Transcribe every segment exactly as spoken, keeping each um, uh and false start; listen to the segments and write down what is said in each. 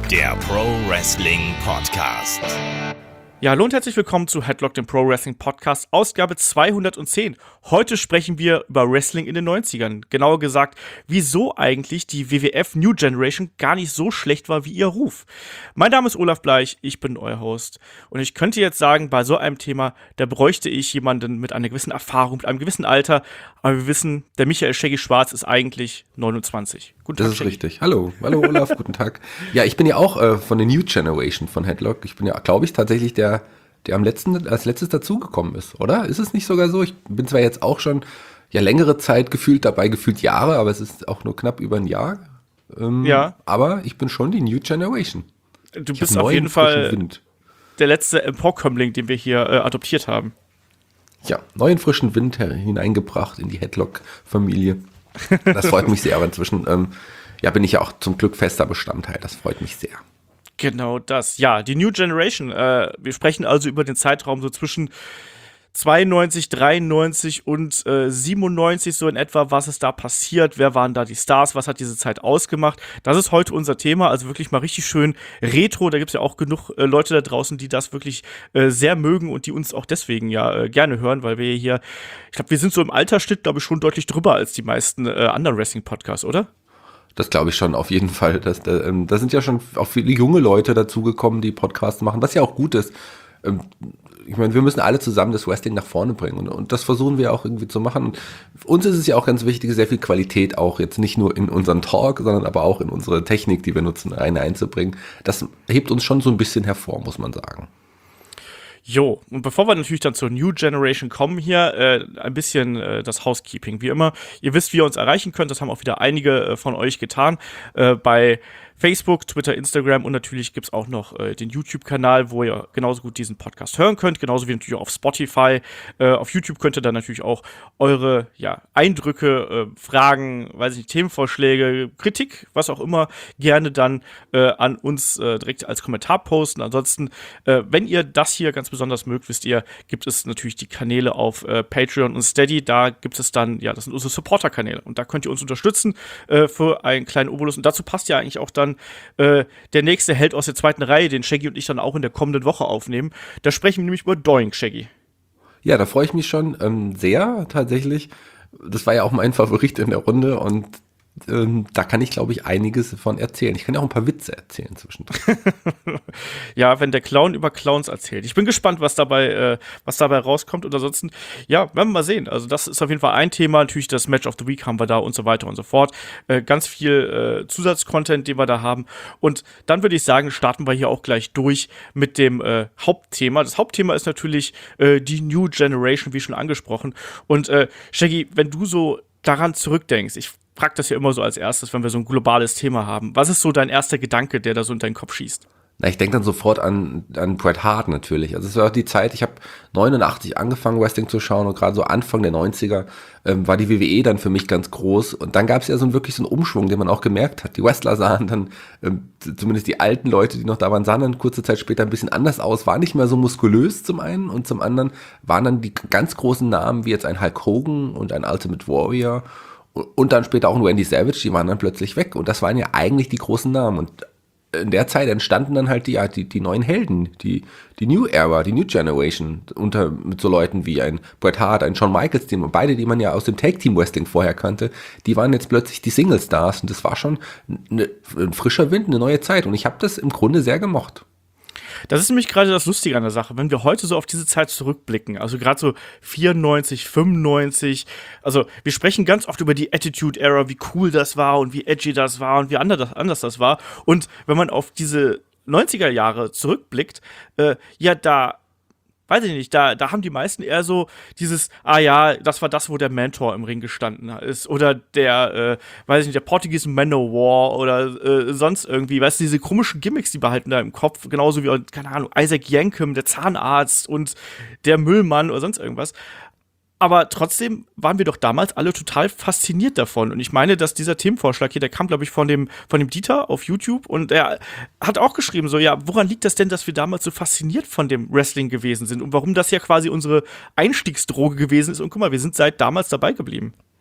der Pro Wrestling Podcast. Ja, hallo und herzlich willkommen zu Headlock, dem Pro Wrestling Podcast, Ausgabe zweihundertzehn. Heute sprechen wir über Wrestling in den neunzigern. Genauer gesagt, wieso eigentlich die W W F New Generation gar nicht so schlecht war wie ihr Ruf. Mein Name ist Olaf Bleich, ich bin euer Host. Und ich könnte jetzt sagen, bei so einem Thema, da bräuchte ich jemanden mit einer gewissen Erfahrung, mit einem gewissen Alter. Aber wir wissen, der Michael Shaggy Schwarz ist eigentlich neunundzwanzig. Guten Tag, das ist Shaggy. Richtig. Hallo, hallo Olaf, guten Tag. Ja, ich bin ja auch äh, von der New Generation von Headlock. Ich bin ja, glaube ich, tatsächlich der Der, der am letzten, als letztes dazugekommen ist, oder? Ist es nicht sogar so? Ich bin zwar jetzt auch schon ja längere Zeit gefühlt dabei, gefühlt Jahre, aber es ist auch nur knapp über ein Jahr. Ähm, ja. Aber ich bin schon die New Generation. Du ich bist auf jeden Fall Wind. Der letzte Emporkömmling, den wir hier äh, adoptiert haben. Ja, neuen frischen Wind hineingebracht in die Headlock-Familie. Das freut mich sehr, aber inzwischen ähm, ja, bin ich ja auch zum Glück fester Bestandteil. Das freut mich sehr. Genau das. Ja, die New Generation. Äh, wir sprechen also über den Zeitraum so zwischen zweiundneunzig, dreiundneunzig und äh, siebenundneunzig, so in etwa, was ist da passiert, wer waren da die Stars, was hat diese Zeit ausgemacht. Das ist heute unser Thema, also wirklich mal richtig schön retro. Da gibt es ja auch genug äh, Leute da draußen, die das wirklich äh, sehr mögen und die uns auch deswegen ja äh, gerne hören, weil wir hier, ich glaube, wir sind so im Altersschnitt, glaube ich, schon deutlich drüber als die meisten äh, anderen Wrestling-Podcasts, oder? Das glaube ich schon, auf jeden Fall. Das, da, ähm, da sind ja schon auch viele junge Leute dazugekommen, die Podcasts machen, was ja auch gut ist. Ähm, ich meine, wir müssen alle zusammen das Wrestling nach vorne bringen und, und das versuchen wir auch irgendwie zu machen. Und für uns ist es ja auch ganz wichtig, sehr viel Qualität auch jetzt nicht nur in unseren Talk, sondern aber auch in unsere Technik, die wir nutzen, eine einzubringen. Das hebt uns schon so ein bisschen hervor, muss man sagen. Jo, und bevor wir natürlich dann zur New Generation kommen hier, äh, ein bisschen äh, das Housekeeping. Wie immer, ihr wisst, wie ihr uns erreichen könnt, das haben auch wieder einige äh, von euch getan, äh, bei Facebook, Twitter, Instagram und natürlich gibt's auch noch äh, den YouTube-Kanal, wo ihr genauso gut diesen Podcast hören könnt, genauso wie natürlich auch auf Spotify. Äh, auf YouTube könnt ihr dann natürlich auch eure ja, Eindrücke, äh, Fragen, weiß ich nicht, Themenvorschläge, Kritik, was auch immer, gerne dann äh, an uns äh, direkt als Kommentar posten. Ansonsten, äh, wenn ihr das hier ganz besonders mögt, wisst ihr, gibt es natürlich die Kanäle auf äh, Patreon und Steady. Da gibt es dann, ja, das sind unsere Supporter-Kanäle und da könnt ihr uns unterstützen äh, für einen kleinen Obolus und dazu passt ja eigentlich auch dann Äh, der nächste Held aus der zweiten Reihe, den Shaggy und ich dann auch in der kommenden Woche aufnehmen. Da sprechen wir nämlich über Doink, Shaggy. Ja, da freue ich mich schon ähm, sehr, tatsächlich. Das war ja auch mein Favorit in der Runde und ähm, da kann ich, glaube ich, einiges davon erzählen. Ich kann ja auch ein paar Witze erzählen zwischendrin. Ja, wenn der Clown über Clowns erzählt. Ich bin gespannt, was dabei, äh, was dabei rauskommt. Und ansonsten, ja, werden wir mal sehen. Also das ist auf jeden Fall ein Thema. Natürlich das Match of the Week haben wir da und so weiter und so fort. Äh, ganz viel äh, Zusatzcontent, den wir da haben. Und dann würde ich sagen, starten wir hier auch gleich durch mit dem äh, Hauptthema. Das Hauptthema ist natürlich äh, die New Generation, wie schon angesprochen. Und äh, Shaggy, wenn du so daran zurückdenkst, ich frag das ja immer so als erstes, wenn wir so ein globales Thema haben. Was ist so dein erster Gedanke, der da so in deinen Kopf schießt? Na, ich denke dann sofort an, an Bret Hart natürlich. Also es war auch die Zeit, ich habe neunundachtzig angefangen, Wrestling zu schauen und gerade so Anfang der neunziger ähm, war die W W E dann für mich ganz groß. Und dann gab es ja so einen, wirklich so einen Umschwung, den man auch gemerkt hat. Die Wrestler sahen dann, ähm, zumindest die alten Leute, die noch da waren, sahen dann kurze Zeit später ein bisschen anders aus, waren nicht mehr so muskulös zum einen und zum anderen waren dann die ganz großen Namen wie jetzt ein Hulk Hogan und ein Ultimate Warrior und dann später auch ein Randy Savage, die waren dann plötzlich weg. Und das waren ja eigentlich die großen Namen. Und in der Zeit entstanden dann halt die, ja, die, die neuen Helden, die, die New Era, die New Generation, unter mit so Leuten wie ein Bret Hart, ein Shawn Michaels, die, beide, die man ja aus dem Tag-Team-Wrestling vorher kannte, die waren jetzt plötzlich die Single-Stars. Und das war schon eine, ein frischer Wind, eine neue Zeit. Und ich habe das im Grunde sehr gemocht. Das ist nämlich gerade das Lustige an der Sache, wenn wir heute so auf diese Zeit zurückblicken, also gerade so vierundneunzig, fünfundneunzig, also wir sprechen ganz oft über die Attitude Era, wie cool das war und wie edgy das war und wie anders, anders das war. Und wenn man auf diese neunziger Jahre zurückblickt, äh, ja, da weiß ich nicht, da, da haben die meisten eher so dieses, ah ja, das war das, wo der Mentor im Ring gestanden ist. Oder der, äh, weiß ich nicht, der Portuguese Manowar oder äh, sonst irgendwie, weißt du, diese komischen Gimmicks, die behalten da im Kopf, genauso wie, keine Ahnung, Isaac Yankem, der Zahnarzt und der Müllmann oder sonst irgendwas. Aber trotzdem waren wir doch damals alle total fasziniert davon. Und ich meine, dass dieser Themenvorschlag hier, der kam, glaube ich, von dem, von dem Dieter auf YouTube. Und er hat auch geschrieben, so, ja, woran liegt das denn, dass wir damals so fasziniert von dem Wrestling gewesen sind? Und warum das ja quasi unsere Einstiegsdroge gewesen ist. Und guck mal, wir sind seit damals dabei geblieben.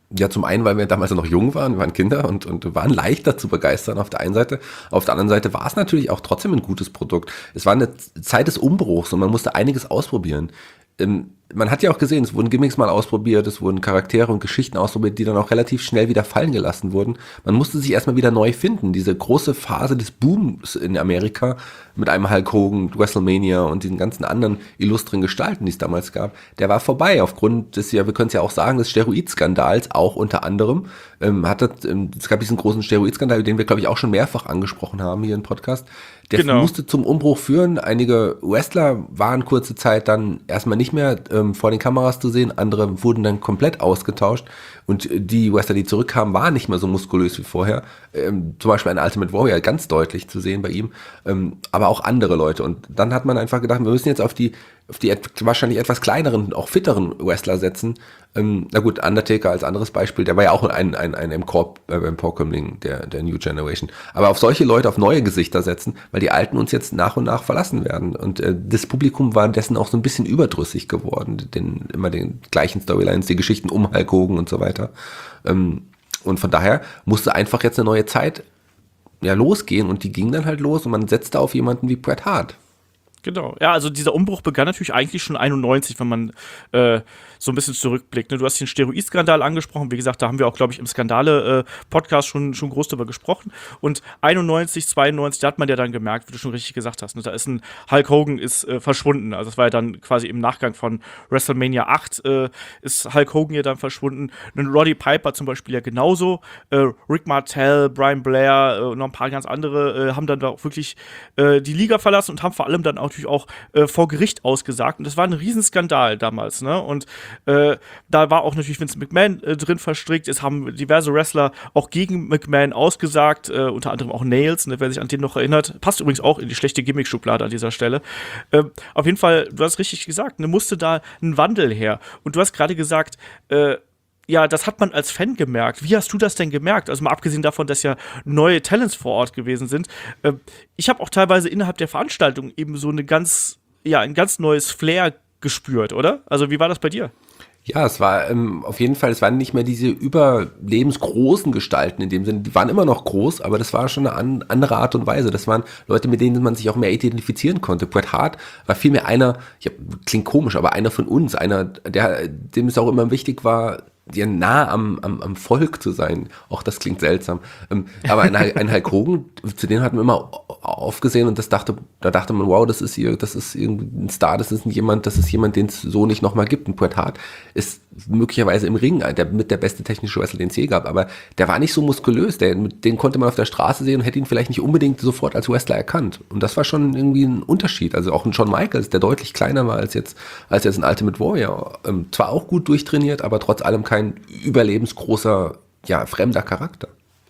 Ja, zum einen, weil wir damals noch jung waren, wir waren Kinder und, und waren leichter zu begeistern auf der einen Seite. Auf der anderen Seite war es natürlich auch trotzdem ein gutes Produkt. Es war eine Zeit des Umbruchs und man musste einiges ausprobieren. Ähm, man hat ja auch gesehen, es wurden Gimmicks mal ausprobiert, es wurden Charaktere und Geschichten ausprobiert, die dann auch relativ schnell wieder fallen gelassen wurden. Man musste sich erstmal wieder neu finden. Diese große Phase des Booms in Amerika mit einem Hulk Hogan, WrestleMania und den ganzen anderen illustren Gestalten, die es damals gab, der war vorbei aufgrund des, ja, wir können es ja auch sagen, des Steroidskandals, auch unter anderem. Ähm, hat das, ähm, es gab diesen großen Steroidskandal, den wir, glaube ich, auch schon mehrfach angesprochen haben hier im Podcast. Der Genau. musste zum Umbruch führen. Einige Wrestler waren kurze Zeit dann erstmal nicht mehr ähm, vor den Kameras zu sehen. Andere wurden dann komplett ausgetauscht. Und die Wrestler, die zurückkamen, waren nicht mehr so muskulös wie vorher. Ähm, zum Beispiel ein Ultimate Warrior, ganz deutlich zu sehen bei ihm. Ähm, aber auch andere Leute. Und dann hat man einfach gedacht, wir müssen jetzt auf die, auf die et- wahrscheinlich etwas kleineren, auch fitteren Wrestler setzen. Ähm, na gut, Undertaker als anderes Beispiel, der war ja auch ein, ein, ein Empowerkömmling der, der New Generation. Aber auf solche Leute, auf neue Gesichter setzen, weil die Alten uns jetzt nach und nach verlassen werden. Und äh, das Publikum war dessen auch so ein bisschen überdrüssig geworden, den, immer den gleichen Storylines, die Geschichten um Hulk Hogan und so weiter. Ähm, und von daher musste einfach jetzt eine neue Zeit ja losgehen und die ging dann halt los und man setzte auf jemanden wie Bret Hart. Genau. Ja, also dieser Umbruch begann natürlich eigentlich schon einundneunzig, wenn man äh, so ein bisschen zurückblickt. Ne? Du hast den Steroidskandal angesprochen. Wie gesagt, da haben wir auch, glaube ich, im Skandale-Podcast schon, schon groß drüber gesprochen. Und einundneunzig, zweiundneunzig, da hat man ja dann gemerkt, wie du schon richtig gesagt hast, ne? Da ist ein Hulk Hogan ist äh, verschwunden. Also das war ja dann quasi im Nachgang von WrestleMania acht äh, ist Hulk Hogan ja dann verschwunden. Und Roddy Piper zum Beispiel ja genauso. Äh, Rick Martel, Brian Blair äh, und noch ein paar ganz andere äh, haben dann da auch wirklich äh, die Liga verlassen und haben vor allem dann auch natürlich auch äh, vor Gericht ausgesagt. Und das war ein Riesenskandal damals, ne? Und äh, da war auch natürlich Vince McMahon äh, drin verstrickt. Es haben diverse Wrestler auch gegen McMahon ausgesagt, äh, unter anderem auch Nails, ne, wer sich an den noch erinnert. Passt übrigens auch in die schlechte Gimmick-Schublade an dieser Stelle. Äh, auf jeden Fall, du hast richtig gesagt, ne, musste da ein Wandel her. Und du hast gerade gesagt, äh, ja, das hat man als Fan gemerkt. Wie hast du das denn gemerkt? Also mal abgesehen davon, dass ja neue Talents vor Ort gewesen sind. Äh, ich habe auch teilweise innerhalb der Veranstaltung eben so eine ganz, ja, ein ganz neues Flair gespürt, oder? Also wie war das bei dir? Ja, es war ähm, auf jeden Fall, es waren nicht mehr diese überlebensgroßen Gestalten in dem Sinne, die waren immer noch groß, aber das war schon eine an, andere Art und Weise. Das waren Leute, mit denen man sich auch mehr identifizieren konnte. Bret Hart war vielmehr einer, ja, klingt komisch, aber einer von uns, einer, der, dem es auch immer wichtig war, ja, nah am, am, am Volk zu sein. Auch das klingt seltsam. Ähm, aber ein, ein Hulk Hogan, zu denen hatten wir immer aufgesehen und das dachte, da dachte man, wow, das ist hier, das ist irgendwie ein Star, das ist jemand, das ist jemand, den es so nicht nochmal gibt. Und Bret Hart ist möglicherweise im Ring der, mit der beste technische Wrestler, den es je gab, aber der war nicht so muskulös, der, den konnte man auf der Straße sehen und hätte ihn vielleicht nicht unbedingt sofort als Wrestler erkannt. Und das war schon irgendwie ein Unterschied. Also auch ein Shawn Michaels, der deutlich kleiner war als jetzt, als jetzt ein Ultimate Warrior. Ähm, zwar auch gut durchtrainiert, aber trotz allem kein überlebensgroßer, ja, fremder Charakter.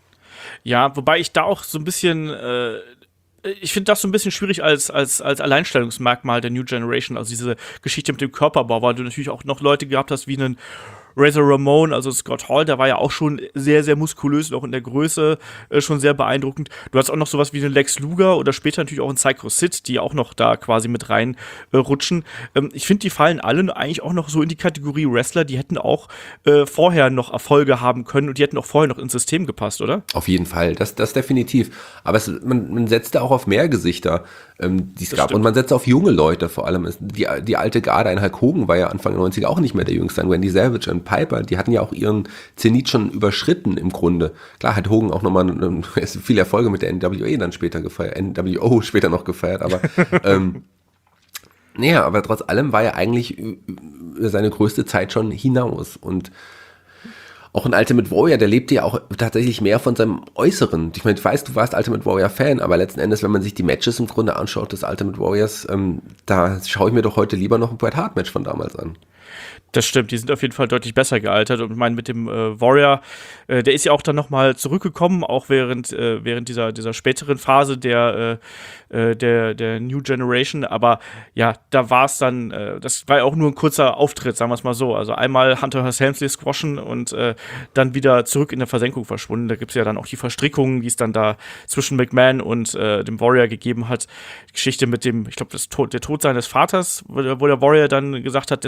Ja, wobei ich da auch so ein bisschen äh ich finde das so ein bisschen schwierig als, als, als Alleinstellungsmerkmal der New Generation, also diese Geschichte mit dem Körperbau, weil du natürlich auch noch Leute gehabt hast wie einen Razor Ramon, also Scott Hall, der war ja auch schon sehr, sehr muskulös und auch in der Größe äh, schon sehr beeindruckend. Du hast auch noch sowas wie einen Lex Luger oder später natürlich auch einen Psycho Sid, die auch noch da quasi mit rein äh, rutschen. Ähm, ich finde, die fallen alle eigentlich auch noch so in die Kategorie Wrestler, die hätten auch äh, vorher noch Erfolge haben können und die hätten auch vorher noch ins System gepasst, oder? Auf jeden Fall, das, das definitiv. Aber es, man, man setzte auch auf mehr Gesichter, ähm, die es gab. stimmt. Und man setzte auf junge Leute vor allem. Es, die, die alte Garde, ein Hulk Hogan war ja Anfang der neunziger auch nicht mehr der Jüngste. Ein Randy Savage, ein Piper, die hatten ja auch ihren Zenit schon überschritten im Grunde. Klar hat Hogan auch nochmal viele Erfolge mit der N W A dann später gefeiert, N W O später noch gefeiert, aber ähm, naja, aber trotz allem war er eigentlich über seine größte Zeit schon hinaus. Und auch ein Ultimate Warrior, der lebte ja auch tatsächlich mehr von seinem Äußeren. Ich meine, ich weiß, du warst Ultimate Warrior-Fan, aber letzten Endes, wenn man sich die Matches im Grunde anschaut des Ultimate Warriors, ähm, da schaue ich mir doch heute lieber noch ein Bret Hart-Match von damals an. Das stimmt, die sind auf jeden Fall deutlich besser gealtert. Und ich meine, mit dem äh, Warrior, äh, der ist ja auch dann nochmal zurückgekommen, auch während, äh, während dieser, dieser späteren Phase der, äh, der, der New Generation. Aber ja, da war es dann, äh, das war ja auch nur ein kurzer Auftritt, sagen wir es mal so. Also einmal Hunter Hearst Helmsley squashen und äh, dann wieder zurück in der Versenkung verschwunden. Da gibt es ja dann auch die Verstrickungen, die es dann da zwischen McMahon und äh, dem Warrior gegeben hat. Die Geschichte mit dem, ich glaube, Tod, der Tod seines Vaters, wo der, wo der Warrior dann gesagt hat, deswegen konnte er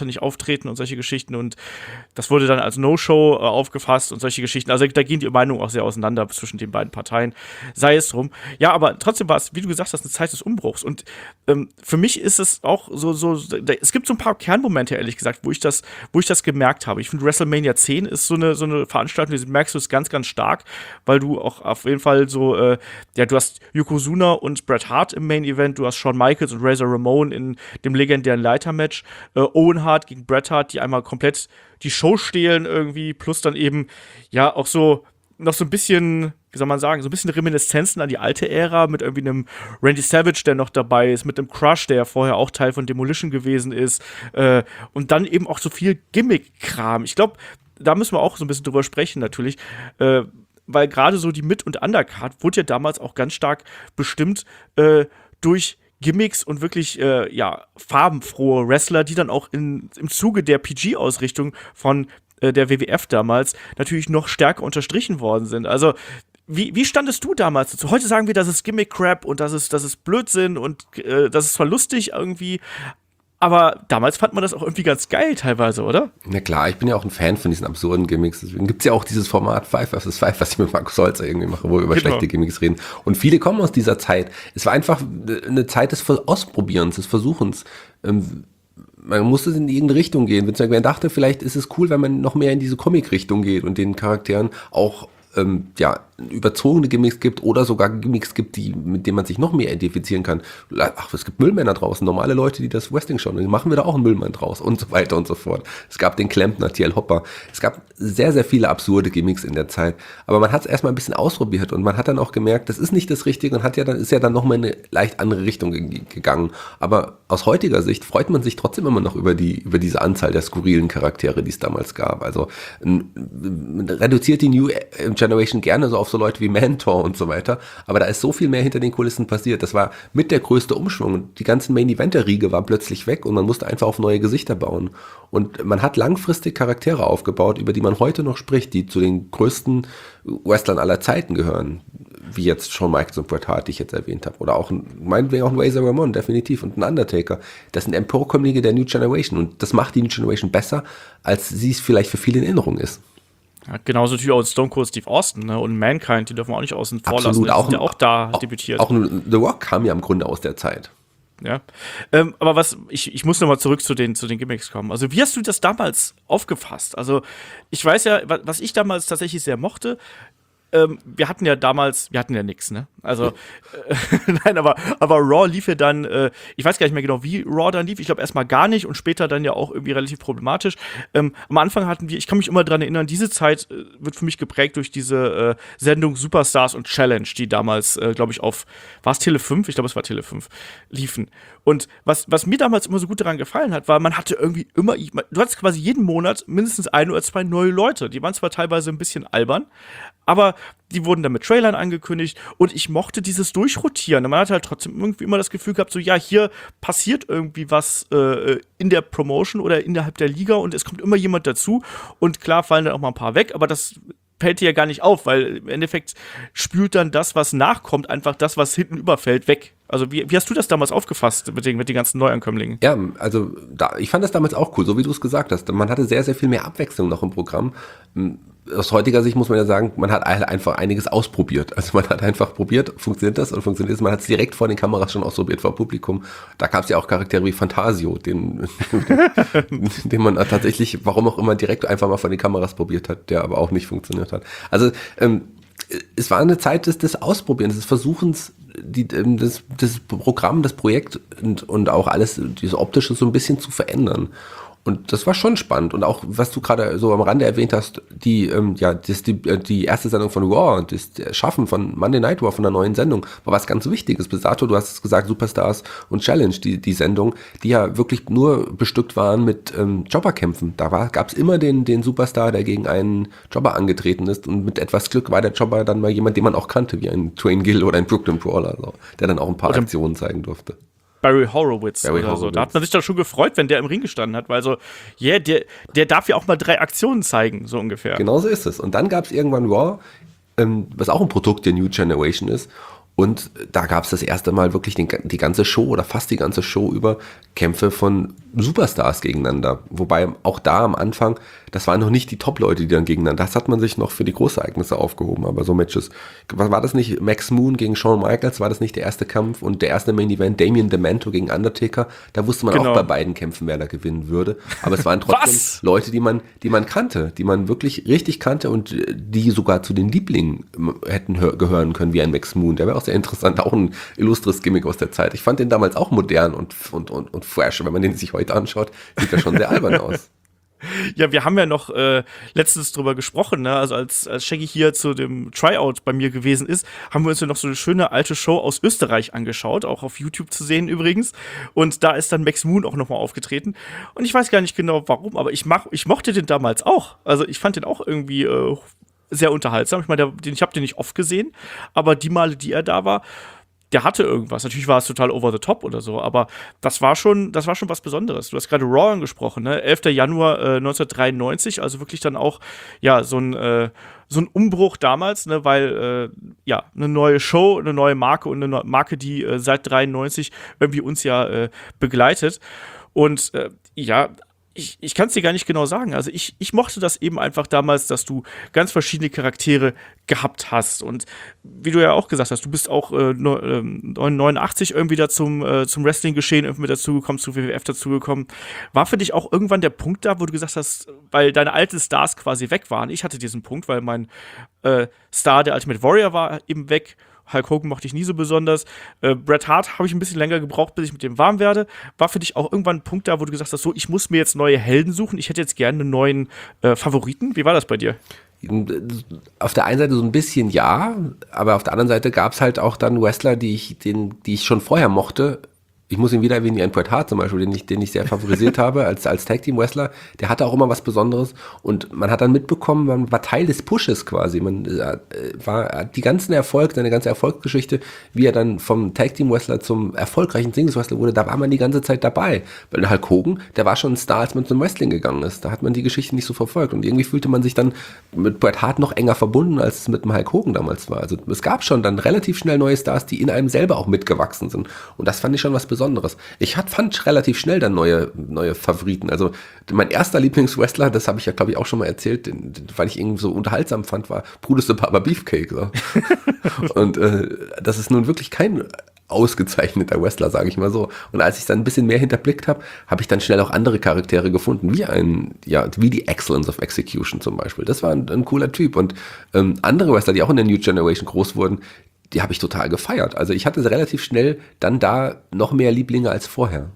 nicht auftreten und solche Geschichten und das wurde dann als No-Show äh, aufgefasst und solche Geschichten. Also da gehen die Meinungen auch sehr auseinander zwischen den beiden Parteien. Sei es drum. Ja, aber trotzdem war es, wie du gesagt hast, eine Zeit des Umbruchs und ähm, für mich ist es auch so, so, da, es gibt so ein paar Kernmomente, ehrlich gesagt, wo ich das, wo ich das gemerkt habe. Ich finde, WrestleMania zehn ist so eine, so eine Veranstaltung, die merkst du es ganz, ganz stark, weil du auch auf jeden Fall so, äh, ja, du hast Yokozuna und Bret Hart im Main Event, du hast Shawn Michaels und Razor Ramon in dem legendären Leitermatch, äh, Owen Hart gegen Bret Hart, die einmal komplett die Show stehlen irgendwie, plus dann eben, ja, auch so noch so ein bisschen, wie soll man sagen, so ein bisschen Reminiszenzen an die alte Ära mit irgendwie einem Randy Savage, der noch dabei ist, mit einem Crush, der ja vorher auch Teil von Demolition gewesen ist, äh, und dann eben auch so viel Gimmick-Kram. Ich glaube, da müssen wir auch so ein bisschen drüber sprechen natürlich, äh, weil gerade so die Mid- und Undercard wurde ja damals auch ganz stark bestimmt äh, durch Gimmicks und wirklich, äh, ja, farbenfrohe Wrestler, die dann auch in, im Zuge der P G-Ausrichtung von äh, der W W F damals natürlich noch stärker unterstrichen worden sind. Also, wie, wie standest du damals dazu? Heute sagen wir, das ist Gimmick-Crap und das ist, das ist Blödsinn und äh, das ist zwar lustig irgendwie, aber damals fand man das auch irgendwie ganz geil teilweise, oder? Na klar, ich bin ja auch ein Fan von diesen absurden Gimmicks. Deswegen gibt es ja auch dieses Format Five versus Five, was ich mit Markus Holzer irgendwie mache, wo wir über genau. schlechte Gimmicks reden. Und viele kommen aus dieser Zeit. Es war einfach eine Zeit des Ausprobierens, des Versuchens. Ähm, man musste in irgendeine Richtung gehen. Man dachte, vielleicht ist es cool, wenn man noch mehr in diese Comic-Richtung geht und den Charakteren auch ähm, ja, überzogene Gimmicks gibt oder sogar Gimmicks gibt, die, mit denen man sich noch mehr identifizieren kann. Ach, es gibt Müllmänner draußen, normale Leute, die das Wrestling schauen. Dann machen wir da auch einen Müllmann draus und so weiter und so fort. Es gab den Klempner, T L Hopper. Es gab sehr, sehr viele absurde Gimmicks in der Zeit. Aber man hat es erstmal ein bisschen ausprobiert und man hat dann auch gemerkt, das ist nicht das Richtige und hat ja dann, ist ja dann nochmal in eine leicht andere Richtung ge- gegangen. Aber aus heutiger Sicht freut man sich trotzdem immer noch über die, über diese Anzahl der skurrilen Charaktere, die es damals gab. Also man reduziert die New Generation gerne so auf so Leute wie Mentor und so weiter, aber da ist so viel mehr hinter den Kulissen passiert. Das war mit der größte Umschwung. Die ganzen Main-Event-Riege waren plötzlich weg und man musste einfach auf neue Gesichter bauen. Und man hat langfristig Charaktere aufgebaut, über die man heute noch spricht, die zu den größten Wrestlern aller Zeiten gehören. Wie jetzt Shawn Michaels und Bret Hart, die ich jetzt erwähnt habe. Oder auch, meinetwegen auch ein Razor Ramon, definitiv. Und ein Undertaker. Das sind Emporkömmlinge der New Generation. Und das macht die New Generation besser, als sie es vielleicht für viele in Erinnerung ist. Ja, genauso natürlich auch Stone Cold Steve Austin, ne? Und Mankind, die dürfen wir auch nicht außen vor lassen. Absolut, auch, ja auch da auch, debütiert. Auch The Rock kam ja im Grunde aus der Zeit. Ja, ähm, aber was, ich, ich muss nochmal zurück zu den, zu den Gimmicks kommen. Also wie hast du das damals aufgefasst? Also ich weiß ja, was ich damals tatsächlich sehr mochte, ähm, wir hatten ja damals, wir hatten ja nix, ne? Also, äh, nein, aber, aber Raw lief ja dann, äh, ich weiß gar nicht mehr genau, wie Raw dann lief. Ich glaube erstmal gar nicht und später dann ja auch irgendwie relativ problematisch. Ähm, am Anfang hatten wir, ich kann mich immer dran erinnern, diese Zeit äh, wird für mich geprägt durch diese äh, Sendung Superstars und Challenge, die damals, äh, glaube ich, auf, war es Tele fünf? Ich glaube, es war Tele fünf, liefen. Und was, was mir damals immer so gut daran gefallen hat, war, man hatte irgendwie immer, du hattest quasi jeden Monat mindestens ein oder zwei neue Leute. Die waren zwar teilweise ein bisschen albern, aber die wurden dann mit Trailern angekündigt und ich mochte dieses Durchrotieren. Man hat halt trotzdem irgendwie immer das Gefühl gehabt, so ja, hier passiert irgendwie was äh, in der Promotion oder innerhalb der Liga und es kommt immer jemand dazu und klar fallen dann auch mal ein paar weg, aber das fällt dir ja gar nicht auf, weil im Endeffekt spült dann das, was nachkommt, einfach das, was hinten überfällt, weg. Also wie, wie hast du das damals aufgefasst mit den, mit den ganzen Neuankömmlingen? Ja, also da, ich fand das damals auch cool, so wie du es gesagt hast. Man hatte sehr, sehr viel mehr Abwechslung noch im Programm. Aus heutiger Sicht muss man ja sagen, man hat einfach einiges ausprobiert. Also man hat einfach probiert, funktioniert das und funktioniert das. Man hat es direkt vor den Kameras schon ausprobiert, vor Publikum. Da gab es ja auch Charaktere wie Fantasio, den, den, den man tatsächlich, warum auch immer, direkt einfach mal vor den Kameras probiert hat, der aber auch nicht funktioniert hat. Also ähm, es war eine Zeit des, des Ausprobierens, des Versuchens, die, das, das Programm, das Projekt und, und auch alles, dieses Optische so ein bisschen zu verändern. Und das war schon spannend. Und auch, was du gerade so am Rande erwähnt hast, die, ähm, ja, das, die, die erste Sendung von Raw, das Schaffen von Monday Night Raw, von der neuen Sendung, war was ganz Wichtiges. Bis dato, du hast es gesagt, Superstars und Challenge, die, die Sendung, die ja wirklich nur bestückt waren mit ähm, Jobberkämpfen. Da gab es immer den, den Superstar, der gegen einen Jobber angetreten ist. Und mit etwas Glück war der Jobber dann mal jemand, den man auch kannte, wie ein Twain Gill oder ein Brooklyn Brawler, so, der dann auch ein paar oder Aktionen zeigen durfte. Barry Horowitz Barry oder Horowitz. so. Da hat man sich doch schon gefreut, wenn der im Ring gestanden hat, weil so, ja, yeah, der, der darf ja auch mal drei Aktionen zeigen, so ungefähr. Genau so ist es. Und dann gab es irgendwann Raw, ähm, was auch ein Produkt der New Generation ist. Und da gab es das erste Mal wirklich den, die ganze Show oder fast die ganze Show über Kämpfe von Superstars gegeneinander. Wobei auch da am Anfang, das waren noch nicht die Top-Leute, die dann gegeneinander, das hat man sich noch für die Großereignisse aufgehoben, aber so Matches. Was war das nicht? Max Moon gegen Shawn Michaels, war das nicht der erste Kampf? Und der erste Main Event, Damien Demento gegen Undertaker, da wusste man Genau. auch bei beiden Kämpfen, wer da gewinnen würde. Aber es waren trotzdem Was? Leute, die man, die man kannte, die man wirklich richtig kannte und die sogar zu den Lieblingen hätten hör- gehören können, wie ein Max Moon. Der wäre auch sehr interessant, auch ein illustres Gimmick aus der Zeit. Ich fand den damals auch modern und, und, und, und fresh. Wenn man den sich heute anschaut, sieht er schon sehr albern aus. Ja, wir haben ja noch äh, letztens drüber gesprochen, ne? Also als, als Shaggy hier zu dem Tryout bei mir gewesen ist, haben wir uns ja noch so eine schöne alte Show aus Österreich angeschaut, auch auf YouTube zu sehen übrigens. Und da ist dann Max Moon auch nochmal aufgetreten. Und ich weiß gar nicht genau warum, aber ich, mach, ich mochte den damals auch. Also ich fand den auch irgendwie äh, sehr unterhaltsam. Ich meine, ich habe den nicht oft gesehen, aber die Male, die er da war, der hatte irgendwas. Natürlich war es total over the top oder so, aber das war schon, das war schon was Besonderes. Du hast gerade Raw angesprochen, ne? elfter Januar äh, neunzehnhundertdreiundneunzig, also wirklich dann auch, ja, so ein, äh, so ein Umbruch damals, ne? Weil, äh, ja, eine neue Show, eine neue Marke und eine neue Marke, die äh, seit dreiundneunzig irgendwie uns ja äh, begleitet. Und, äh, ja, Ich, ich kann es dir gar nicht genau sagen. Also ich, ich mochte das eben einfach damals, dass du ganz verschiedene Charaktere gehabt hast. Und wie du ja auch gesagt hast, du bist auch äh, neunundachtzig irgendwie da zum, äh, zum Wrestling-Geschehen irgendwie mit dazugekommen, zu W W F dazugekommen. War für dich auch irgendwann der Punkt da, wo du gesagt hast, weil deine alten Stars quasi weg waren. Ich hatte diesen Punkt, weil mein äh, Star, der Ultimate Warrior, war eben weg. Hulk Hogan mochte ich nie so besonders. Äh, Bret Hart habe ich ein bisschen länger gebraucht, bis ich mit dem warm werde. War für dich auch irgendwann ein Punkt da, wo du gesagt hast, so, ich muss mir jetzt neue Helden suchen. Ich hätte jetzt gerne einen neuen äh, Favoriten. Wie war das bei dir? Auf der einen Seite so ein bisschen ja, aber auf der anderen Seite gab es halt auch dann Wrestler, die ich, den, die ich schon vorher mochte. Ich muss ihn wieder erwähnen, wie ein Bret Hart zum Beispiel, den ich, den ich sehr favorisiert habe als, als Tag-Team-Wrestler. Der hatte auch immer was Besonderes und man hat dann mitbekommen, man war Teil des Pushes quasi. Man äh, war die ganzen Erfolg, seine ganze Erfolgsgeschichte, wie er dann vom Tag-Team-Wrestler zum erfolgreichen Singles-Wrestler wurde, da war man die ganze Zeit dabei. Weil Hulk Hogan, der war schon ein Star, als man zum Wrestling gegangen ist. Da hat man die Geschichte nicht so verfolgt und irgendwie fühlte man sich dann mit Bret Hart noch enger verbunden, als es mit dem Hulk Hogan damals war. Also es gab schon dann relativ schnell neue Stars, die in einem selber auch mitgewachsen sind. Und das fand ich schon was Besonderes. Besonderes. Ich hat, fand relativ schnell dann neue, neue Favoriten. Also mein erster Lieblingswrestler, das habe ich ja glaube ich auch schon mal erzählt, den, den, weil ich irgendwie so unterhaltsam fand, war Brutus the Barber Beefcake. So. Und äh, das ist nun wirklich kein ausgezeichneter Wrestler, sage ich mal so. Und als ich dann ein bisschen mehr hinterblickt habe, habe ich dann schnell auch andere Charaktere gefunden, wie ein, ja, wie die Excellence of Execution zum Beispiel. Das war ein, ein cooler Typ. Und ähm, andere Wrestler, die auch in der New Generation groß wurden, die habe ich total gefeiert. Also ich hatte relativ schnell dann da noch mehr Lieblinge als vorher.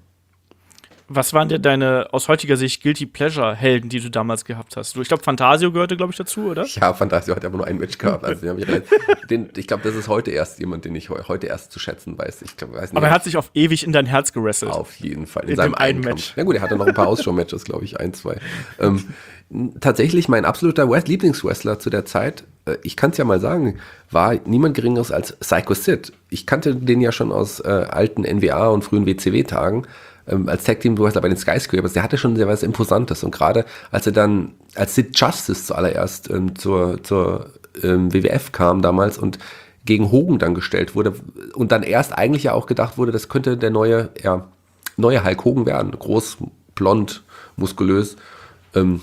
Was waren denn deine aus heutiger Sicht Guilty Pleasure Helden, die du damals gehabt hast? Du, ich glaube, Fantasio gehörte, glaube ich, dazu, oder? Ja, Fantasio hat aber nur ein Match gehabt. Also den, den, ich glaube, das ist heute erst jemand, den ich heute erst zu schätzen weiß. Ich glaub, weiß nicht, aber er hat sich auf ewig in dein Herz gewrestelt. Auf jeden Fall. In, in seinem einen Match. Kampf. Ja gut, er hatte noch ein paar Ausschau-Matches, glaube ich, ein, zwei. Ähm, tatsächlich mein absoluter Lieblingswrestler zu der Zeit, äh, ich kann es ja mal sagen, war niemand Geringeres als Psycho Sid. Ich kannte den ja schon aus äh, alten N W A und frühen W C W-Tagen. Ähm, als Tag-Team-Wrestler bei den Skyscrapers, der hatte schon sehr was Imposantes. Und gerade als er dann, als Sid Justice zuallererst ähm, zur, zur ähm, W W F kam damals und gegen Hogan dann gestellt wurde und dann erst eigentlich ja auch gedacht wurde, das könnte der neue, ja, neue Hulk Hogan werden. Groß, blond, muskulös. Ähm,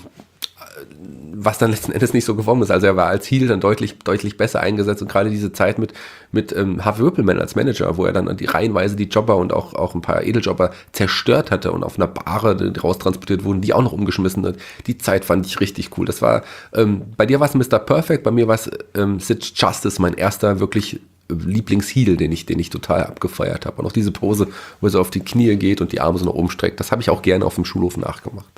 was dann letzten Endes nicht so gekommen ist. Also er war als Heel dann deutlich, deutlich besser eingesetzt und gerade diese Zeit mit, mit ähm, Harvey Whippleman als Manager, wo er dann die reihenweise die Jobber und auch, auch ein paar Edeljobber zerstört hatte und auf einer Bahre raustransportiert wurden, die auch noch umgeschmissen hat. Die Zeit fand ich richtig cool. Das war, ähm, bei dir war es Mister Perfect, bei mir war es ähm, Sid Justice, mein erster wirklich Lieblingsheel, den ich, den ich total abgefeiert habe. Und auch diese Pose, wo er so auf die Knie geht und die Arme so noch umstreckt, das habe ich auch gerne auf dem Schulhof nachgemacht.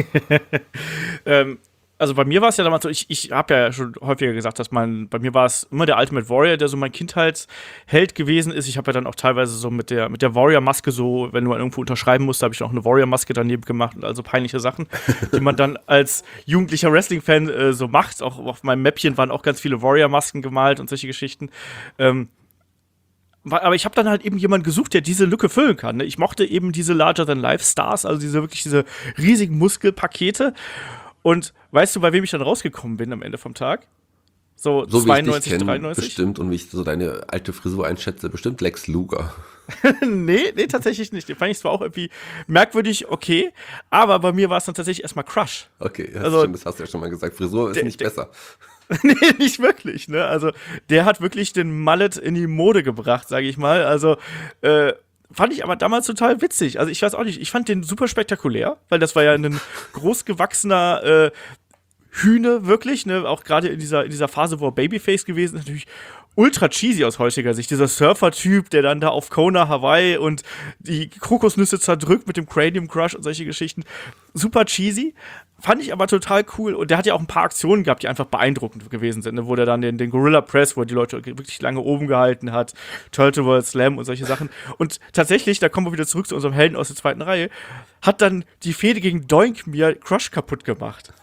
ähm, also bei mir war es ja damals so, ich, ich habe ja schon häufiger gesagt, dass mein, bei mir war es immer der Ultimate Warrior, der so mein Kindheitsheld gewesen ist. Ich habe ja dann auch teilweise so mit der, mit der Warrior-Maske so, wenn man irgendwo unterschreiben musste, habe ich noch eine Warrior-Maske daneben gemacht und also peinliche Sachen, die man dann als jugendlicher Wrestling-Fan äh, so macht. Auch auf meinem Mäppchen waren auch ganz viele Warrior-Masken gemalt und solche Geschichten. Ähm, aber ich habe dann halt eben jemanden gesucht, der diese Lücke füllen kann. Ne? Ich mochte eben diese Larger-than-Life-Stars, also diese wirklich diese riesigen Muskelpakete. Und weißt du, bei wem ich dann rausgekommen bin am Ende vom Tag? So, so zweiundneunzig, wie ich dich kenn, dreiundneunzig? bestimmt und wie ich so deine alte Frisur einschätze, bestimmt Lex Luger. nee, nee, tatsächlich nicht. Den fand ich zwar auch irgendwie merkwürdig, okay, aber bei mir war es dann tatsächlich erstmal Crush. Okay, das, Also, stimmt, das hast du ja schon mal gesagt. Frisur ist der, nicht der, besser. nee, nicht wirklich, ne? Also, der hat wirklich den Mullet in die Mode gebracht, sage ich mal. Also, äh, fand ich aber damals total witzig. Also, ich weiß auch nicht, ich fand den super spektakulär, weil das war ja ein großgewachsener äh, Hühne, wirklich, ne? Auch gerade in dieser, in dieser Phase, wo er Babyface gewesen ist, natürlich ultra cheesy aus heutiger Sicht. Dieser Surfer-Typ, der dann da auf Kona, Hawaii und die Kokosnüsse zerdrückt mit dem Cranium Crush und solche Geschichten. Super cheesy. Fand ich aber total cool. Und der hat ja auch ein paar Aktionen gehabt, die einfach beeindruckend gewesen sind. Ne? Wo der dann den, den Gorilla Press, wo er die Leute wirklich lange oben gehalten hat, Turtle World Slam und solche Sachen. Und tatsächlich, da kommen wir wieder zurück zu unserem Helden aus der zweiten Reihe, hat dann die Fehde gegen Doink mir Crush kaputt gemacht.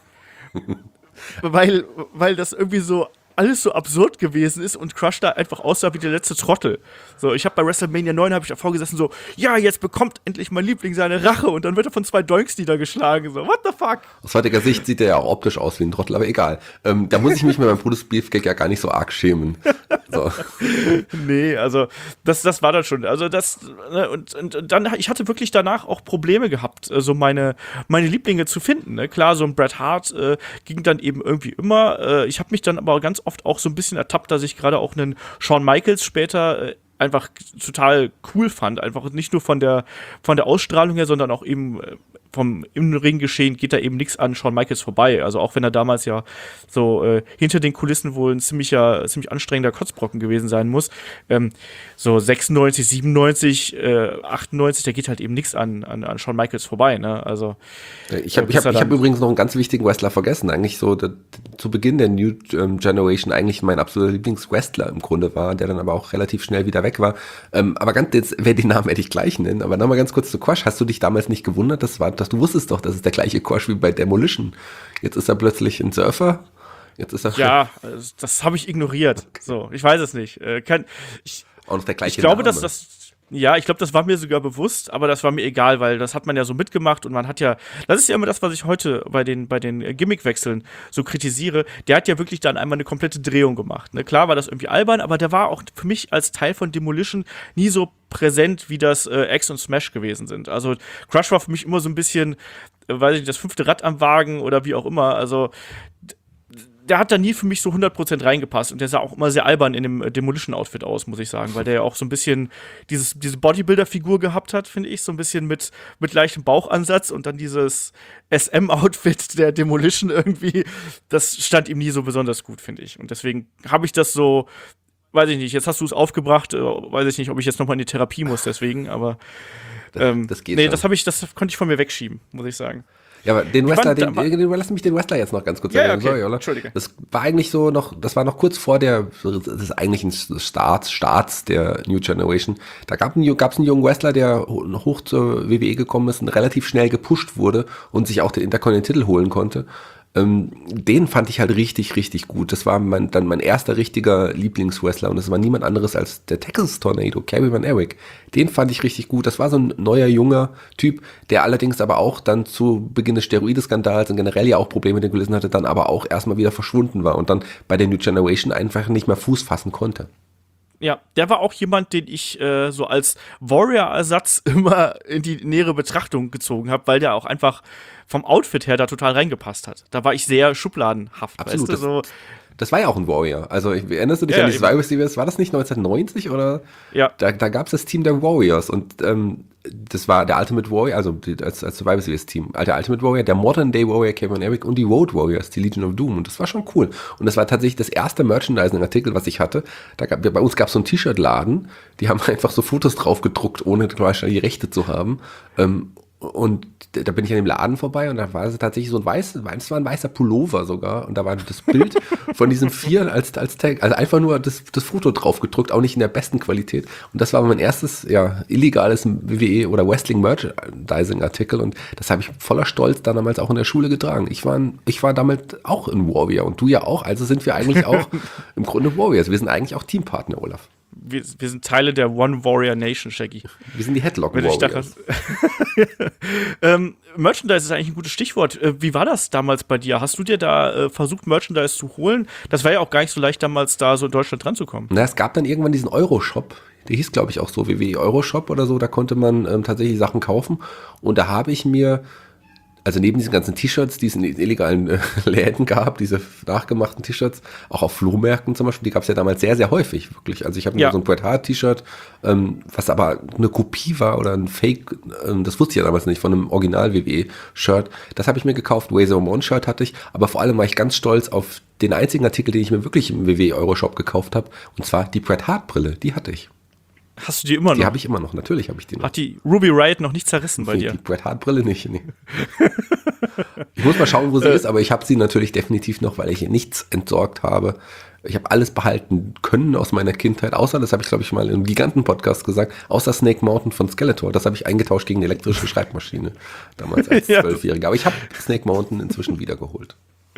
weil, weil das irgendwie so alles so absurd gewesen ist und Crush da einfach aussah wie der letzte Trottel. So, ich habe bei WrestleMania neun habe ich davor gesessen so, ja, jetzt bekommt endlich mein Liebling seine Rache und dann wird er von zwei Doinks niedergeschlagen. So, what the fuck? Aus heutiger Sicht sieht er ja auch optisch aus wie ein Trottel, aber egal. Ähm, da muss ich mich mit meinem Brutus Beefcake ja gar nicht so arg schämen. So. Nee, also das, das war dann schon. Also das, ne, und, und, und dann, ich hatte wirklich danach auch Probleme gehabt, so meine, meine Lieblinge zu finden. Ne? Klar, so ein Bret Hart äh, ging dann eben irgendwie immer. Äh, ich habe mich dann aber ganz oft auch so ein bisschen ertappt, dass ich gerade auch einen Shawn Michaels später äh, einfach total cool fand. Einfach nicht nur von der, von der Ausstrahlung her, sondern auch eben äh, vom Innenring-Geschehen geht da eben nichts an Shawn Michaels vorbei. Also auch wenn er damals ja so äh, hinter den Kulissen wohl ein ziemlicher, ziemlich anstrengender Kotzbrocken gewesen sein muss. Ähm, so sechsundneunzig, siebenundneunzig, äh, achtundneunzig, da geht halt eben nichts an, an, an Shawn Michaels vorbei. Ne? Also, ich habe ich hab, ich hab übrigens noch einen ganz wichtigen Wrestler vergessen. Eigentlich so der, zu Beginn der New ähm, Generation eigentlich mein absoluter Lieblingswrestler im Grunde war, der dann aber auch relativ schnell wieder weg war. Ähm, aber ganz jetzt, wer den Namen hätte ich gleich nennen. Aber nochmal ganz kurz zu Quash. Hast du dich damals nicht gewundert? Das war dass du wusstest doch, das ist der gleiche Quash wie bei Demolition. Jetzt ist er plötzlich ein Surfer. Jetzt ist er ja, das habe ich ignoriert. So, ich weiß es nicht. Äh, kann, ich, auch noch der gleiche ich glaube, Name. dass das ja, ich glaube, das war mir sogar bewusst, aber das war mir egal, weil das hat man ja so mitgemacht und man hat ja, das ist ja immer das, was ich heute bei den, bei den Gimmickwechseln so kritisiere, der hat ja wirklich dann einmal eine komplette Drehung gemacht. Ne? Klar war das irgendwie albern, aber der war auch für mich als Teil von Demolition nie so präsent, wie das äh, X und Smash gewesen sind. Also Crush war für mich immer so ein bisschen, äh, weiß ich nicht, das fünfte Rad am Wagen oder wie auch immer, also der hat da nie für mich so hundert Prozent reingepasst und der sah auch immer sehr albern in dem Demolition-Outfit aus, muss ich sagen, weil der ja auch so ein bisschen dieses, diese Bodybuilder-Figur gehabt hat, finde ich, so ein bisschen mit, mit leichtem Bauchansatz und dann dieses S M-Outfit der Demolition irgendwie, das stand ihm nie so besonders gut, finde ich. Und deswegen habe ich das so, weiß ich nicht, jetzt hast du es aufgebracht, äh, weiß ich nicht, ob ich jetzt nochmal in die Therapie muss, deswegen, aber ähm, das, das geht nee, schon. das habe ich, das konnte ich von mir wegschieben, muss ich sagen. Ja, aber den Wrestler, fand, den, den, den, lass mich den Wrestler jetzt noch ganz kurz ja, sagen. okay. Sorry, oder? Entschuldige. Das war eigentlich so noch, das war noch kurz vor der, des eigentlichen Starts, Starts der New Generation. Da gab es einen, einen jungen Wrestler, der hoch zur W W E gekommen ist und relativ schnell gepusht wurde und sich auch den Intercontinental Titel holen konnte. Ähm, den fand ich halt richtig, richtig gut. Das war mein, dann mein erster richtiger Lieblingswrestler und das war niemand anderes als der Texas Tornado, Kerry Van Erich. Den fand ich richtig gut. Das war so ein neuer, junger Typ, der allerdings aber auch dann zu Beginn des Steroideskandals und generell ja auch Probleme mit den Kulissen hatte, dann aber auch erstmal wieder verschwunden war und dann bei der New Generation einfach nicht mehr Fuß fassen konnte. Ja, der war auch jemand, den ich äh, so als Warrior-Ersatz immer in die nähere Betrachtung gezogen habe, weil der auch einfach vom Outfit her da total reingepasst hat. Da war ich sehr schubladenhaft, Absolut, weißt du, so. Das, das war ja auch ein Warrior. Also ich, erinnerst du dich Ja, an die eben. Survivor Series? War das nicht neunzehnhundertneunzig oder? Ja. Da, da gab es das Team der Warriors und ähm, das war der Ultimate Warrior, also die, als, als Survivor Series Team, der Ultimate Warrior, der Modern Day Warrior Kevin Eric und die Road Warriors, die Legion of Doom und das war schon cool. Und das war tatsächlich das erste Merchandising-Artikel, was ich hatte. Da gab, bei uns gab es so einen T-Shirt-Laden, die haben einfach so Fotos drauf gedruckt, ohne die Rechte zu haben. Ähm, Und da bin ich an dem Laden vorbei und da war es tatsächlich so ein weißes, es war ein weißer Pullover sogar und da war das Bild von diesem Vier als, als Tag, also einfach nur das, das Foto drauf gedruckt, auch nicht in der besten Qualität. Und das war mein erstes, ja, illegales W W E oder Wrestling Merchandising Artikel und das habe ich voller Stolz dann damals auch in der Schule getragen. Ich war, ein, ich war damit auch ein Warrior und du ja auch, also sind wir eigentlich auch im Grunde Warriors. Wir sind eigentlich auch Teampartner, Olaf. wir, wir sind Teile der One Warrior Nation, Shaggy. Wir sind die Headlock Wenn ich Warriors. dachte, ähm, Merchandise ist eigentlich ein gutes Stichwort. Äh, wie war das damals bei dir? Hast du dir da äh, versucht, Merchandise zu holen? Das war ja auch gar nicht so leicht, damals da so in Deutschland dran zu kommen. Na, es gab dann irgendwann diesen Euro-Shop. Der hieß, glaube ich, auch so W W E Euro-Shop oder so. Da konnte man ähm, tatsächlich Sachen kaufen. Und da habe ich mir, also neben diesen ganzen T-Shirts, die es in illegalen äh, Läden gab, diese nachgemachten T-Shirts, auch auf Flohmärkten zum Beispiel, die gab es ja damals sehr, sehr häufig, wirklich. Also ich habe Ja. so ein Bret Hart-T-Shirt, ähm, was aber eine Kopie war oder ein Fake, ähm, das wusste ich ja damals nicht, von einem Original-W W E-Shirt. Das habe ich mir gekauft, Razor Ramon-Shirt hatte ich, aber vor allem war ich ganz stolz auf den einzigen Artikel, den ich mir wirklich im W W E-Euro-Shop gekauft habe, und zwar die Bret Hart-Brille, die hatte ich. Hast du die immer noch? Die habe ich immer noch, natürlich habe ich die noch. Hat die Ruby Riott noch nicht zerrissen bei Nee, dir? die Bret Hart Brille nicht. Nee. Ich muss mal schauen, wo sie ist, aber ich habe sie natürlich definitiv noch, weil ich hier nichts entsorgt habe. Ich habe alles behalten können aus meiner Kindheit, außer, das habe ich glaube ich mal im Giganten-Podcast gesagt, außer Snake Mountain von Skeletor. Das habe ich eingetauscht gegen eine elektrische Schreibmaschine, damals als Ja. Zwölfjähriger. Aber ich habe Snake Mountain inzwischen wiedergeholt.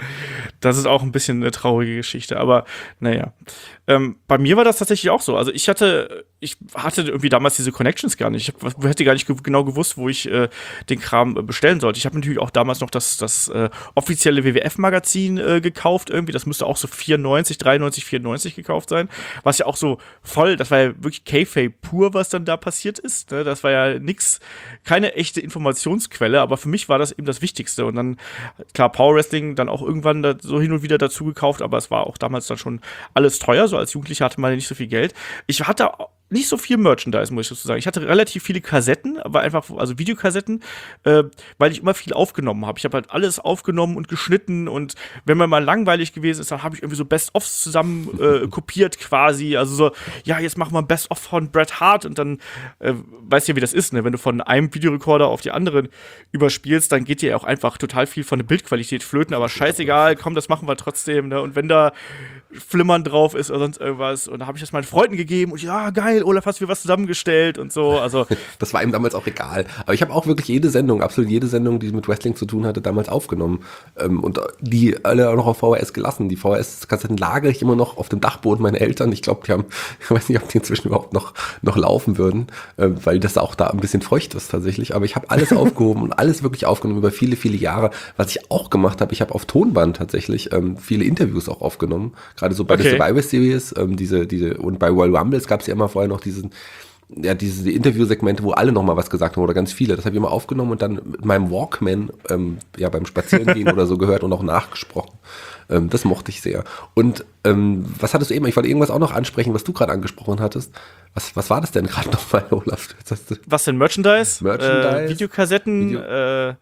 Das ist auch ein bisschen eine traurige Geschichte, aber naja. Ähm, bei mir war das tatsächlich auch so. Also ich hatte, ich hatte irgendwie damals diese Connections gar nicht. Ich hab, hätte gar nicht ge- genau gewusst, wo ich äh, den Kram äh, bestellen sollte. Ich habe natürlich auch damals noch das, das äh, offizielle W W F-Magazin äh, gekauft irgendwie. Das müsste auch so vierundneunzig, dreiundneunzig, vierundneunzig gekauft sein. Was ja auch so voll, das war ja wirklich Kayfabe pur, was dann da passiert ist. Ne? Das war ja nix, keine echte Informationsquelle, aber für mich war das eben das Wichtigste. Und dann, klar, Power Wrestling dann auch irgendwann da so hin und wieder dazu gekauft, aber es war auch damals dann schon alles teuer. So als Jugendlicher hatte man ja nicht so viel Geld. Ich hatte nicht so viel Merchandise, muss ich dazu sagen. Ich hatte relativ viele Kassetten, aber einfach, also Videokassetten, äh, weil ich immer viel aufgenommen habe. Ich habe halt alles aufgenommen und geschnitten, und wenn mir mal langweilig gewesen ist, dann habe ich irgendwie so Best-ofs zusammen äh, kopiert quasi. Also so, ja, jetzt machen wir ein Best-of von Bret Hart, und dann äh, weißt du ja, wie das ist, ne? Wenn du von einem Videorekorder auf die anderen überspielst, dann geht dir ja auch einfach total viel von der Bildqualität flöten, aber scheißegal, komm, das machen wir trotzdem, ne? Und wenn da Flimmern drauf ist oder sonst irgendwas, und da habe ich das meinen Freunden gegeben und ja, geil, Olaf, hast du mir was zusammengestellt und so, also Das war ihm damals auch egal. Aber ich habe auch wirklich jede Sendung, absolut jede Sendung, die mit Wrestling zu tun hatte, damals aufgenommen. Ähm, und die alle auch noch auf V H S gelassen. Die V H S-Kassetten lagere ich immer noch auf dem Dachboden meiner Eltern. Ich glaube, die haben, ich weiß nicht, ob die inzwischen überhaupt noch, noch laufen würden, äh, weil das auch da ein bisschen feucht ist tatsächlich. Aber ich habe alles aufgehoben und alles wirklich aufgenommen über viele, viele Jahre. Was ich auch gemacht habe, ich habe auf Tonband tatsächlich ähm, viele Interviews auch aufgenommen. Gerade so bei Okay. der Survivor Series, ähm, diese, diese, und bei Royal Rumbles gab es ja immer vorher noch diesen, ja, diese die Interviewsegmente, wo alle nochmal was gesagt haben oder ganz viele. Das habe ich immer aufgenommen und dann mit meinem Walkman ähm, ja beim Spazierengehen oder so gehört und auch nachgesprochen. Ähm, das mochte ich sehr. Und ähm, was hattest du eben? Ich wollte irgendwas auch noch ansprechen, was du gerade angesprochen hattest. Was, was war das denn gerade nochmal, Olaf? Jetzt hast du was denn, Merchandise? Merchandise, Äh, Videokassetten, Video- äh,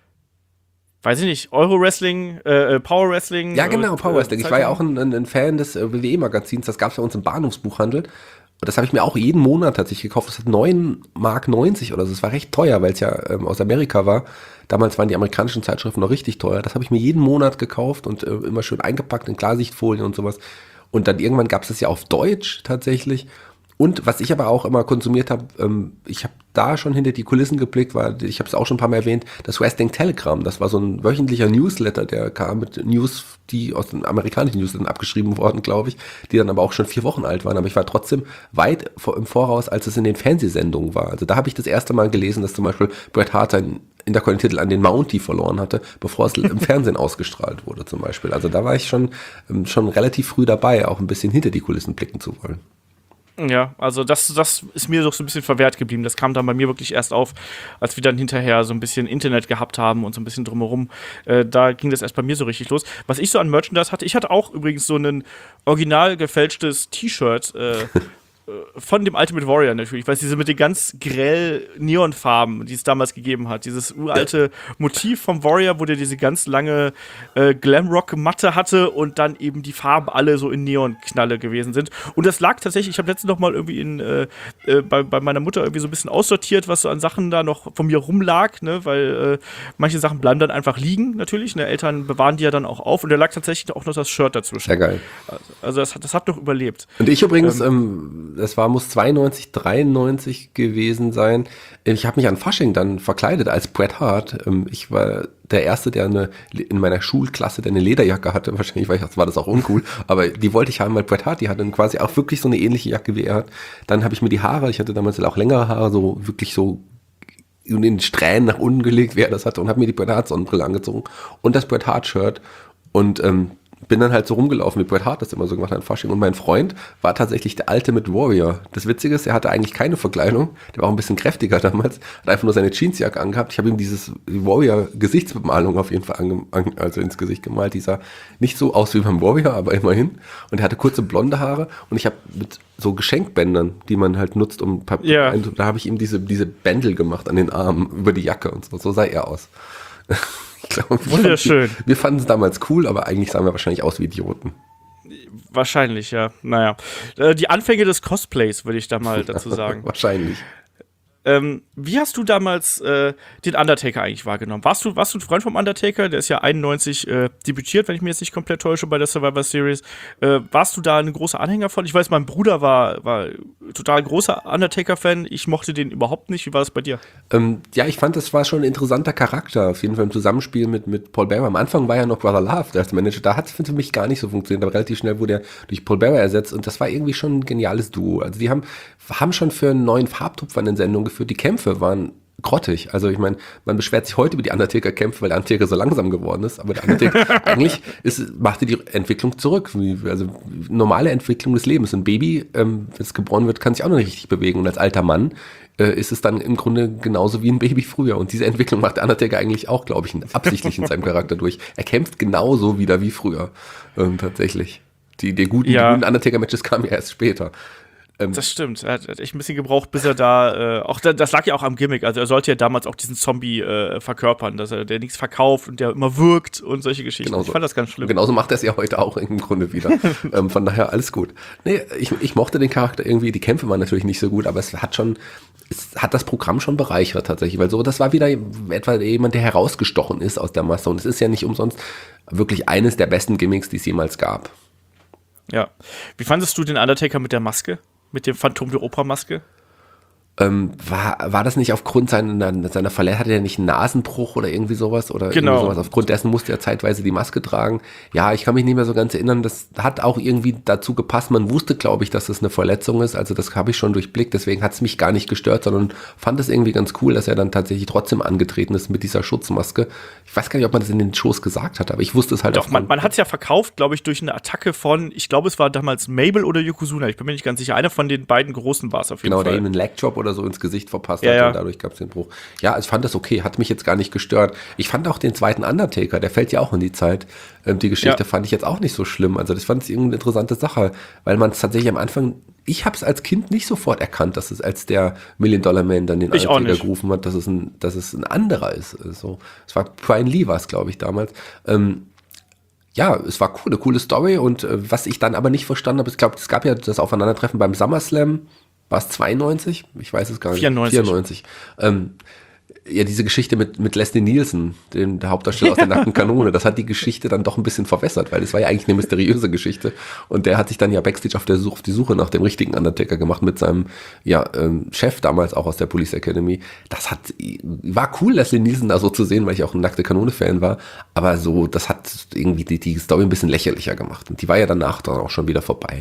weiß ich nicht, Euro-Wrestling, äh, Power-Wrestling. Ja, genau, äh, Power Wrestling. Ich war ja auch ein, ein, ein Fan des äh, W W E-Magazins. Das gab es bei uns im Bahnhofsbuchhandel. Und das habe ich mir auch jeden Monat tatsächlich gekauft. Das hat neun Mark neunzig oder so. Das war recht teuer, weil es ja ähm, aus Amerika war. Damals waren die amerikanischen Zeitschriften noch richtig teuer. Das habe ich mir jeden Monat gekauft und äh, immer schön eingepackt in Klarsichtfolien und sowas. Und dann irgendwann gab es das ja auf Deutsch tatsächlich. Und was ich aber auch immer konsumiert habe, ähm, ich habe da schon hinter die Kulissen geblickt, weil ich habe es auch schon ein paar Mal erwähnt, das Wrestling Telegram, das war so ein wöchentlicher Newsletter, der kam mit News, die aus den amerikanischen Newslettern abgeschrieben wurden, glaube ich, die dann aber auch schon vier Wochen alt waren. Aber ich war trotzdem weit vor, im Voraus, als es in den Fernsehsendungen war. Also da habe ich das erste Mal gelesen, dass zum Beispiel Bret Hart seinen Intercontinental an den Mountie verloren hatte, bevor es im Fernsehen ausgestrahlt wurde zum Beispiel. Also da war ich schon, ähm, schon relativ früh dabei, auch ein bisschen hinter die Kulissen blicken zu wollen. Ja, also das, das ist mir doch so ein bisschen verwehrt geblieben. Das kam dann bei mir wirklich erst auf, als wir dann hinterher so ein bisschen Internet gehabt haben und so ein bisschen drumherum. Äh, da ging das erst bei mir so richtig los. Was ich so an Merchandise hatte, ich hatte auch übrigens so ein original gefälschtes T-Shirt äh, von dem Ultimate Warrior natürlich, weil es diese mit den ganz grell Neonfarben, die es damals gegeben hat, dieses uralte Motiv vom Warrior, wo der diese ganz lange äh, Glamrock-Matte hatte und dann eben die Farben alle so in Neonknalle gewesen sind. Und das lag tatsächlich, ich habe letztens noch mal irgendwie in, äh, äh, bei, bei meiner Mutter irgendwie so ein bisschen aussortiert, was so an Sachen da noch von mir rumlag, ne, weil äh, manche Sachen bleiben dann einfach liegen natürlich, ne, Eltern bewahren die ja dann auch auf, und da lag tatsächlich auch noch das Shirt dazwischen. Sehr geil. Also, also das, hat, das hat noch überlebt. Und ich übrigens, ähm, das war, muss zweiundneunzig, dreiundneunzig gewesen sein. Ich habe mich an Fasching dann verkleidet als Bret Hart. Ich war der Erste, der eine, in meiner Schulklasse, der eine Lederjacke hatte. Wahrscheinlich war, ich, war das auch uncool, aber die wollte ich haben, weil Bret Hart, die hatte quasi auch wirklich so eine ähnliche Jacke wie er hat. Dann habe ich mir die Haare, ich hatte damals auch längere Haare, so wirklich so in den Strähnen nach unten gelegt, wer das hatte, und habe mir die Bret Hart Sonnenbrille angezogen und das Bret Hart Shirt und ähm, bin dann halt so rumgelaufen, wie Bret Hart das immer so gemacht hat an Fasching. Und mein Freund war tatsächlich der alte mit Warrior. Das Witzige ist, er hatte eigentlich keine Verkleidung. Der war auch ein bisschen kräftiger damals. Hat einfach nur seine Jeansjacke angehabt. Ich habe ihm dieses Warrior-Gesichtsbemalung auf jeden Fall ange- an, also ins Gesicht gemalt. Die sah nicht so aus wie beim Warrior, aber immerhin. Und er hatte kurze blonde Haare. Und ich habe mit so Geschenkbändern, die man halt nutzt, um Pap- Ja. ein, da habe ich ihm diese, diese Bändel gemacht an den Armen über die Jacke und so. So sah er aus. Ich glaube, Wunderschön. Wir fanden es damals cool, aber eigentlich sahen wir wahrscheinlich aus wie Idioten. Wahrscheinlich, ja. Naja. Äh, die Anfänge des Cosplays, würde ich da mal dazu sagen. Wahrscheinlich. Ähm, wie hast du damals äh, den Undertaker eigentlich wahrgenommen? Warst du, warst du ein Freund vom Undertaker? Der ist ja einundneunzig äh, debütiert, wenn ich mich jetzt nicht komplett täusche, bei der Survivor Series. Äh, warst du da ein großer Anhänger von? Ich weiß, mein Bruder war, war total großer Undertaker-Fan. Ich mochte den überhaupt nicht. Wie war das bei dir? Ähm, ja, ich fand, das war schon ein interessanter Charakter, auf jeden Fall im Zusammenspiel mit, mit Paul Bearer. Am Anfang war ja noch Brother Love als Manager. Da hat es für mich gar nicht so funktioniert, aber relativ schnell wurde er durch Paul Bearer ersetzt und das war irgendwie schon ein geniales Duo. Also die haben, haben schon für einen neuen Farbtupfer in den Sendungen geführt. Die Kämpfe waren grottig. Also ich meine, man beschwert sich heute über die Undertaker-Kämpfe, weil der Undertaker so langsam geworden ist, aber der Undertaker eigentlich ist, machte die Entwicklung zurück. Also normale Entwicklung des Lebens. Ein Baby, ähm, wenn es geboren wird, kann sich auch noch nicht richtig bewegen und als alter Mann äh, ist es dann im Grunde genauso wie ein Baby früher. Und diese Entwicklung macht der Undertaker eigentlich auch, glaube ich, absichtlich in seinem Charakter durch. Er kämpft genauso wieder wie früher. Ähm, tatsächlich. Die, die guten, Ja. die guten Undertaker-Matches kamen ja erst später. Das stimmt. Er hat echt ein bisschen gebraucht, bis er da, äh, auch da, das lag ja auch am Gimmick. Also er sollte ja damals auch diesen Zombie äh, verkörpern, dass er der nichts verkauft und der immer wirkt und solche Geschichten. Genauso. Ich fand das ganz schlimm. Genauso macht er es ja heute auch im Grunde wieder. ähm, von daher alles gut. Nee, ich, ich mochte den Charakter irgendwie, die Kämpfe waren natürlich nicht so gut, aber es hat schon, es hat das Programm schon bereichert tatsächlich, weil so, das war wieder etwa jemand, der herausgestochen ist aus der Masse und es ist ja nicht umsonst wirklich eines der besten Gimmicks, die es jemals gab. Ja. Wie fandest du den Undertaker mit der Maske? Mit dem Phantom der Oper-Maske? Ähm, war, war das nicht aufgrund seiner, seiner Verletzung, hatte er nicht einen Nasenbruch oder irgendwie sowas? Oder Genau. irgendwie sowas? Aufgrund dessen musste er zeitweise die Maske tragen. Ja, ich kann mich nicht mehr so ganz erinnern. Das hat auch irgendwie dazu gepasst. Man wusste, glaube ich, dass das eine Verletzung ist. Also das habe ich schon durchblickt. Deswegen hat es mich gar nicht gestört, sondern fand es irgendwie ganz cool, dass er dann tatsächlich trotzdem angetreten ist mit dieser Schutzmaske. Ich weiß gar nicht, ob man das in den Shows gesagt hat, aber ich wusste es halt Doch, auch. man, man hat es ja verkauft, glaube ich, durch eine Attacke von, ich glaube, es war damals Mabel oder Yokozuna. Ich bin mir nicht ganz sicher. Einer von den beiden Großen war es auf jeden Genau, Fall. der ihm einen Legdrop oder so ins Gesicht verpasst Ja, hat ja. und dadurch gab es den Bruch. Ja, ich fand das okay, hat mich jetzt gar nicht gestört. Ich fand auch den zweiten Undertaker, der fällt ja auch in die Zeit. Ähm, die Geschichte Ja. fand ich jetzt auch nicht so schlimm. Also das fand ich irgendeine interessante Sache, weil man es tatsächlich am Anfang, ich habe es als Kind nicht sofort erkannt, dass es als der Million-Dollar-Man dann den Ich auch Undertaker nicht. gerufen hat, dass es ein, dass es ein anderer ist. So, es war Brian Lee war es, glaube ich, damals. Ähm, Ja, es war cool, eine coole Story und äh, was ich dann aber nicht verstanden habe, ich glaube, es gab ja das Aufeinandertreffen beim SummerSlam, war es zweiundneunzig? Ich weiß es gar nicht. vierundneunzig. vierundneunzig. Ähm, ja, diese Geschichte mit, mit Leslie Nielsen, dem der Hauptdarsteller aus der nackten Kanone, das hat die Geschichte dann doch ein bisschen verwässert, weil es war ja eigentlich eine mysteriöse Geschichte und der hat sich dann ja Backstage auf, der Suche, auf die Suche nach dem richtigen Undertaker gemacht mit seinem ja, ähm, Chef damals auch aus der Police Academy. Das hat, war cool, Leslie Nielsen da so zu sehen, weil ich auch ein nackte Kanone-Fan war, aber so, das hat irgendwie die, die Story ein bisschen lächerlicher gemacht und die war ja danach dann auch schon wieder vorbei.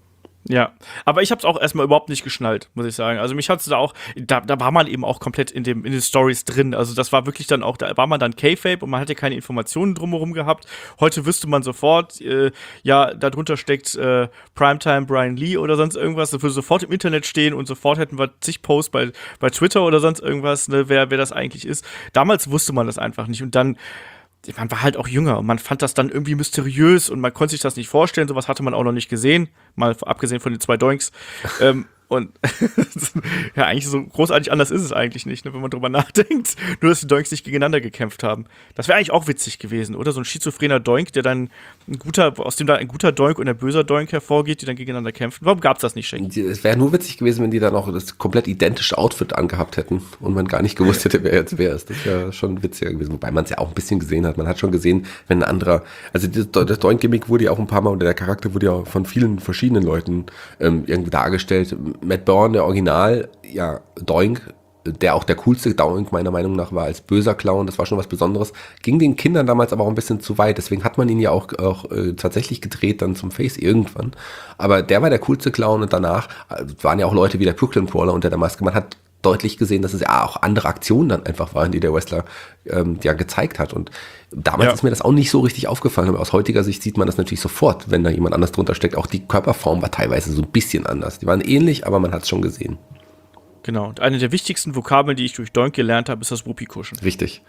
Ja, aber ich habe es auch erstmal überhaupt nicht geschnallt, muss ich sagen. Also mich hat's da auch, da, da war man eben auch komplett in dem in den Stories drin. Also das war wirklich dann auch, da war man dann Kayfabe und man hatte keine Informationen drumherum gehabt. Heute wüsste man sofort, äh, ja, darunter steckt äh, Primetime Brian Lee oder sonst irgendwas. Das würde sofort im Internet stehen und sofort hätten wir zig Posts bei, bei Twitter oder sonst irgendwas, ne, wer, wer das eigentlich ist. Damals wusste man das einfach nicht und dann man war halt auch jünger und man fand das dann irgendwie mysteriös und man konnte sich das nicht vorstellen. Sowas hatte man auch noch nicht gesehen, mal abgesehen von den zwei Doinks. ähm, Und ja, eigentlich so großartig anders ist es eigentlich nicht, ne, wenn man drüber nachdenkt. Nur, dass die Doinks nicht gegeneinander gekämpft haben. Das wäre eigentlich auch witzig gewesen, oder? So ein schizophrener Doink, der dann ein guter, aus dem da ein guter Doink und ein böser Doink hervorgeht, die dann gegeneinander kämpfen. Warum gab's das nicht, Shaggy? Es wäre nur witzig gewesen, wenn die dann auch das komplett identische Outfit angehabt hätten und man gar nicht gewusst hätte, wer jetzt wer ist. Das wäre schon witziger gewesen. Wobei man es ja auch ein bisschen gesehen hat. Man hat schon gesehen, wenn ein anderer, also das, das Doink-Gimmick wurde ja auch ein paar Mal, oder der Charakter wurde ja auch von vielen verschiedenen Leuten ähm, irgendwie dargestellt. Matt Bourne, der Original, ja, Doink, der auch der coolste Doink meiner Meinung nach war als böser Clown, das war schon was Besonderes, ging den Kindern damals aber auch ein bisschen zu weit, deswegen hat man ihn ja auch, auch äh, tatsächlich gedreht dann zum Face irgendwann, aber der war der coolste Clown und danach äh, waren ja auch Leute wie der Brooklyn Brawler unter der Maske, man hat deutlich gesehen, dass es ja auch andere Aktionen dann einfach waren, die der Wrestler ähm, ja gezeigt hat. Und damals ja. ist mir das auch nicht so richtig aufgefallen. Aber aus heutiger Sicht sieht man das natürlich sofort, wenn da jemand anders drunter steckt. Auch die Körperform war teilweise so ein bisschen anders. Die waren ähnlich, aber man hat es schon gesehen. Genau. Und eine der wichtigsten Vokabeln, die ich durch Doink gelernt habe, ist das Whoopi-Kuschen. Richtig.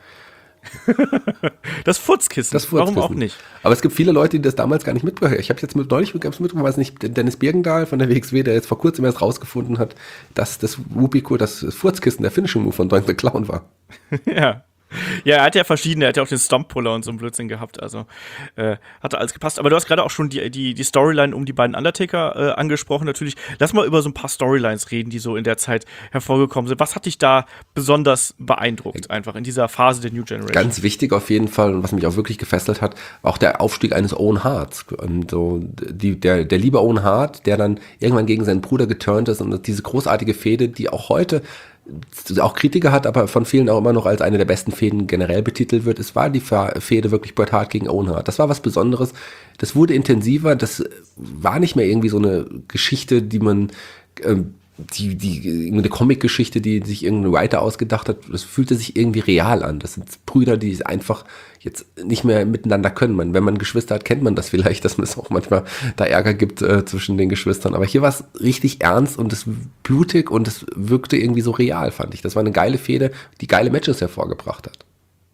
Das Furzkissen. Das Furzkissen. Warum auch nicht? Aber es gibt viele Leute, die das damals gar nicht mitbekommen. Ich habe jetzt mit, neulich mitbekommen, weiß nicht, Dennis Birgendahl von der W X W, der jetzt vor kurzem erst rausgefunden hat, dass das Whoopi, das Furzkissen der Finishing Move von Doink the Clown war. Ja. Ja, er hat ja verschiedene, er hat ja auch den Stomp-Puller und so einen Blödsinn gehabt, also äh, hat alles gepasst. Aber du hast gerade auch schon die, die, die Storyline um die beiden Undertaker äh, angesprochen, natürlich. Lass mal über so ein paar Storylines reden, die so in der Zeit hervorgekommen sind. Was hat dich da besonders beeindruckt, einfach in dieser Phase der New Generation? Ganz wichtig auf jeden Fall und was mich auch wirklich gefesselt hat, war auch der Aufstieg eines Owen Harts. Und so die, der, der liebe Owen Hart, der dann irgendwann gegen seinen Bruder geturnt ist und diese großartige Fehde, die auch heute auch Kritiker hat, aber von vielen auch immer noch als eine der besten Fäden generell betitelt wird. Es war die Fehde wirklich Bret Hart gegen Owen Hart. Das war was Besonderes. Das wurde intensiver. Das war nicht mehr irgendwie so eine Geschichte, die man, ähm, die, die, eine Comic-Geschichte, die sich irgendein Writer ausgedacht hat. Das fühlte sich irgendwie real an. Das sind Brüder, die einfach jetzt nicht mehr miteinander können. Man, wenn man Geschwister hat, kennt man das vielleicht, dass es auch manchmal da Ärger gibt äh, zwischen den Geschwistern. Aber hier war es richtig ernst und es blutig und es wirkte irgendwie so real, fand ich. Das war eine geile Fehde, die geile Matches hervorgebracht hat.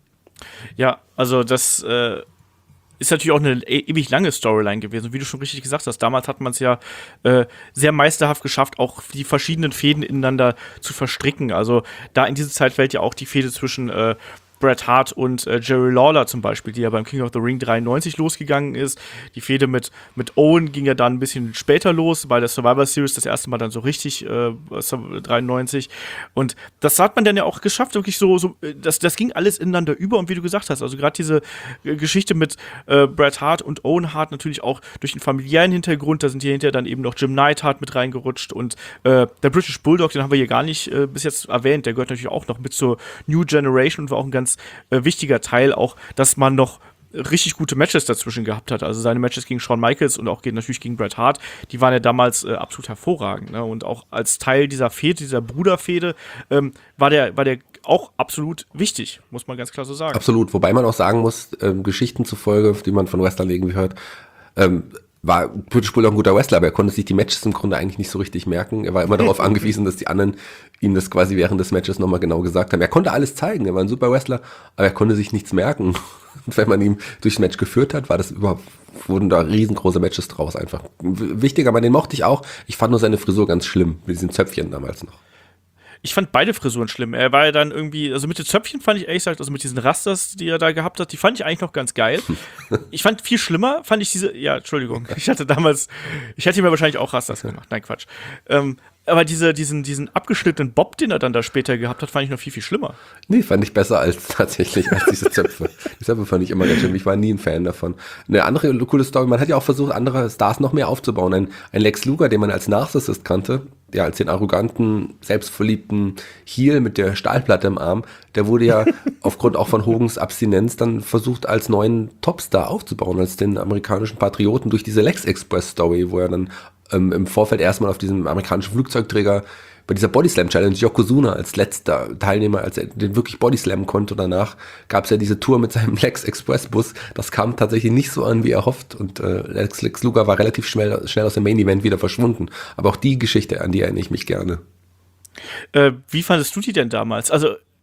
Ja, also das äh, ist natürlich auch eine e- ewig lange Storyline gewesen. Wie du schon richtig gesagt hast, damals hat man es ja äh, sehr meisterhaft geschafft, auch die verschiedenen Fäden ineinander zu verstricken. Also da in diese Zeit fällt ja auch die Fehde zwischen äh, Bret Hart und äh, Jerry Lawler zum Beispiel, die ja beim King of the Ring dreiundneunzig losgegangen ist. Die Fehde mit, mit Owen ging ja dann ein bisschen später los, bei der Survivor Series das erste Mal dann so richtig, äh, dreiundneunzig. Und das hat man dann ja auch geschafft, wirklich so, so das, das ging alles ineinander über. Und wie du gesagt hast, also gerade diese äh, Geschichte mit äh, Bret Hart und Owen Hart natürlich auch durch den familiären Hintergrund, da sind hier hinterher dann eben noch Jim Neidhart mit reingerutscht und äh, der British Bulldog, den haben wir hier gar nicht äh, bis jetzt erwähnt, der gehört natürlich auch noch mit zur New Generation und war auch ein ganz Äh, wichtiger Teil auch, dass man noch richtig gute Matches dazwischen gehabt hat. Also seine Matches gegen Shawn Michaels und auch natürlich gegen Bret Hart, die waren ja damals äh, absolut hervorragend. Ne? Und auch als Teil dieser Fehde, dieser Bruderfehde, ähm, war der, war der auch absolut wichtig, muss man ganz klar so sagen. Absolut, wobei man auch sagen muss, ähm, Geschichten zufolge, die man von Wrestlern irgendwie hört, ähm, war British Bulldog ein guter Wrestler, aber er konnte sich die Matches im Grunde eigentlich nicht so richtig merken. Er war immer darauf angewiesen, dass die anderen ihm das quasi während des Matches nochmal genau gesagt haben. Er konnte alles zeigen, er war ein super Wrestler, aber er konnte sich nichts merken. Und wenn man ihn durchs Match geführt hat, war das überhaupt, wurden da riesengroße Matches draus einfach. Wichtig, aber den mochte ich auch. Ich fand nur seine Frisur ganz schlimm, mit diesen Zöpfchen damals noch. Ich fand beide Frisuren schlimm. Er war ja dann irgendwie, also mit den Zöpfchen fand ich ehrlich gesagt, also mit diesen Rasters, die er da gehabt hat, die fand ich eigentlich noch ganz geil. Ich fand viel schlimmer, fand ich diese, ja, Entschuldigung, ich hatte damals, ich hätte mir wahrscheinlich auch Rasters gemacht. Nein, Quatsch. Ähm, aber diese, diesen, diesen abgeschnittenen Bob, den er dann da später gehabt hat, fand ich noch viel, viel schlimmer. Nee, fand ich besser als tatsächlich als diese Zöpfe. Die Zöpfe fand ich immer ganz schlimm. Ich war nie ein Fan davon. Eine andere coole Story, man hat ja auch versucht, andere Stars noch mehr aufzubauen. Ein, ein Lex Luger, den man als Narcissist kannte, ja, als den arroganten, selbstverliebten Heel mit der Stahlplatte im Arm, der wurde ja aufgrund auch von Hogans Abstinenz dann versucht, als neuen Topstar aufzubauen, als den amerikanischen Patrioten durch diese Lex Express Story, wo er dann ähm, im Vorfeld erstmal auf diesem amerikanischen Flugzeugträger bei dieser Bodyslam Challenge Yokozuna als letzter Teilnehmer, als er den wirklich Bodyslammen konnte. Danach gab es ja diese Tour mit seinem Lex Express Bus. Das kam tatsächlich nicht so an, wie er hofft. Und äh, Lex, Lex Luger war relativ schnell, schnell aus dem Main Event wieder verschwunden. Aber auch die Geschichte, an die erinnere ich mich gerne. Äh, wie fandest du die denn damals? Also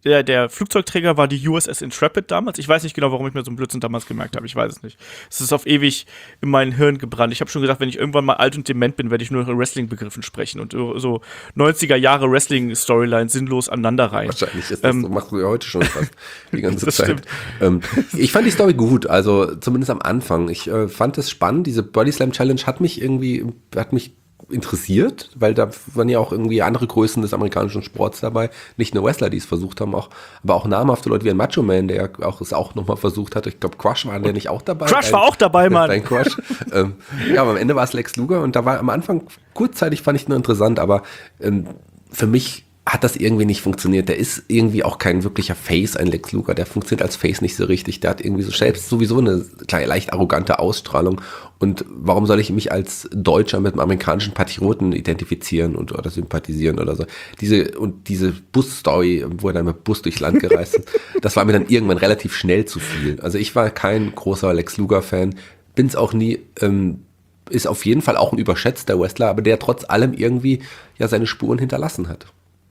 der, der Flugzeugträger war die U S S Intrepid damals. Ich weiß nicht genau, warum ich mir so einen Blödsinn damals gemerkt habe. Ich weiß es nicht. Es ist auf ewig in mein Hirn gebrannt. Ich habe schon gesagt, wenn ich irgendwann mal alt und dement bin, werde ich nur noch in Wrestling-Begriffen sprechen und so neunziger Jahre Wrestling-Storylines sinnlos aneinanderreihen. Wahrscheinlich ist das ähm, so, machst du ja heute schon fast die ganze das Zeit. Ähm, ich fand die Story gut, also zumindest am Anfang. Ich äh, fand es spannend. Diese Body Slam Challenge hat mich irgendwie, hat mich interessiert, weil da waren ja auch irgendwie andere Größen des amerikanischen Sports dabei, nicht nur Wrestler, die es versucht haben, auch, aber auch namhafte Leute wie ein Macho Man, der auch es auch nochmal versucht hat. Ich glaube, Crush war der nicht auch dabei. Crush war auch dabei, Mann. Dein Crush. ähm, ja, aber am Ende war es Lex Luger und da war am Anfang kurzzeitig fand ich nur interessant, aber ähm, für mich hat das irgendwie nicht funktioniert. Der ist irgendwie auch kein wirklicher Face, ein Lex Luger. Der funktioniert als Face nicht so richtig. Der hat irgendwie so selbst sowieso eine kleine, leicht arrogante Ausstrahlung. Und warum soll ich mich als Deutscher mit einem amerikanischen Patrioten identifizieren und oder sympathisieren oder so? Diese und diese Bus-Story, wo er dann mit Bus durchs Land gereist ist, das war mir dann irgendwann relativ schnell zu viel. Also ich war kein großer Lex Luger-Fan, bin es auch nie. Ähm, ist auf jeden Fall auch ein überschätzter Wrestler, aber der trotz allem irgendwie ja seine Spuren hinterlassen hat.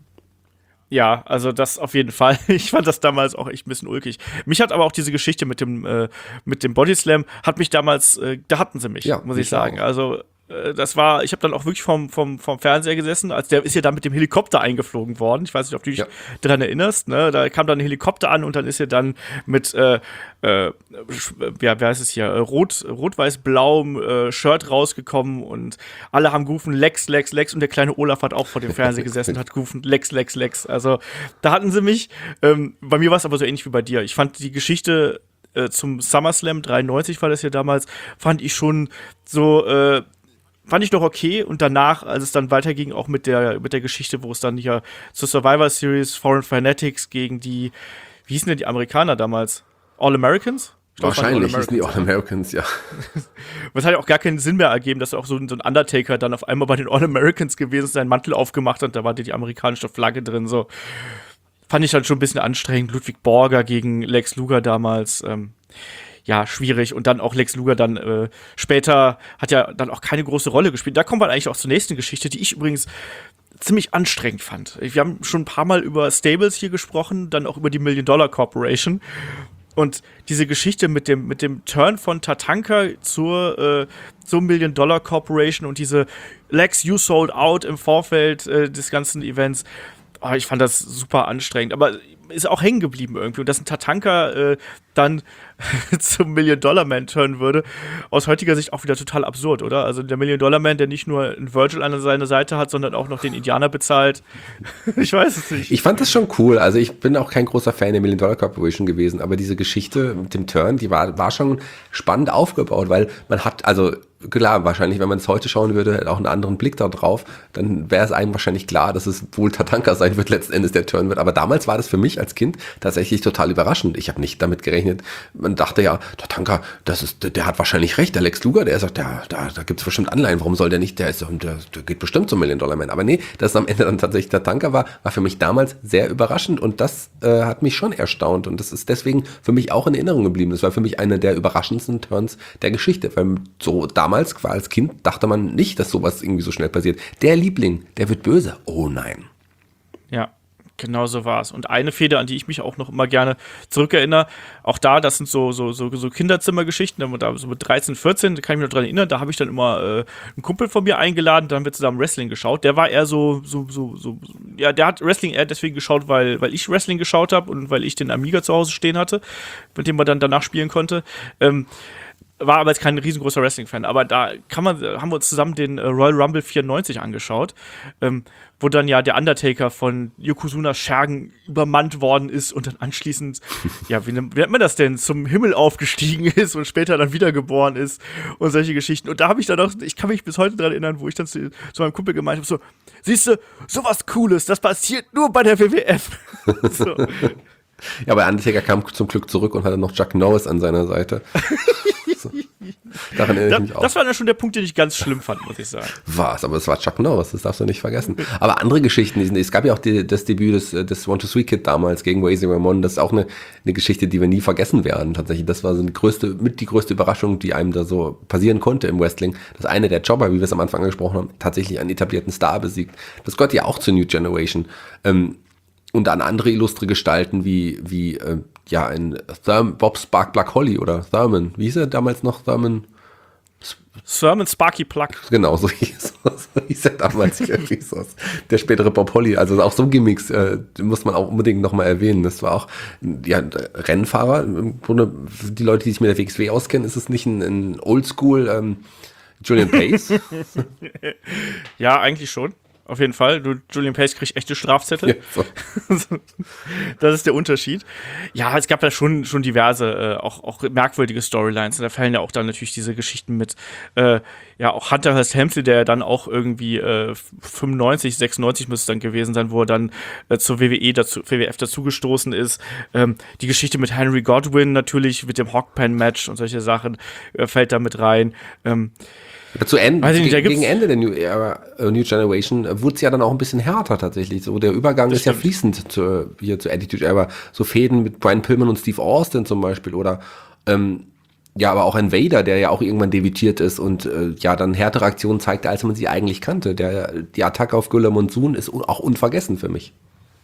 Ja, also das auf jeden Fall. Ich fand das damals auch echt ein bisschen ulkig. Mich hat aber auch diese Geschichte mit dem äh, mit dem Bodyslam, hat mich damals, äh, da hatten sie mich, ja, muss ich sagen. Auch. Also äh, das war, ich habe dann auch wirklich vom, vom, vom Fernseher gesessen, als der ist ja dann mit dem Helikopter eingeflogen worden. Ich weiß nicht, ob du dich ja. daran erinnerst, ne? Da kam dann ein Helikopter an und dann ist er dann mit äh, äh, ja, wie heißt es hier, rot, rot-weiß-blauem äh, Shirt rausgekommen und alle haben gerufen, Lex, Lex, Lex und der kleine Olaf hat auch vor dem Fernseher gesessen und hat gerufen, Lex, Lex, Lex. Also da hatten sie mich. Ähm, bei mir war es aber so ähnlich wie bei dir. Ich fand die Geschichte äh, zum SummerSlam dreiundneunzig war das ja damals, fand ich schon so, äh, fand ich noch okay und danach, als es dann weiterging, auch mit der, mit der Geschichte, wo es dann hier zur Survivor Series Foreign Fanatics gegen die, wie hießen denn die Amerikaner damals? All-Americans? Wahrscheinlich hießen die All-Americans, ja. Was hat ja auch gar keinen Sinn mehr ergeben, dass auch so ein, so ein Undertaker dann auf einmal bei den All-Americans gewesen ist, seinen Mantel aufgemacht hat, da war die amerikanische Flagge drin, so. Fand ich dann schon ein bisschen anstrengend. Ludwig Borger gegen Lex Luger damals, ähm, ja, schwierig. Und dann auch Lex Luger dann äh, später hat ja dann auch keine große Rolle gespielt. Da kommen wir eigentlich auch zur nächsten Geschichte, die ich übrigens ziemlich anstrengend fand. Wir haben schon ein paar Mal über Stables hier gesprochen, dann auch über die Million Dollar Corporation. Und diese Geschichte mit dem, mit dem Turn von Tatanka zur, äh, zur Million Dollar Corporation und diese Lex, you sold out im Vorfeld äh, des ganzen Events, oh, ich fand das super anstrengend. Aber ist auch hängen geblieben irgendwie. Und dass ein Tatanka äh, dann zum Million-Dollar-Man turnen würde, aus heutiger Sicht auch wieder total absurd, oder? Also der Million-Dollar-Man, der nicht nur einen Virgil an seiner Seite hat, sondern auch noch den Indianer bezahlt. Ich weiß es nicht. Ich fand das schon cool. Also ich bin auch kein großer Fan der Million-Dollar Corporation gewesen, aber diese Geschichte mit dem Turn, die war, war schon spannend aufgebaut, weil man hat, also klar, wahrscheinlich, wenn man es heute schauen würde, auch einen anderen Blick da drauf, dann wäre es einem wahrscheinlich klar, dass es wohl Tatanka sein wird, letzten Endes der Turn wird. Aber damals war das für mich als Kind tatsächlich total überraschend. Ich habe nicht damit gerechnet. Man dachte ja, Tatanka, das ist, der hat wahrscheinlich recht, der Lex Luger, der sagt, ja, da, da gibt es bestimmt Anleihen, warum soll der nicht, der, ist, der, der geht bestimmt zum Million-Dollar-Man. Aber nee, dass es am Ende dann tatsächlich Tatanka war, war für mich damals sehr überraschend und das äh, hat mich schon erstaunt und das ist deswegen für mich auch in Erinnerung geblieben. Das war für mich einer der überraschendsten Turns der Geschichte, weil so damals als Kind dachte man nicht, dass sowas irgendwie so schnell passiert. Der Liebling, der wird böse. Oh nein. Ja, genau so war es. Und eine Fehde, an die ich mich auch noch immer gerne zurückerinnere, auch da, das sind so, so, so, so Kinderzimmergeschichten, da so mit dreizehn, vierzehn, da kann ich mich noch dran erinnern, da habe ich dann immer äh, einen Kumpel von mir eingeladen, da haben wir zusammen Wrestling geschaut. Der war eher so, so, so, so, ja, der hat Wrestling eher deswegen geschaut, weil, weil ich Wrestling geschaut habe und weil ich den Amiga zu Hause stehen hatte, mit dem man dann danach spielen konnte. Ähm, War aber jetzt kein riesengroßer Wrestling-Fan, aber da kann man, haben wir uns zusammen den äh, Royal Rumble vierundneunzig angeschaut, ähm, wo dann ja der Undertaker von Yokozuna Schergen übermannt worden ist und dann anschließend, ja, wie, wie nennt man das denn, zum Himmel aufgestiegen ist und später dann wiedergeboren ist und solche Geschichten. Und da habe ich dann auch, ich kann mich bis heute daran erinnern, wo ich dann zu, zu meinem Kumpel gemeint habe, so, siehst du, sowas Cooles, das passiert nur bei der W W F. So. Ja, aber Undertaker kam zum Glück zurück und hatte noch Chuck Norris an seiner Seite. So. Daran erinnere ich mich auch. Das war dann schon der Punkt, den ich ganz schlimm fand, muss ich sagen. Was? Aber es war Chuck Norris, das darfst du nicht vergessen. Aber andere Geschichten, die sind, es gab ja auch die, das Debüt des, des one two three Kid damals gegen Razor Ramon, das ist auch eine, eine Geschichte, die wir nie vergessen werden. Tatsächlich, das war so eine größte, mit die größte Überraschung, die einem da so passieren konnte im Wrestling, dass einer der Jobber, wie wir es am Anfang angesprochen haben, tatsächlich einen etablierten Star besiegt. Das gehört ja auch zur New Generation. Ähm, und an andere illustre Gestalten wie, wie äh, ja, ein Thurman, Bob Spark Black Holly oder Thurman. Wie hieß er damals noch? Thurman? Thurman Sparky Plug. Genau, so hieß, so hieß er damals. Hieß das. Der spätere Bob Holly. Also auch so Gimmicks äh, muss man auch unbedingt nochmal erwähnen. Das war auch ja, ein Rennfahrer. Im Grunde, die Leute, die sich mit der W X W auskennen, ist es nicht ein, ein Oldschool ähm, Julian Pace? Ja, eigentlich schon. Auf jeden Fall. Du, Julian Pace kriegt echte Strafzettel. Ja, so. Das ist der Unterschied. Ja, es gab da schon, schon diverse, äh, auch, auch merkwürdige Storylines. Da fallen ja auch dann natürlich diese Geschichten mit, äh, ja, auch Hunter Hearst Helmsley, der dann auch irgendwie äh, fünfundneunzig, sechsundneunzig müsste es dann gewesen sein, wo er dann äh, zur W W E, dazu, W W F dazugestoßen ist. Ähm, die Geschichte mit Henry Godwinn natürlich, mit dem Hawkpan-Match und solche Sachen äh, fällt da mit rein. Ähm, Zu Ende, nicht, gegen, gegen Ende der New, Era, uh, New Generation äh, wurde es ja dann auch ein bisschen härter tatsächlich. So der Übergang das ist stimmt. ja fließend zu, hier zur Attitude Era. So Fäden mit Brian Pillman und Steve Austin zum Beispiel oder ähm, ja, aber auch ein Vader, der ja auch irgendwann debütiert ist und äh, ja dann härtere Aktionen zeigte, als man sie eigentlich kannte. Der, die Attacke auf Gorilla Monsoon ist auch unvergessen für mich.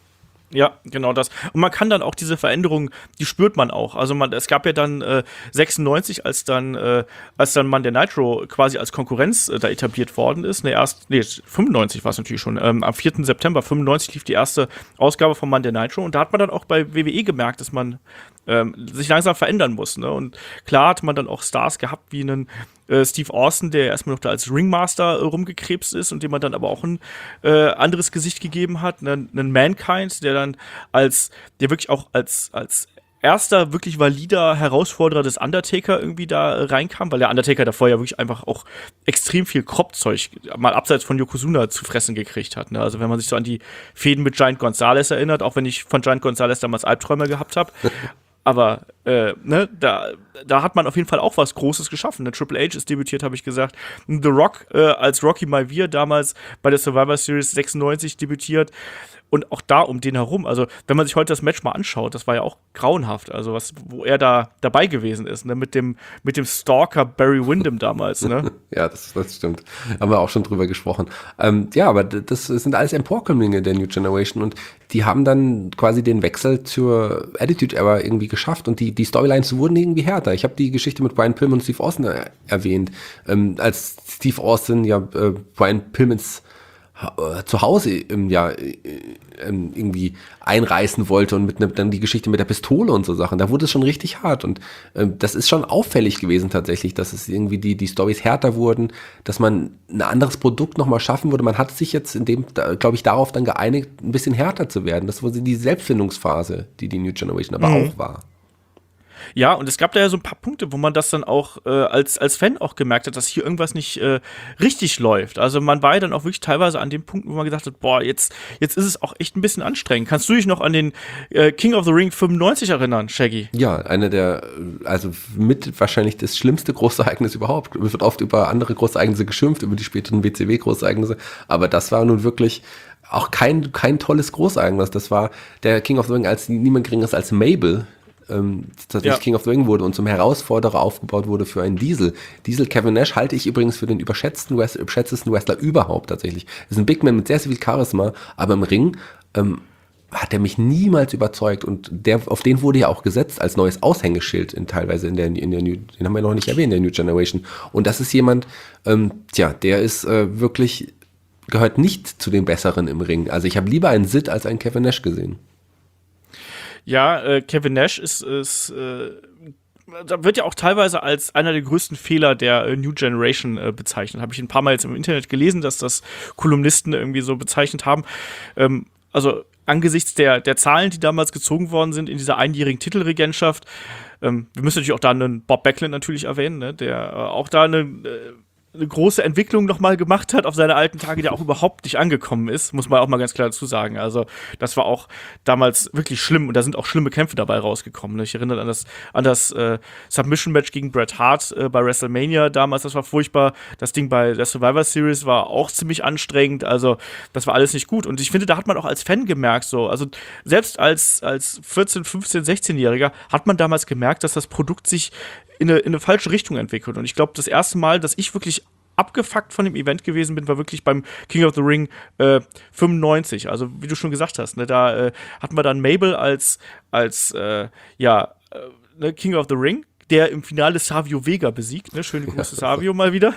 Ja, genau das. Und man kann dann auch diese Veränderungen, die spürt man auch. Also man, es gab ja dann äh, sechsundneunzig, als dann äh, als dann Monday Nitro quasi als Konkurrenz äh, da etabliert worden ist. Ne, erst, nee, fünfundneunzig war es natürlich schon. Ähm, am vierten September fünfundneunzig lief die erste Ausgabe von Monday Nitro und da hat man dann auch bei W W E gemerkt, dass man ähm, sich langsam verändern muss. Ne? Und klar hat man dann auch Stars gehabt wie einen äh, Steve Austin, der erstmal noch da als Ringmaster äh, rumgekrebst ist und dem man dann aber auch ein äh, anderes Gesicht gegeben hat. Einen, einen Mankind, der dann als, der wirklich auch als, als erster wirklich valider Herausforderer des Undertaker irgendwie da äh, reinkam, weil der Undertaker davor ja wirklich einfach auch extrem viel Kropfzeug mal abseits von Yokozuna zu fressen gekriegt hat. Ne? Also wenn man sich so an die Fäden mit Giant Gonzalez erinnert, auch wenn ich von Giant Gonzalez damals Albträume gehabt habe, aber äh, ne, da, da hat man auf jeden Fall auch was Großes geschaffen. Ne? Triple H ist debütiert, habe ich gesagt. The Rock äh, als Rocky Maivia damals bei der Survivor Series sechsundneunzig debütiert. Und auch da um den herum, also wenn man sich heute das Match mal anschaut, das war ja auch grauenhaft, also was, wo er da dabei gewesen ist, ne, mit dem, mit dem Stalker Barry Windham damals, ne? Ja, das, das stimmt. Haben wir auch schon drüber gesprochen. Ähm, ja, aber das sind alles Emporkömmlinge der New Generation und die haben dann quasi den Wechsel zur Attitude Era irgendwie geschafft und die, die Storylines wurden irgendwie härter. Ich habe die Geschichte mit Brian Pillman und Steve Austin er- erwähnt, ähm, als Steve Austin ja äh, Brian Pillmans zu Hause ähm, ja ähm, irgendwie einreißen wollte und mit ne, dann die Geschichte mit der Pistole und so Sachen, da wurde es schon richtig hart und ähm, das ist schon auffällig gewesen tatsächlich, dass es irgendwie die die Storys härter wurden, dass man ein anderes Produkt nochmal schaffen würde. Man hat sich jetzt in dem, glaube ich, darauf dann geeinigt, ein bisschen härter zu werden. Das war die Selbstfindungsphase, die die New Generation aber mhm. auch war. Ja, und es gab da ja so ein paar Punkte, wo man das dann auch äh, als, als Fan auch gemerkt hat, dass hier irgendwas nicht äh, richtig läuft. Also man war ja dann auch wirklich teilweise an dem Punkt, wo man gedacht hat, boah, jetzt, jetzt ist es auch echt ein bisschen anstrengend. Kannst du dich noch an den äh, King of the Ring fünfundneunzig erinnern, Shaggy? Ja, eine der, also mit wahrscheinlich das schlimmste Großereignis überhaupt. Es wird oft über andere Großereignisse geschimpft, über die späteren W C W-Großereignisse, aber das war nun wirklich auch kein, kein tolles Großereignis. Das war der King of the Ring als niemand geringeres als Mabel, tatsächlich ja. King of the Ring wurde und zum Herausforderer aufgebaut wurde für einen Diesel. Diesel Kevin Nash halte ich übrigens für den überschätzten Wrestler, überschätztesten Wrestler überhaupt tatsächlich. Ist ein Big Man mit sehr, sehr viel Charisma, aber im Ring ähm, hat er mich niemals überzeugt und der, auf den wurde ja auch gesetzt als neues Aushängeschild in teilweise in der, in der New, den haben wir noch nicht erwähnt, in der New Generation. Und das ist jemand, ähm, tja, der ist äh, wirklich, gehört nicht zu den Besseren im Ring. Also ich habe lieber einen Sid als einen Kevin Nash gesehen. Ja, äh, Kevin Nash ist, ist äh, da wird ja auch teilweise als einer der größten Fehler der äh, New Generation äh, bezeichnet. Habe ich ein paar Mal jetzt im Internet gelesen, dass das Kolumnisten irgendwie so bezeichnet haben. Ähm, also angesichts der, der Zahlen, die damals gezogen worden sind in dieser einjährigen Titelregentschaft, ähm, wir müssen natürlich auch da einen Bob Backlund natürlich erwähnen, ne, der äh, auch da eine äh, eine große Entwicklung nochmal gemacht hat auf seine alten Tage, der auch überhaupt nicht angekommen ist, muss man auch mal ganz klar dazu sagen. Also das war auch damals wirklich schlimm und da sind auch schlimme Kämpfe dabei rausgekommen. Ne? Ich erinnere an das, an das äh, Submission-Match gegen Bret Hart äh, bei WrestleMania damals, das war furchtbar. Das Ding bei der Survivor Series war auch ziemlich anstrengend, also das war alles nicht gut. Und ich finde, da hat man auch als Fan gemerkt, so, also selbst als, als vierzehn-, fünfzehn-, sechzehnjähriger hat man damals gemerkt, dass das Produkt sich in eine, in eine falsche Richtung entwickelt. Und ich glaube, das erste Mal, dass ich wirklich abgefuckt von dem Event gewesen bin, war wirklich beim King of the Ring äh, fünfundneunzig. Also wie du schon gesagt hast, ne, da äh, hatten wir dann Mabel als, als äh, ja, äh, ne, King of the Ring, der im Finale Savio Vega besiegt. Ne? Schöne Grüße, ja, Savio mal wieder.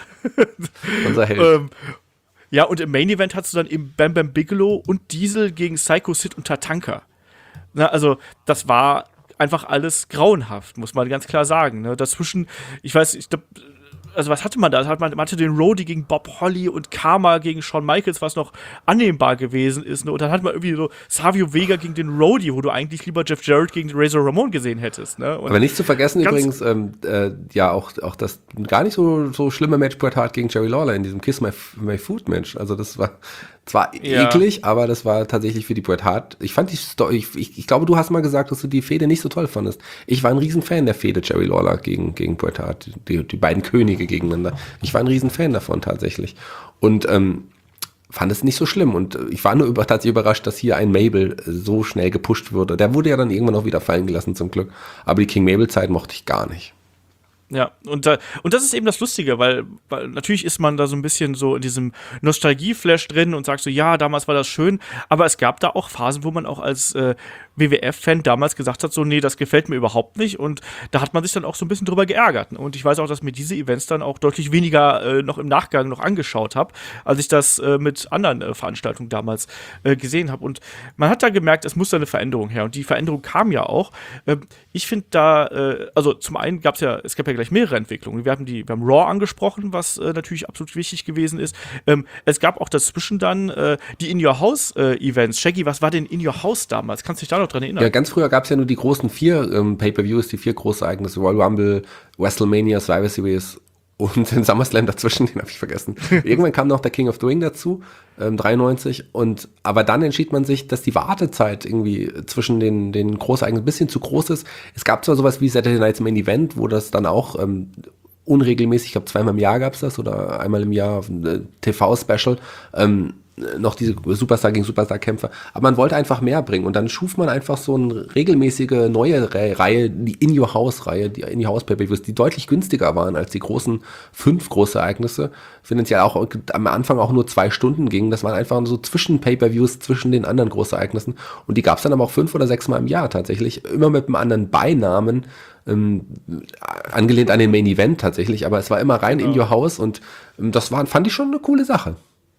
Unser Held. ähm, ja, und im Main Event hast du dann eben Bam Bam Bigelow und Diesel gegen Psycho Sid und Tatanka. Na, also, das war einfach alles grauenhaft, muss man ganz klar sagen. Ne? Dazwischen, ich weiß, ich glaube, also was hatte man da? Man, man hatte den Roadie gegen Bob Holly und Karma gegen Shawn Michaels, was noch annehmbar gewesen ist. Ne? Und dann hat man irgendwie so Savio Vega gegen den Roadie, wo du eigentlich lieber Jeff Jarrett gegen Razor Ramon gesehen hättest. Ne? Und aber nicht zu vergessen übrigens, ähm, äh, ja, auch, auch das gar nicht so, so schlimme Match Bret Hart gegen Jerry Lawler in diesem Kiss My, My Food Match. Also das war zwar ja. eklig, aber das war tatsächlich für die Bret Hart. Ich fand die Story, ich, ich, ich glaube, du hast mal gesagt, dass du die Fehde nicht so toll fandest. Ich war ein Riesenfan der Fehde Jerry Lawler gegen, gegen Bret Hart, die, die beiden Könige gegeneinander. Ich war ein Riesenfan davon tatsächlich. Und ähm, fand es nicht so schlimm. Und ich war nur über, tatsächlich überrascht, dass hier ein Mabel so schnell gepusht wurde. Der wurde ja dann irgendwann auch wieder fallen gelassen, zum Glück. Aber die King-Mabel-Zeit mochte ich gar nicht. Ja, und, da, und das ist eben das Lustige, weil, weil natürlich ist man da so ein bisschen so in diesem Nostalgie-Flash drin und sagt so, ja, damals war das schön, aber es gab da auch Phasen, wo man auch als äh, W W F-Fan damals gesagt hat, so, nee, das gefällt mir überhaupt nicht, und da hat man sich dann auch so ein bisschen drüber geärgert. Und ich weiß auch, dass mir diese Events dann auch deutlich weniger äh, noch im Nachgang noch angeschaut habe, als ich das äh, mit anderen äh, Veranstaltungen damals äh, gesehen habe. Und man hat da gemerkt, es muss da eine Veränderung her, und die Veränderung kam ja auch. Äh, ich finde da, äh, also zum einen gab es ja, es gab ja gleich mehrere Entwicklungen. Wir haben die, wir haben Raw angesprochen, was äh, natürlich absolut wichtig gewesen ist. Ähm, es gab auch dazwischen dann äh, die In Your House äh, Events. Shaggy, was war denn In Your House damals? Kannst du dich da noch dran erinnern? Ja, ganz früher gab es ja nur die großen vier ähm, Pay-Per-Views, die vier Großereignisse, Royal Rumble, WrestleMania, Survivor Series und den SummerSlam dazwischen, den habe ich vergessen. Irgendwann kam noch der King of the Ring dazu, ähm, dreiundneunzig, und aber dann entschied man sich, dass die Wartezeit irgendwie zwischen den, den Großereignissen ein bisschen zu groß ist. Es gab zwar sowas wie Saturday Night's Main Event, wo das dann auch ähm, unregelmäßig, ich glaube zweimal im Jahr gab es das, oder einmal im Jahr äh, T V-Special, ähm, noch diese Superstar gegen Superstar-Kämpfer, aber man wollte einfach mehr bringen, und dann schuf man einfach so eine regelmäßige neue Reihe, die In-Your-House-Reihe, die In-Your-House-Pay-Per-Views, die deutlich günstiger waren als die großen fünf Großereignisse, finanziell auch am Anfang auch nur zwei Stunden gingen. Das waren einfach so Zwischen-Pay-Per-Views zwischen den anderen Großereignissen, und die gab es dann aber auch fünf oder sechs Mal im Jahr tatsächlich, immer mit einem anderen Beinamen, ähm, angelehnt an den Main Event tatsächlich, aber es war immer rein genau. In Your House, und ähm, das war, fand ich schon eine coole Sache.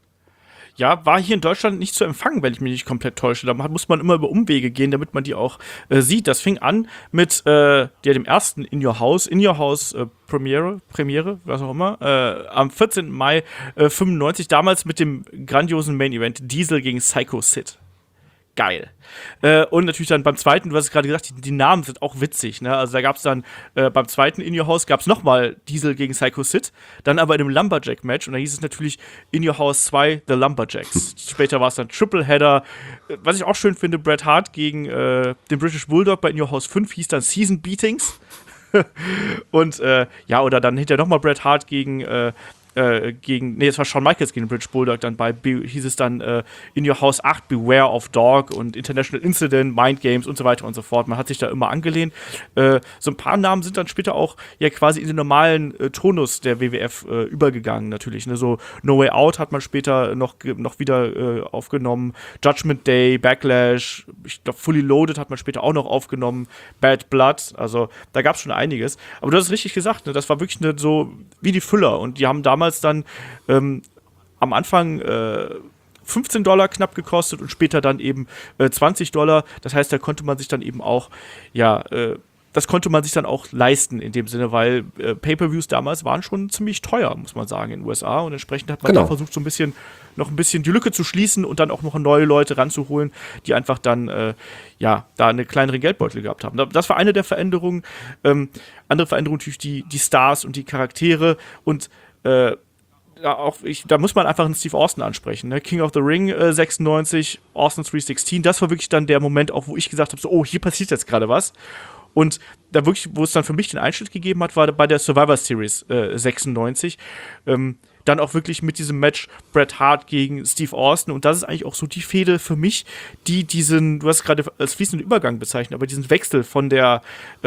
Ja, war hier in Deutschland nicht zu empfangen, wenn ich mich nicht komplett täusche. Da muss man immer über Umwege gehen, damit man die auch äh, sieht. Das fing an mit äh, ja, dem ersten In Your House, In Your House äh, Premiere, Premiere, was auch immer, äh, am vierzehnten Mai äh, fünfundneunzig, damals mit dem grandiosen Main Event Diesel gegen Psycho Sid. Geil. Äh, und natürlich dann beim zweiten, du hast es gerade gesagt, die, die Namen sind auch witzig, ne? Also da gab es dann äh, beim zweiten In Your House gab es nochmal Diesel gegen Psycho Sid, dann aber in einem Lumberjack-Match, und da hieß es natürlich In Your House zwei, The Lumberjacks. Später war es dann Tripleheader. Was ich auch schön finde, Bret Hart gegen äh, den British Bulldog bei In Your House fünf hieß dann Season Beatings. Und äh, ja, oder dann hinterher nochmal Bret Hart gegen äh, Äh, gegen, nee, es war Shawn Michaels gegen den British Bulldog, dann bei, Be- hieß es dann äh, In Your House acht, Beware of Dog und International Incident, Mind Games und so weiter und so fort. Man hat sich da immer angelehnt. Äh, so ein paar Namen sind dann später auch ja quasi in den normalen äh, Tonus der W W F äh, übergegangen, natürlich. Ne? So No Way Out hat man später noch, noch wieder äh, aufgenommen. Judgment Day, Backlash, ich glaube Fully Loaded hat man später auch noch aufgenommen. Bad Blood, also da gab es schon einiges. Aber du hast es richtig gesagt, ne? Das war wirklich ne, so wie die Füller, und die haben damals dann ähm, am Anfang äh, fünfzehn Dollar knapp gekostet und später dann eben äh, zwanzig Dollar. Das heißt, da konnte man sich dann eben auch, ja, äh, das konnte man sich dann auch leisten in dem Sinne, weil äh, Pay-Per-Views damals waren schon ziemlich teuer, muss man sagen, in den U S A, und entsprechend hat man genau. dann versucht, so ein bisschen, noch ein bisschen die Lücke zu schließen und dann auch noch neue Leute ranzuholen, die einfach dann, äh, ja, da eine kleinere Geldbeutel gehabt haben. Das war eine der Veränderungen. Ähm, andere Veränderung natürlich die, die Stars und die Charaktere, und Äh, ja, auch ich, da muss man einfach einen Steve Austin ansprechen. Ne? King of the Ring äh, sechsundneunzig, Austin drei sechzehn, das war wirklich dann der Moment, auch wo ich gesagt habe, so, oh, hier passiert jetzt gerade was. Und da wirklich, wo es dann für mich den Einschnitt gegeben hat, war bei der Survivor Series äh, sechsundneunzig. Ähm, dann auch wirklich mit diesem Match Bret Hart gegen Steve Austin. Und das ist eigentlich auch so die Fehde für mich, die diesen, du hast es gerade als fließenden Übergang bezeichnet, aber diesen Wechsel von der, äh,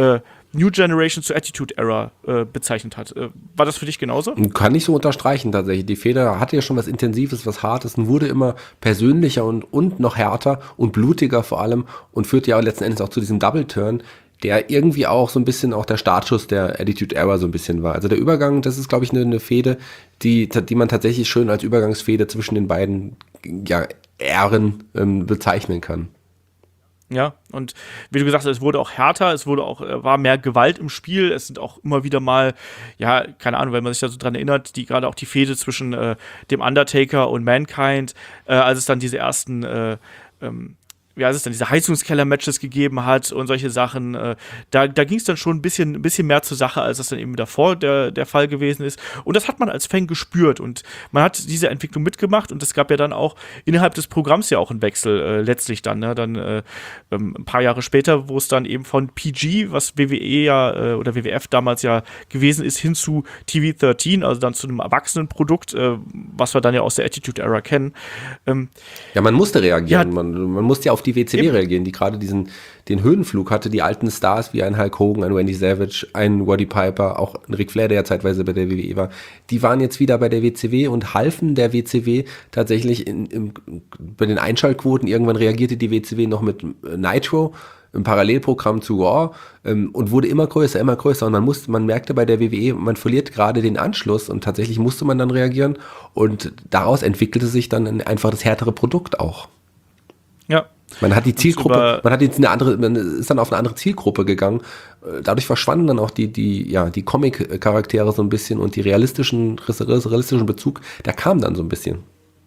New Generation zu Attitude Era äh, bezeichnet hat. Äh, war das für dich genauso? Kann ich so unterstreichen tatsächlich. Die Feder hatte ja schon was Intensives, was Hartes und wurde immer persönlicher und, und noch härter und blutiger vor allem und führte ja letzten Endes auch zu diesem Double-Turn, der irgendwie auch so ein bisschen auch der Startschuss der Attitude Era so ein bisschen war. Also der Übergang, das ist, glaube ich, eine, eine Fehde, die, die man tatsächlich schön als Übergangsfehde zwischen den beiden ja, Ähren ähm, bezeichnen kann. Ja, und wie du gesagt hast, es wurde auch härter, es wurde auch, war mehr Gewalt im Spiel, es sind auch immer wieder mal, ja, keine Ahnung, wenn man sich da so dran erinnert, die gerade auch die Fehde zwischen äh, dem Undertaker und Mankind, äh, als es dann diese ersten äh, ähm, wie heißt es dann, diese Heizungskeller-Matches gegeben hat und solche Sachen, äh, da, da ging es dann schon ein bisschen, ein bisschen mehr zur Sache, als das dann eben davor der, der Fall gewesen ist. Und das hat man als Fan gespürt und man hat diese Entwicklung mitgemacht und es gab ja dann auch innerhalb des Programms ja auch einen Wechsel, äh, letztlich dann, ne? Dann äh, ähm, ein paar Jahre später, wo es dann eben von P G, was W W E ja, äh, oder W W F damals ja gewesen ist, hin zu T V dreizehn, also dann zu einem Erwachsenenprodukt, äh, was wir dann ja aus der Attitude Era kennen. Ähm, ja, man musste reagieren, ja, man, man musste ja auf die W C W Eben. reagieren, die gerade diesen den Höhenflug hatte, die alten Stars wie ein Hulk Hogan, ein Randy Savage, ein Roddy Piper, auch ein Ric Flair, der ja zeitweise bei der W W E war, die waren jetzt wieder bei der W C W und halfen der W C W tatsächlich in, in, bei den Einschaltquoten. Irgendwann reagierte die W C W noch mit Nitro, im Parallelprogramm zu Raw, ähm, und wurde immer größer, immer größer und man musste, man merkte bei der W W E, man verliert gerade den Anschluss und tatsächlich musste man dann reagieren und daraus entwickelte sich dann einfach das härtere Produkt auch. Ja. Man hat die Zielgruppe, man hat jetzt eine andere, man ist dann auf eine andere Zielgruppe gegangen. Dadurch verschwanden dann auch die, die, ja, die Comic-Charaktere so ein bisschen und die realistischen, realistischen Bezug, der kam dann so ein bisschen.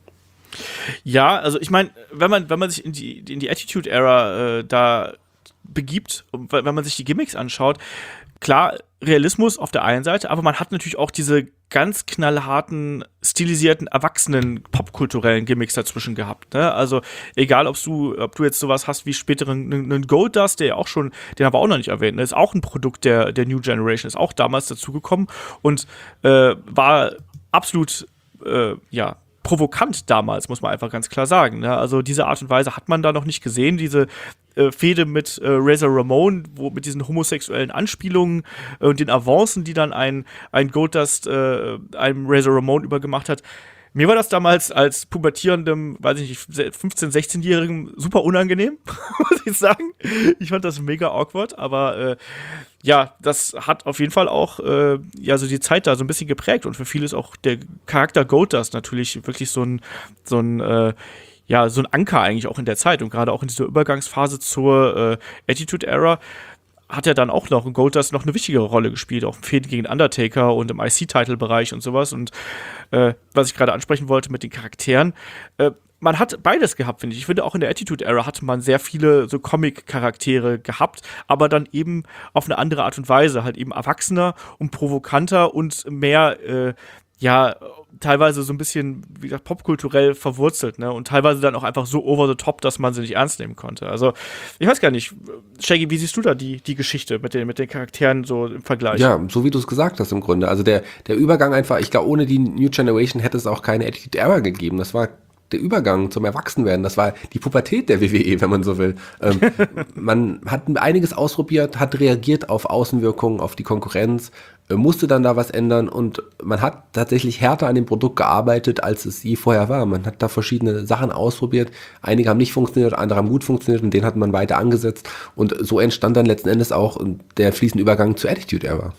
Ja, also ich meine, wenn man, wenn man sich in die, in die Attitude-Era äh, da begibt, wenn man sich die Gimmicks anschaut, klar, Realismus auf der einen Seite, aber man hat natürlich auch diese ganz knallharten, stilisierten, erwachsenen, popkulturellen Gimmicks dazwischen gehabt. Ne? Also egal, ob du, ob du jetzt sowas hast wie späteren einen Goldust, der ja auch schon, den haben wir auch noch nicht erwähnt, ne? Ist auch ein Produkt der, der New Generation, ist auch damals dazugekommen und äh, war absolut, äh, ja, provokant damals, muss man einfach ganz klar sagen. Ne? Also diese Art und Weise hat man da noch nicht gesehen, diese äh, Fehde mit äh, Razor Ramon, wo mit diesen homosexuellen Anspielungen äh, und den Avancen, die dann ein, ein Goldust äh, einem Razor Ramon übergemacht hat. Mir war das damals als pubertierendem, weiß ich nicht, fünfzehn-, sechzehnjährigen super unangenehm, muss ich sagen. Ich fand das mega awkward, aber äh, ja, das hat auf jeden Fall auch äh, ja so die Zeit da so ein bisschen geprägt und für viele ist auch der Charakter Goldust natürlich wirklich so ein so ein äh, ja so ein Anker eigentlich auch in der Zeit und gerade auch in dieser Übergangsphase zur äh, Attitude Era hat er dann auch noch in Goldust noch eine wichtigere Rolle gespielt, auch im Fehden gegen Undertaker und im I C-Title-Bereich und sowas. Und äh, was ich gerade ansprechen wollte mit den Charakteren, äh, man hat beides gehabt, finde ich. Ich finde, auch in der Attitude-Era hatte man sehr viele so Comic-Charaktere gehabt, aber dann eben auf eine andere Art und Weise, halt eben erwachsener und provokanter und mehr, äh, ja, teilweise so ein bisschen, wie gesagt, popkulturell verwurzelt, ne? Und teilweise dann auch einfach so over the top, dass man sie nicht ernst nehmen konnte. Also, ich weiß gar nicht, Shaggy, wie siehst du da die, die Geschichte mit den, mit den Charakteren so im Vergleich? Ja, so wie du es gesagt hast im Grunde. Also der, der Übergang einfach, ich glaube, ohne die New Generation hätte es auch keine Attitude Era gegeben. Das war der Übergang zum Erwachsenwerden, das war die Pubertät der W W E, wenn man so will. Ähm, man hat einiges ausprobiert, hat reagiert auf Außenwirkungen, auf die Konkurrenz, äh, musste dann da was ändern und man hat tatsächlich härter an dem Produkt gearbeitet, als es je vorher war. Man hat da verschiedene Sachen ausprobiert. Einige haben nicht funktioniert, andere haben gut funktioniert und den hat man weiter angesetzt. Und so entstand dann letzten Endes auch der fließende Übergang zur Attitude Era.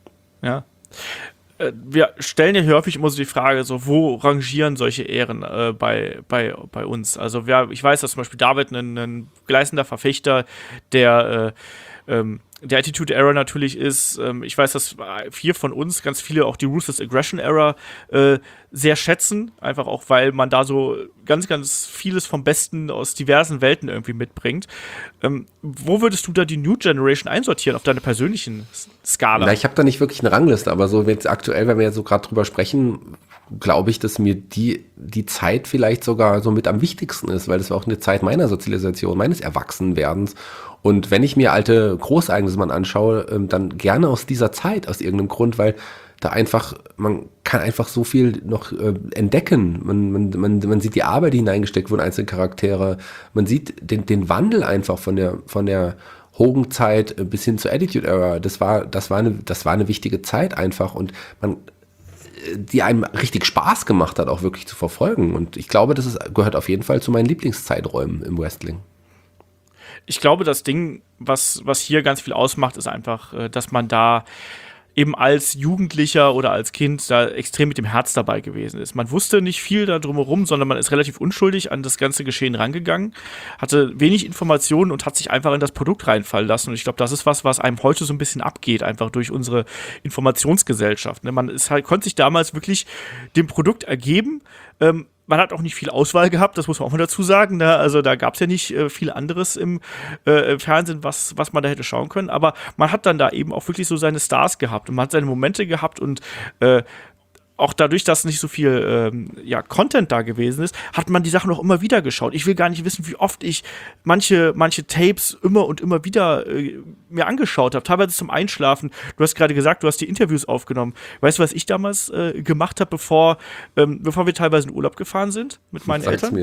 Ja. Wir stellen ja häufig immer so die Frage, so, wo rangieren solche Ehren äh, bei, bei, bei uns? Also wir, ich weiß, dass zum Beispiel David ein, ein gleißender Verfechter der, äh, ähm, der Attitude Era natürlich ist. Ähm, ich weiß, dass vier von uns, ganz viele auch die Ruthless Aggression Era äh, sehr schätzen, einfach auch, weil man da so ganz, ganz vieles vom Besten aus diversen Welten irgendwie mitbringt. Ähm, wo würdest du da die New Generation einsortieren auf deine persönlichen Skala? Na, ich habe da nicht wirklich eine Rangliste, aber so jetzt aktuell, wenn wir jetzt so gerade drüber sprechen, glaube ich, dass mir die, die Zeit vielleicht sogar so mit am wichtigsten ist, weil das war auch eine Zeit meiner Sozialisation, meines Erwachsenwerdens. Und wenn ich mir alte Großereignisse mal anschaue, dann gerne aus dieser Zeit, aus irgendeinem Grund, weil da einfach, man kann einfach so viel noch äh, entdecken. Man, man, man, man sieht die Arbeit, die hineingesteckt wurde, einzelne Charaktere. Man sieht den, den Wandel einfach von der, von der Hogan-Zeit bis hin zur Attitude Era, das war, das war eine, das war eine wichtige Zeit einfach und man, die einem richtig Spaß gemacht hat, auch wirklich zu verfolgen. Und ich glaube, das ist, gehört auf jeden Fall zu meinen Lieblingszeiträumen im Wrestling. Ich glaube, das Ding, was, was hier ganz viel ausmacht, ist einfach, dass man da eben als Jugendlicher oder als Kind da extrem mit dem Herz dabei gewesen ist. Man wusste nicht viel da drumherum, sondern man ist relativ unschuldig an das ganze Geschehen rangegangen, hatte wenig Informationen und hat sich einfach in das Produkt reinfallen lassen. Und ich glaube, das ist was, was einem heute so ein bisschen abgeht, einfach durch unsere Informationsgesellschaft. Man ist halt, konnte sich damals wirklich dem Produkt ergeben. Ähm, Man hat auch nicht viel Auswahl gehabt, das muss man auch mal dazu sagen. Ne? Also da gab es ja nicht äh, viel anderes im äh, Fernsehen, was, was man da hätte schauen können. Aber man hat dann da eben auch wirklich so seine Stars gehabt und man hat seine Momente gehabt und äh, auch dadurch, dass nicht so viel ähm, ja, Content da gewesen ist, hat man die Sachen auch immer wieder geschaut. Ich will gar nicht wissen, wie oft ich manche, manche Tapes immer und immer wieder äh, mir angeschaut habe, teilweise zum Einschlafen. Du hast gerade gesagt, du hast die Interviews aufgenommen. Weißt du, was ich damals äh, gemacht habe, bevor, ähm, bevor wir teilweise in Urlaub gefahren sind mit meinen Sag's Eltern? Mir.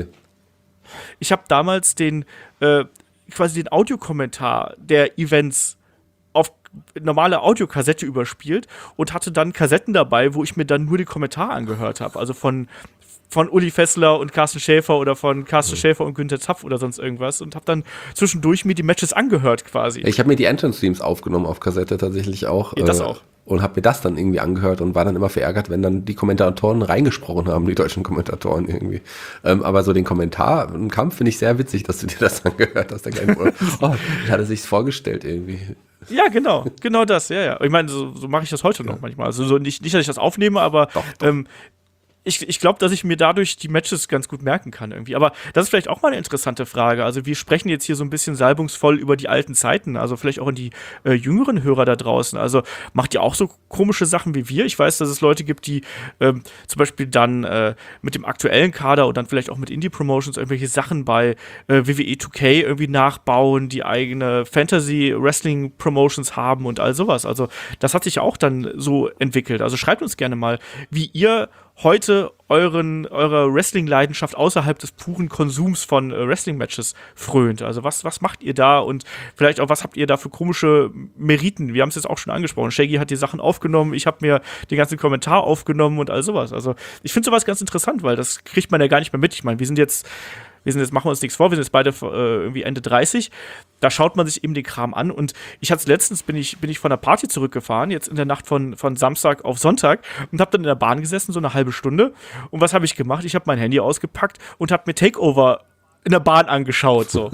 Ich habe damals den äh, quasi den Audiokommentar der Events auf normale Audiokassette überspielt und hatte dann Kassetten dabei, wo ich mir dann nur die Kommentare angehört habe. Also von, von Uli Fessler und Carsten Schäfer oder von Carsten mhm. Schäfer und Günther Zapf oder sonst irgendwas und habe dann zwischendurch mir die Matches angehört quasi. Ich habe mir die Entrance-Streams aufgenommen auf Kassette tatsächlich auch. Ja, das äh, auch. Und habe mir das dann irgendwie angehört und war dann immer verärgert, wenn dann die Kommentatoren reingesprochen haben, die deutschen Kommentatoren irgendwie. Ähm, aber so den Kommentar im Kampf finde ich sehr witzig, dass du dir das angehört hast. Oh, wie hat er sich's vorgestellt irgendwie. Ja, genau, genau das, ja, ja. Ich meine, so, so mache ich das heute noch manchmal. Also so nicht, nicht, dass ich das aufnehme, aber doch, doch. Ähm, ich, ich glaube, dass ich mir dadurch die Matches ganz gut merken kann irgendwie. Aber das ist vielleicht auch mal eine interessante Frage. Also wir sprechen jetzt hier so ein bisschen salbungsvoll über die alten Zeiten, also vielleicht auch in die äh, jüngeren Hörer da draußen. Also macht ihr auch so komische Sachen wie wir? Ich weiß, dass es Leute gibt, die ähm, zum Beispiel dann äh, mit dem aktuellen Kader und dann vielleicht auch mit Indie-Promotions irgendwelche Sachen bei äh, W W E zwei K irgendwie nachbauen, die eigene Fantasy-Wrestling-Promotions haben und all sowas. Also das hat sich auch dann so entwickelt. Also schreibt uns gerne mal, wie ihr heute euren, eure Wrestling-Leidenschaft außerhalb des puren Konsums von äh, Wrestling-Matches frönt. Also was, was macht ihr da und vielleicht auch, was habt ihr da für komische Meriten? Wir haben es jetzt auch schon angesprochen. Shaggy hat die Sachen aufgenommen, ich habe mir den ganzen Kommentar aufgenommen und all sowas. Also ich finde sowas ganz interessant, weil das kriegt man ja gar nicht mehr mit. Ich meine, wir sind jetzt Wir sind jetzt, machen wir uns nichts vor, wir sind jetzt beide äh, irgendwie Ende dreißig. Da schaut man sich eben den Kram an. Und ich hatte letztens, bin ich, bin ich von der Party zurückgefahren, jetzt in der Nacht von, von Samstag auf Sonntag und habe dann in der Bahn gesessen, so eine halbe Stunde. Und was habe ich gemacht? Ich habe mein Handy ausgepackt und habe mir Takeover in der Bahn angeschaut. So.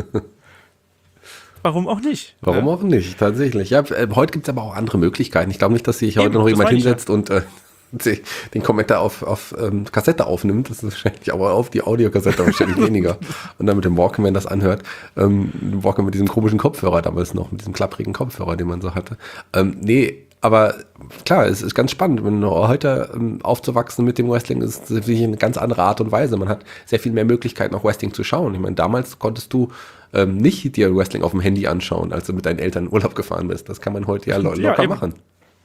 Warum auch nicht? Warum ja? auch nicht, tatsächlich. Ja, äh, heute gibt es aber auch andere Möglichkeiten. Ich glaube nicht, dass sich heute Eben, noch jemand hinsetzt ja. und äh, den Kommentar auf, auf ähm, Kassette aufnimmt. Das ist wahrscheinlich aber auf die Audiokassette wahrscheinlich weniger. Und dann mit dem Walkman das anhört. Ähm, Walkman mit diesem komischen Kopfhörer damals noch, mit diesem klapprigen Kopfhörer, den man so hatte. Ähm, nee, aber klar, es ist ganz spannend. Wenn heute ähm, aufzuwachsen mit dem Wrestling ist natürlich eine ganz andere Art und Weise. Man hat sehr viel mehr Möglichkeiten, auch Wrestling zu schauen. Ich meine, damals konntest du ähm, nicht dir Wrestling auf dem Handy anschauen, als du mit deinen Eltern in Urlaub gefahren bist. Das kann man heute ja, lo- locker ja, machen.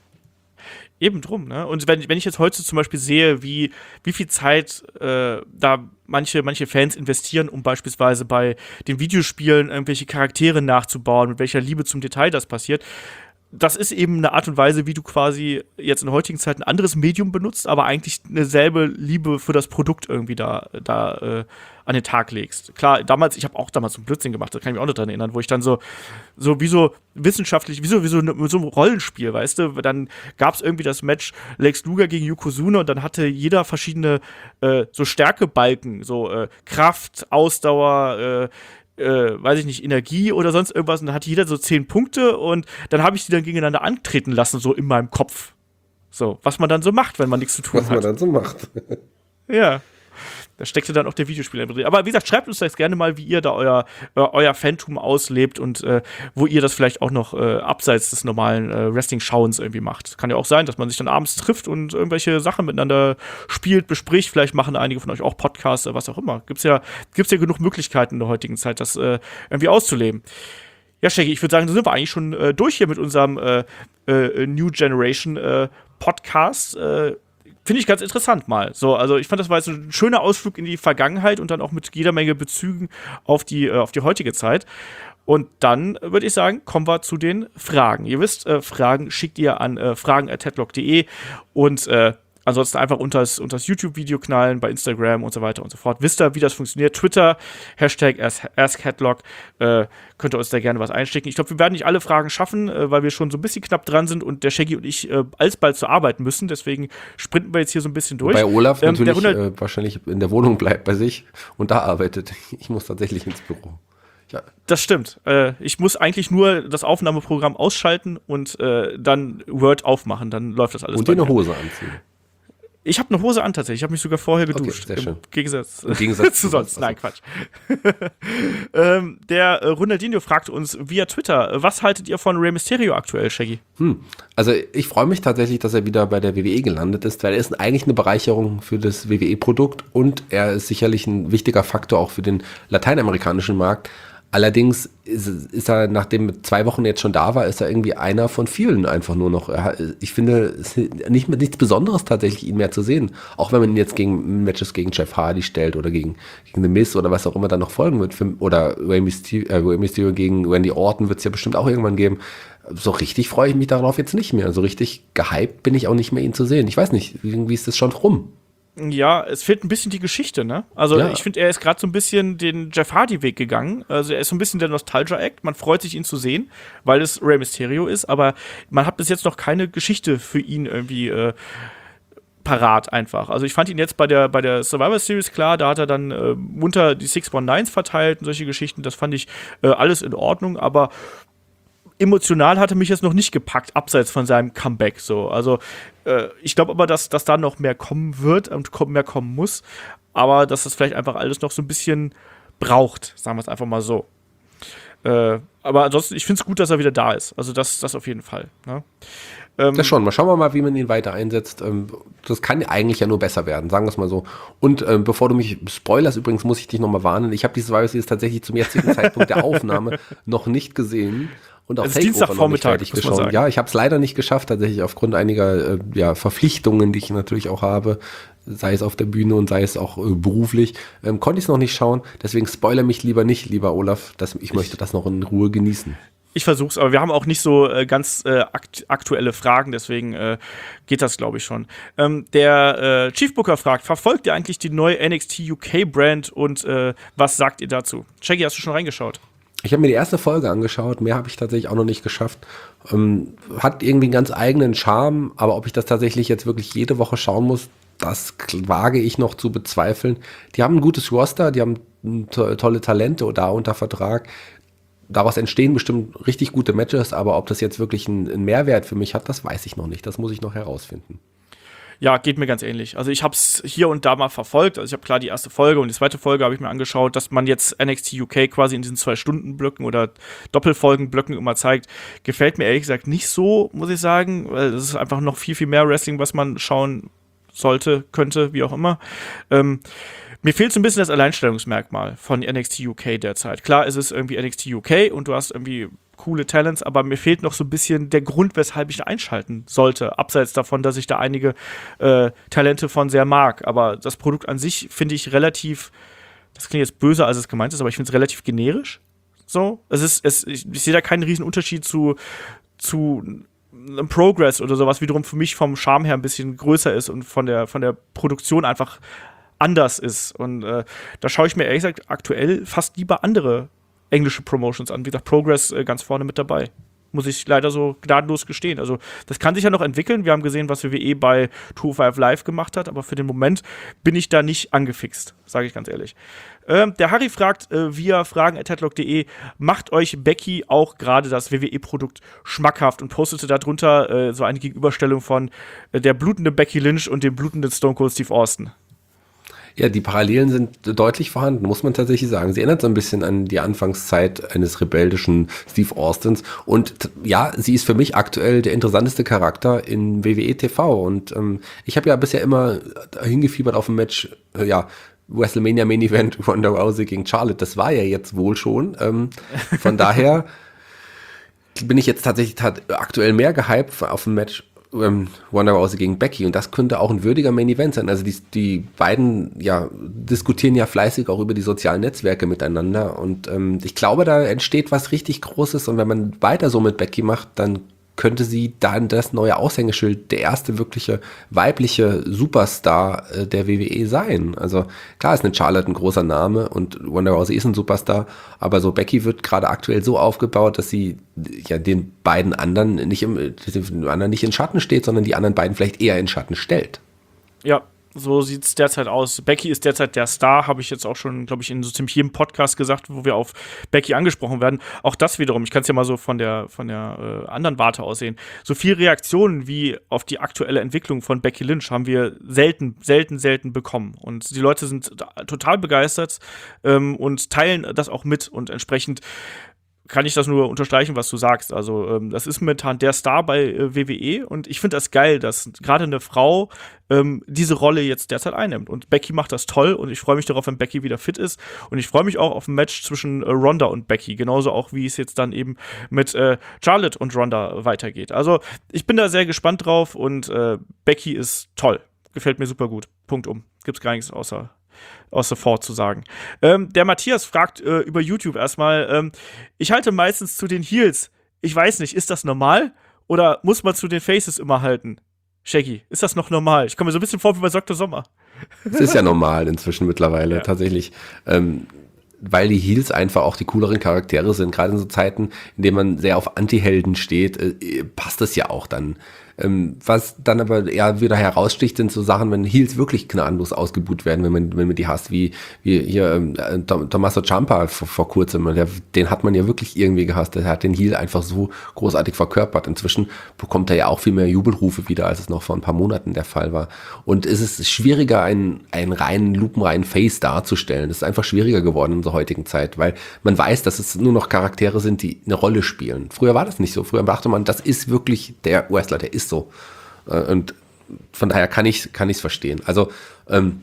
Eben drum, ne? Und wenn, wenn ich jetzt heute zum Beispiel sehe, wie, wie viel Zeit äh, da manche, manche Fans investieren, um beispielsweise bei den Videospielen irgendwelche Charaktere nachzubauen, mit welcher Liebe zum Detail das passiert, das ist eben eine Art und Weise, wie du quasi jetzt in der heutigen Zeit ein anderes Medium benutzt, aber eigentlich eine selbe Liebe für das Produkt irgendwie da, da äh, an den Tag legst. Klar, damals, ich habe auch damals so einen Blödsinn gemacht, da kann ich mich auch noch dran erinnern, wo ich dann so, so wie so wissenschaftlich, wie so, wie so, ne, so ein Rollenspiel, weißt du, dann gab es irgendwie das Match Lex Luger gegen Yokozuna und dann hatte jeder verschiedene äh, so Stärkebalken, so äh, Kraft, Ausdauer, äh, Äh, weiß ich nicht, Energie oder sonst irgendwas und dann hatte jeder so zehn Punkte und dann habe ich die dann gegeneinander antreten lassen, so in meinem Kopf. So, was man dann so macht, wenn man nichts zu tun Was hat. man dann so macht. Ja. Da steckte dann auch der Videospieler drin. Aber wie gesagt, schreibt uns das gerne mal, wie ihr da euer, äh, euer Phantom auslebt und äh, wo ihr das vielleicht auch noch äh, abseits des normalen äh, Wrestling-Schauens irgendwie macht. Kann ja auch sein, dass man sich dann abends trifft und irgendwelche Sachen miteinander spielt, bespricht. Vielleicht machen einige von euch auch Podcasts oder was auch immer. Gibt's ja, gibt's ja genug Möglichkeiten in der heutigen Zeit, das äh, irgendwie auszuleben. Ja, Shaggy, ich würde sagen, da sind wir eigentlich schon äh, durch hier mit unserem äh, äh, New Generation äh, Podcast. Äh, Finde ich ganz interessant mal. So, also ich fand, das war jetzt ein schöner Ausflug in die Vergangenheit und dann auch mit jeder Menge Bezügen auf die, äh, auf die heutige Zeit. Und dann würde ich sagen, kommen wir zu den Fragen. Ihr wisst, äh, Fragen schickt ihr an äh, fragen at headlock punkt de und äh, ansonsten einfach unter das YouTube-Video knallen, bei Instagram und so weiter und so fort. Wisst ihr, wie das funktioniert? Twitter, Hashtag AskHeadlock, äh, könnt ihr uns da gerne was einstecken. Ich glaube, wir werden nicht alle Fragen schaffen, äh, weil wir schon so ein bisschen knapp dran sind und der Shaggy und ich äh, alsbald zur Arbeit müssen. Deswegen sprinten wir jetzt hier so ein bisschen durch. Bei Olaf ähm, natürlich äh, wahrscheinlich in der Wohnung bleibt bei sich und da arbeitet. Ich muss tatsächlich ins Büro. Ja. Das stimmt. Äh, ich muss eigentlich nur das Aufnahmeprogramm ausschalten und äh, dann Word aufmachen. Dann läuft das alles. Und dir eine Hose anziehen. Ich habe eine Hose an tatsächlich. Ich habe mich sogar vorher geduscht. Okay, sehr schön. Im Gegensatz, Im Gegensatz zu sonst. Also. Nein, Quatsch. ähm, der äh, Ronaldinho fragt uns via Twitter, was haltet ihr von Rey Mysterio aktuell, Shaggy? Hm. Also ich freue mich tatsächlich, dass er wieder bei der W W E gelandet ist, weil er ist eigentlich eine Bereicherung für das W W E-Produkt und er ist sicherlich ein wichtiger Faktor auch für den lateinamerikanischen Markt. Allerdings ist, ist er, nachdem zwei Wochen jetzt schon da war, ist er irgendwie einer von vielen einfach nur noch. Er, ich finde, es ist nicht, nichts Besonderes tatsächlich, ihn mehr zu sehen. Auch wenn man ihn jetzt gegen Matches gegen Jeff Hardy stellt oder gegen, gegen The Miz oder was auch immer dann noch folgen wird. Für, oder Rey Mysterio, äh, Rey Mysterio gegen Randy Orton wird es ja bestimmt auch irgendwann geben. So richtig freue ich mich darauf jetzt nicht mehr. So richtig gehypt bin ich auch nicht mehr, ihn zu sehen. Ich weiß nicht, irgendwie ist das schon rum. Ja, es fehlt ein bisschen die Geschichte, ne? Also ja. Ich finde, er ist gerade so ein bisschen den Jeff Hardy-Weg gegangen. Also er ist so ein bisschen der Nostalgia-Act. Man freut sich, ihn zu sehen, weil es Rey Mysterio ist, aber man hat bis jetzt noch keine Geschichte für ihn irgendwie äh, parat einfach. Also ich fand ihn jetzt bei der, bei der Survivor Series klar, da hat er dann äh, munter die six one nines verteilt und solche Geschichten. Das fand ich äh, alles in Ordnung, aber emotional hatte mich jetzt noch nicht gepackt, abseits von seinem Comeback. So. Also äh, ich glaube aber, dass, dass da noch mehr kommen wird und mehr kommen muss. Aber dass das vielleicht einfach alles noch so ein bisschen braucht, sagen wir es einfach mal so. Äh, aber ansonsten, ich finde es gut, dass er wieder da ist. Also das, das auf jeden Fall. Ne? Ähm, das schon. Mal schauen wir mal, wie man ihn weiter einsetzt. Ähm, das kann eigentlich ja nur besser werden, sagen wir es mal so. Und ähm, bevor du mich spoilerst, übrigens muss ich dich noch mal warnen. Ich habe dieses Virus jetzt tatsächlich zum jetzigen Zeitpunkt der Aufnahme noch nicht gesehen. Und auch also Dienstagvormittag, muss man sagen. Ja, ich habe es leider nicht geschafft, tatsächlich aufgrund einiger äh, ja, Verpflichtungen, die ich natürlich auch habe, sei es auf der Bühne und sei es auch äh, beruflich, ähm, konnte ich es noch nicht schauen. Deswegen spoiler mich lieber nicht, lieber Olaf. Das, ich möchte das noch in Ruhe genießen. Ich versuch's, aber wir haben auch nicht so äh, ganz äh, akt- aktuelle Fragen, deswegen äh, geht das, glaube ich, schon. Ähm, der äh, Chief Booker fragt, verfolgt ihr eigentlich die neue N X T U K-Brand und äh, was sagt ihr dazu? Shaggy, hast du schon reingeschaut? Ich habe mir die erste Folge angeschaut, mehr habe ich tatsächlich auch noch nicht geschafft. Ähm, hat irgendwie einen ganz eigenen Charme, aber ob ich das tatsächlich jetzt wirklich jede Woche schauen muss, das wage ich noch zu bezweifeln. Die haben ein gutes Roster, die haben to- tolle Talente da unter Vertrag. Daraus entstehen bestimmt richtig gute Matches, aber ob das jetzt wirklich einen, einen Mehrwert für mich hat, das weiß ich noch nicht. Das muss ich noch herausfinden. Ja, geht mir ganz ähnlich. Also ich habe es hier und da mal verfolgt. Also ich habe klar die erste Folge und die zweite Folge habe ich mir angeschaut, dass man jetzt N X T U K quasi in diesen zwei-Stunden-Blöcken oder Doppelfolgen-Blöcken immer zeigt. Gefällt mir ehrlich gesagt nicht so, muss ich sagen, weil es ist einfach noch viel, viel mehr Wrestling, was man schauen sollte, könnte, wie auch immer. Ähm, mir fehlt so ein bisschen das Alleinstellungsmerkmal von N X T U K derzeit. Klar, es ist irgendwie N X T U K und du hast irgendwie coole Talents, aber mir fehlt noch so ein bisschen der Grund, weshalb ich einschalten sollte. Abseits davon, dass ich da einige äh, Talente von sehr mag. Aber das Produkt an sich finde ich relativ, das klingt jetzt böser, als es gemeint ist, aber ich finde es relativ generisch. So, es ist, es, ich, ich sehe da keinen riesen Unterschied zu, zu einem Progress oder sowas, wiederum für mich vom Charme her ein bisschen größer ist und von der, von der Produktion einfach anders ist. Und äh, da schaue ich mir ehrlich gesagt aktuell fast lieber andere englische Promotions an. Wie gesagt, Progress äh, ganz vorne mit dabei. Muss ich leider so gnadenlos gestehen. Also, das kann sich ja noch entwickeln. Wir haben gesehen, was W W E bei zwei null fünf Live gemacht hat, aber für den Moment bin ich da nicht angefixt, sage ich ganz ehrlich. Ähm, der Harry fragt äh, via fragen at headlock punkt de, macht euch Becky auch gerade das W W E-Produkt schmackhaft und postete darunter äh, so eine Gegenüberstellung von äh, der blutenden Becky Lynch und dem blutenden Stone Cold Steve Austin. Ja, die Parallelen sind deutlich vorhanden, muss man tatsächlich sagen. Sie erinnert so ein bisschen an die Anfangszeit eines rebellischen Steve Austins. Und t- ja, sie ist für mich aktuell der interessanteste Charakter in W W E T V. Und ähm, ich habe ja bisher immer hingefiebert auf ein Match, äh, ja, WrestleMania Main Event Ronda Rousey gegen Charlotte. Das war ja jetzt wohl schon. Ähm, von daher bin ich jetzt tatsächlich tat- aktuell mehr gehypt auf ein Match ähm, Ronda Rousey gegen Becky und das könnte auch ein würdiger Main Event sein. Also die, die beiden ja diskutieren ja fleißig auch über die sozialen Netzwerke miteinander und ähm, ich glaube, da entsteht was richtig Großes und wenn man weiter so mit Becky macht, dann könnte sie dann das neue Aushängeschild, der erste wirkliche weibliche Superstar äh, der W W E sein. Also klar ist eine Charlotte ein großer Name und Ronda Rousey ist ein Superstar, aber so Becky wird gerade aktuell so aufgebaut, dass sie ja den beiden anderen nicht im den anderen nicht in Schatten steht, sondern die anderen beiden vielleicht eher in Schatten stellt. Ja, so sieht es derzeit aus. Becky ist derzeit der Star, habe ich jetzt auch schon, glaube ich, in so ziemlich jedem Podcast gesagt, wo wir auf Becky angesprochen werden. Auch das wiederum, ich kann es ja mal so von der, von der äh, anderen Warte aus sehen. So viel Reaktionen wie auf die aktuelle Entwicklung von Becky Lynch haben wir selten, selten, selten bekommen. Und die Leute sind total begeistert ähm, und teilen das auch mit und entsprechend kann ich das nur unterstreichen, was du sagst. Also ähm, das ist momentan der Star bei äh, W W E und ich finde das geil, dass gerade eine Frau ähm, diese Rolle jetzt derzeit einnimmt. Und Becky macht das toll und ich freue mich darauf, wenn Becky wieder fit ist. Und ich freue mich auch auf ein Match zwischen äh, Ronda und Becky, genauso auch, wie es jetzt dann eben mit äh, Charlotte und Ronda weitergeht. Also ich bin da sehr gespannt drauf und äh, Becky ist toll. Gefällt mir super gut. Punkt um. Gibt's gar nichts außer außer Fort zu sagen. Ähm, der Matthias fragt äh, über YouTube erstmal, ähm, ich halte meistens zu den Heels. Ich weiß nicht, ist das normal? Oder muss man zu den Faces immer halten? Shaggy, ist das noch normal? Ich komme mir so ein bisschen vor wie bei Doktor Sommer. Es ist ja normal inzwischen mittlerweile, ja. tatsächlich. Ähm, weil die Heels einfach auch die cooleren Charaktere sind. Gerade in so Zeiten, in denen man sehr auf Anti-Helden steht, äh, passt das ja auch dann. Ähm, was dann aber eher wieder heraussticht, sind so Sachen, wenn Heels wirklich gnadenlos ausgebuht werden, wenn man, wenn man die hasst, wie, wie hier ähm, Tommaso Ciampa vor, vor kurzem, der, den hat man ja wirklich irgendwie gehasst, der hat den Heel einfach so großartig verkörpert. Inzwischen bekommt er ja auch viel mehr Jubelrufe wieder, als es noch vor ein paar Monaten der Fall war. Und es ist schwieriger, einen, einen reinen, lupenreinen Face darzustellen. Es ist einfach schwieriger geworden in unserer heutigen Zeit, weil man weiß, dass es nur noch Charaktere sind, die eine Rolle spielen. Früher war das nicht so. Früher dachte man, das ist wirklich der Wrestler, der ist so. Und von daher kann ich kann ich es verstehen. Also ähm,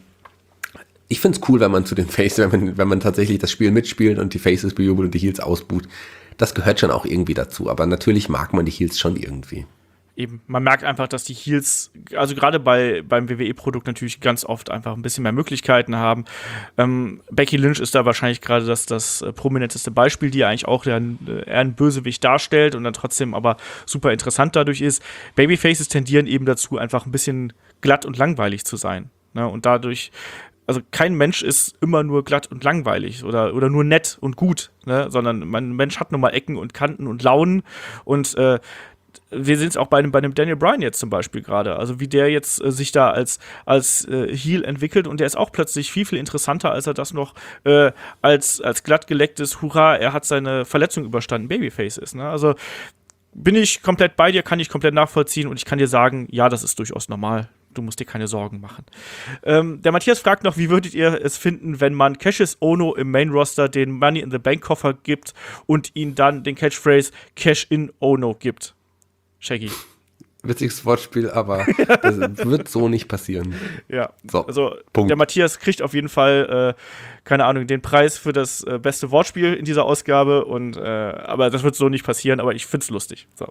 ich finde es cool, wenn man zu den Faces, wenn man, wenn man tatsächlich das Spiel mitspielt und die Faces bejubelt und die Heels ausbuht. Das gehört schon auch irgendwie dazu. Aber natürlich mag man die Heels schon irgendwie. Eben, man merkt einfach, dass die Heels, also gerade bei beim W W E-Produkt natürlich ganz oft einfach ein bisschen mehr Möglichkeiten haben. Ähm, Becky Lynch ist da wahrscheinlich gerade das, das äh, prominenteste Beispiel, die eigentlich auch der, äh, eher einen Bösewicht darstellt und dann trotzdem aber super interessant dadurch ist. Babyfaces tendieren eben dazu, einfach ein bisschen glatt und langweilig zu sein. Ne? Und dadurch, also kein Mensch ist immer nur glatt und langweilig oder, oder nur nett und gut, ne? Sondern ein Mensch hat nun mal Ecken und Kanten und Launen und äh, wir sehen es auch bei dem, bei dem Daniel Bryan jetzt zum Beispiel gerade. Also wie der jetzt äh, sich da als, als äh, Heel entwickelt und der ist auch plötzlich viel, viel interessanter, als er das noch äh, als, als glattgelecktes Hurra, er hat seine Verletzung überstanden, Babyface ist. Ne? Also bin ich komplett bei dir, kann ich komplett nachvollziehen und ich kann dir sagen, ja, das ist durchaus normal. Du musst dir keine Sorgen machen. Ähm, der Matthias fragt noch, wie würdet ihr es finden, wenn man Cassius Ohno im Main-Roster den Money-in-the-Bank-Koffer gibt und ihn dann den Catchphrase Cash-in Ohno gibt? Shaggy. Witziges Wortspiel, aber das wird so nicht passieren. Ja, so, also Punkt. Der Matthias kriegt auf jeden Fall, äh, keine Ahnung, den Preis für das äh, beste Wortspiel in dieser Ausgabe. Und, äh, aber das wird so nicht passieren, aber ich find's lustig. So.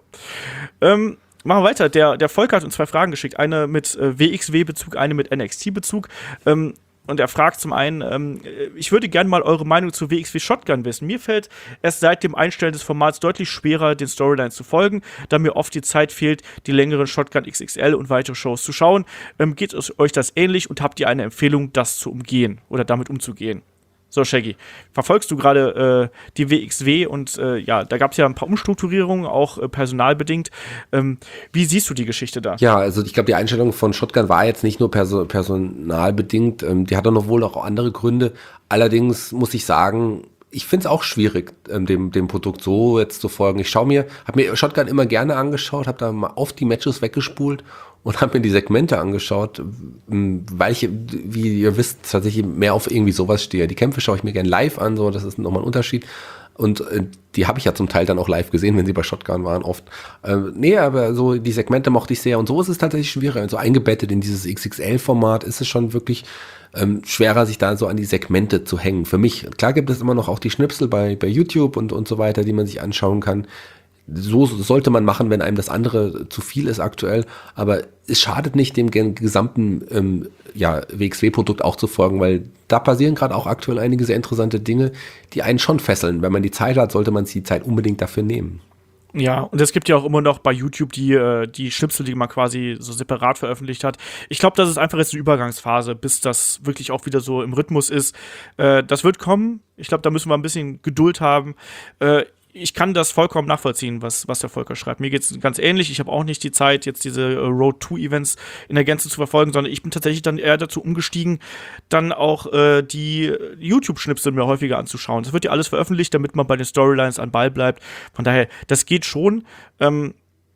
Ähm, machen wir weiter. Der, der Volker hat uns zwei Fragen geschickt. Eine mit äh, W X W-Bezug, eine mit N X T-Bezug. Ähm, Und er fragt zum einen, ähm, ich würde gerne mal eure Meinung zu W X W Shotgun wissen. Mir fällt erst seit dem Einstellen des Formats deutlich schwerer, den Storylines zu folgen, da mir oft die Zeit fehlt, die längeren Shotgun X X L und weitere Shows zu schauen. Ähm, geht es euch das ähnlich und habt ihr eine Empfehlung, das zu umgehen oder damit umzugehen? So, Shaggy, verfolgst du gerade äh, die W X W und äh, ja, da gab es ja ein paar Umstrukturierungen, auch äh, personalbedingt. Ähm, wie siehst du die Geschichte da? Ja, also ich glaube, die Einstellung von Shotgun war jetzt nicht nur perso- personalbedingt, ähm, die hatte noch wohl auch andere Gründe. Allerdings muss ich sagen, ich finde es auch schwierig, ähm, dem, dem Produkt so jetzt zu folgen. Ich schaue mir, habe mir Shotgun immer gerne angeschaut, habe da mal auf die Matches weggespult und habe mir die Segmente angeschaut, weil ich, wie ihr wisst, tatsächlich mehr auf irgendwie sowas stehe. Die Kämpfe schaue ich mir gerne live an, so, das ist nochmal ein Unterschied. Und äh, die habe ich ja zum Teil dann auch live gesehen, wenn sie bei Shotgun waren, oft. Äh, nee, aber so die Segmente mochte ich sehr. Und so ist es tatsächlich schwieriger. Also eingebettet in dieses X X L-Format ist es schon wirklich ähm, schwerer, sich da so an die Segmente zu hängen. Für mich, klar gibt es immer noch auch die Schnipsel bei, bei YouTube und, und so weiter, die man sich anschauen kann. so sollte man machen, wenn einem das andere zu viel ist aktuell. Aber es schadet nicht, dem gesamten ähm, ja, W X W-Produkt auch zu folgen, weil da passieren gerade auch aktuell einige sehr interessante Dinge, die einen schon fesseln. Wenn man die Zeit hat, sollte man die Zeit unbedingt dafür nehmen. Ja, und es gibt ja auch immer noch bei YouTube die, die Schnipsel, die man quasi so separat veröffentlicht hat. Ich glaube, das ist einfach jetzt eine Übergangsphase, bis das wirklich auch wieder so im Rhythmus ist. Äh, das wird kommen. Ich glaube, da müssen wir ein bisschen Geduld haben. Äh, Ich kann das vollkommen nachvollziehen, was, was der Volker schreibt. Mir geht es ganz ähnlich. Ich habe auch nicht die Zeit, jetzt diese äh, Road to Events in der Gänze zu verfolgen, sondern ich bin tatsächlich dann eher dazu umgestiegen, dann auch äh, die YouTube-Schnipsel mir häufiger anzuschauen. Das wird ja alles veröffentlicht, damit man bei den Storylines an Ball bleibt. Von daher, das geht schon. Ähm,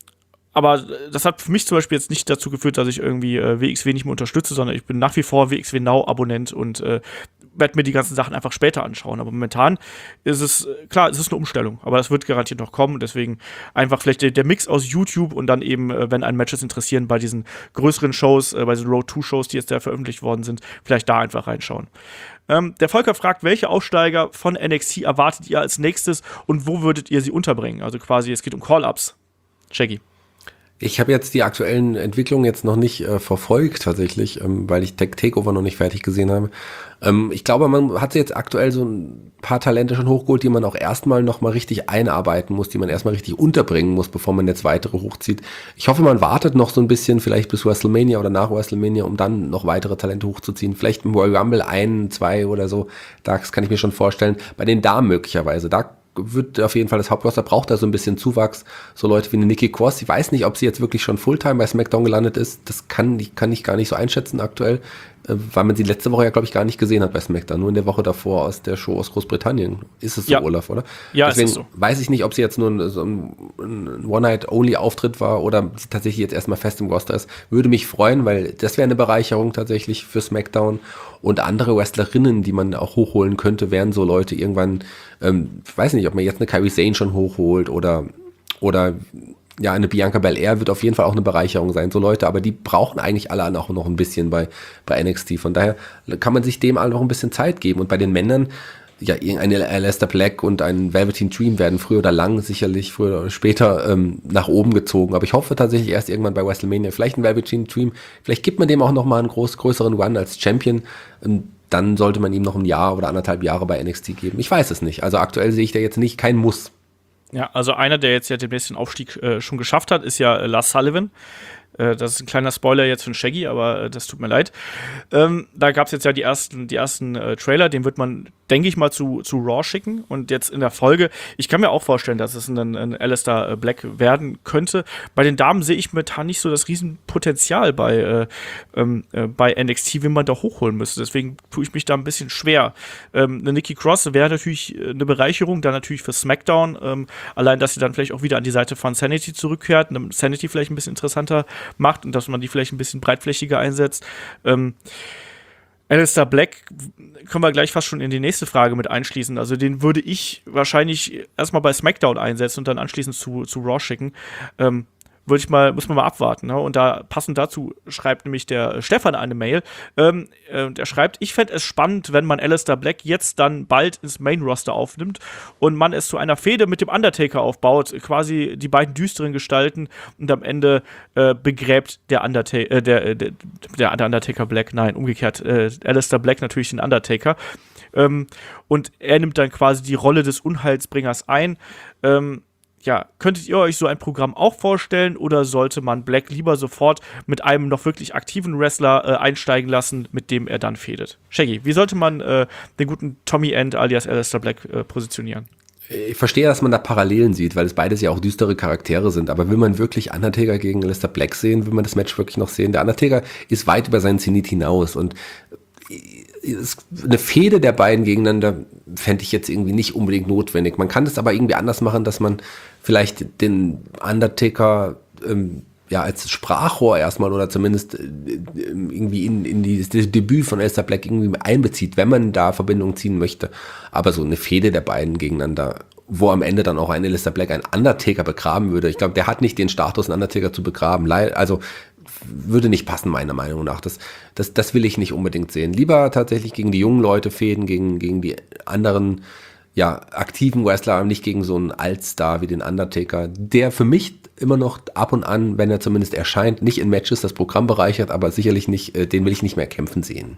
Aber das hat für mich zum Beispiel jetzt nicht dazu geführt, dass ich irgendwie äh, W X W nicht mehr unterstütze, sondern ich bin nach wie vor W X W Now-Abonnent und äh, werde mir die ganzen Sachen einfach später anschauen. Aber momentan ist es, äh, klar, es ist eine Umstellung, aber das wird garantiert noch kommen. Deswegen einfach vielleicht der, der Mix aus YouTube und dann eben, äh, wenn einen Matches interessieren, bei diesen größeren Shows, äh, bei diesen Road to Shows, die jetzt da veröffentlicht worden sind, vielleicht da einfach reinschauen. Ähm, der Volker fragt, welche Aufsteiger von N X T erwartet ihr als nächstes und wo würdet ihr sie unterbringen? Also quasi, es geht um Call-Ups. Shaggy. Ich habe jetzt die aktuellen Entwicklungen jetzt noch nicht äh, verfolgt tatsächlich, ähm, weil ich Tech Takeover noch nicht fertig gesehen habe. Ähm, ich glaube, man hat jetzt aktuell so ein paar Talente schon hochgeholt, die man auch erstmal noch mal richtig einarbeiten muss, die man erstmal richtig unterbringen muss, bevor man jetzt weitere hochzieht. Ich hoffe, man wartet noch so ein bisschen, vielleicht bis WrestleMania oder nach WrestleMania, um dann noch weitere Talente hochzuziehen. Vielleicht im Royal Rumble ein, zwei oder so. Das kann ich mir schon vorstellen. Bei den Damen möglicherweise. Da wird auf jeden Fall das Hauptroster, braucht da so ein bisschen Zuwachs. So Leute wie eine Nikki Cross, ich weiß nicht, ob sie jetzt wirklich schon Fulltime bei SmackDown gelandet ist. Das kann, kann ich gar nicht so einschätzen aktuell, weil man sie letzte Woche ja, glaube ich, gar nicht gesehen hat bei SmackDown. Nur in der Woche davor aus der Show aus Großbritannien. Ist es so, ja. Olaf, oder? Ja, Deswegen ist es so. Weiß ich nicht, ob sie jetzt nur ein, so ein, ein One-Night-Only-Auftritt war oder sie tatsächlich jetzt erstmal fest im Roster ist. Würde mich freuen, weil das wäre eine Bereicherung tatsächlich für SmackDown. Und andere Wrestlerinnen, die man auch hochholen könnte, wären so Leute irgendwann, ähm, ich weiß nicht, ob man jetzt eine Kairi Sane schon hochholt oder, oder ja, eine Bianca Belair wird auf jeden Fall auch eine Bereicherung sein, so Leute, aber die brauchen eigentlich alle auch noch ein bisschen bei, bei N X T. Von daher kann man sich dem alle noch ein bisschen Zeit geben. Und bei den Männern, ja, eine Aleister Black und ein Velveteen Dream werden früher oder lang sicherlich früher oder später ähm, nach oben gezogen. Aber ich hoffe tatsächlich erst irgendwann bei WrestleMania. Vielleicht ein Velveteen Dream, vielleicht gibt man dem auch nochmal einen groß, größeren Run als Champion. Und dann sollte man ihm noch ein Jahr oder anderthalb Jahre bei N X T geben. Ich weiß es nicht. Also aktuell sehe ich da jetzt nicht, kein Muss. Ja, also einer, der jetzt ja demnächst den Aufstieg äh, schon geschafft hat, ist ja äh, Lars Sullivan. Äh, das ist ein kleiner Spoiler jetzt für den Shaggy, aber äh, das tut mir leid. Ähm, da gab es jetzt ja die ersten, die ersten äh, Trailer, den wird man, denke ich mal, zu, zu Raw schicken. Und jetzt in der Folge, ich kann mir auch vorstellen, dass es ein, ein Aleister Black werden könnte. Bei den Damen sehe ich momentan nicht so das Riesenpotenzial bei, äh, äh, bei N X T, wie man da hochholen müsste. Deswegen tue ich mich da ein bisschen schwer. Ähm, eine Nikki Cross wäre natürlich eine Bereicherung, dann natürlich für SmackDown. Ähm, allein, dass sie dann vielleicht auch wieder an die Seite von Sanity zurückkehrt, und Sanity vielleicht ein bisschen interessanter macht und dass man die vielleicht ein bisschen breitflächiger einsetzt. Ähm, Aleister Black können wir gleich fast schon in die nächste Frage mit einschließen. Also den würde ich wahrscheinlich erstmal bei SmackDown einsetzen und dann anschließend zu, zu Raw schicken. Ähm, würde ich mal, muss man mal abwarten. Ne? Und da passend dazu schreibt nämlich der Stefan eine Mail. Ähm, äh, der schreibt, ich fände es spannend, wenn man Aleister Black jetzt dann bald ins Main-Roster aufnimmt und man es zu einer Fehde mit dem Undertaker aufbaut, quasi die beiden düsteren Gestalten und am Ende äh, begräbt der Undertaker, äh, der, der, der Undertaker Black, nein, umgekehrt, äh, Aleister Black natürlich den Undertaker. Ähm, und er nimmt dann quasi die Rolle des Unheilsbringers ein. Ähm, Ja, könntet ihr euch so ein Programm auch vorstellen oder sollte man Black lieber sofort mit einem noch wirklich aktiven Wrestler äh, einsteigen lassen, mit dem er dann fädet? Shaggy, wie sollte man äh, den guten Tommy End alias Aleister Black äh, positionieren? Ich verstehe, dass man da Parallelen sieht, weil es beides ja auch düstere Charaktere sind. Aber will man wirklich Undertaker gegen Aleister Black sehen? Will man das Match wirklich noch sehen? Der Undertaker ist weit über seinen Zenit hinaus und eine Fehde der beiden gegeneinander fände ich jetzt irgendwie nicht unbedingt notwendig. Man kann das aber irgendwie anders machen, dass man vielleicht den Undertaker ähm, ja als Sprachrohr erstmal oder zumindest äh, irgendwie in, in die, das Debüt von Aleister Black irgendwie einbezieht, wenn man da Verbindungen ziehen möchte. Aber so eine Fehde der beiden gegeneinander, wo am Ende dann auch ein Aleister Black einen Undertaker begraben würde. Ich glaube, der hat nicht den Status, einen Undertaker zu begraben. Also würde nicht passen, meiner Meinung nach. Das, das, das will ich nicht unbedingt sehen. Lieber tatsächlich gegen die jungen Leute fäden, gegen, gegen die anderen ja, aktiven Wrestler, nicht gegen so einen Altstar wie den Undertaker, der für mich immer noch ab und an, wenn er zumindest erscheint, nicht in Matches das Programm bereichert, aber sicherlich nicht, äh, den will ich nicht mehr kämpfen sehen.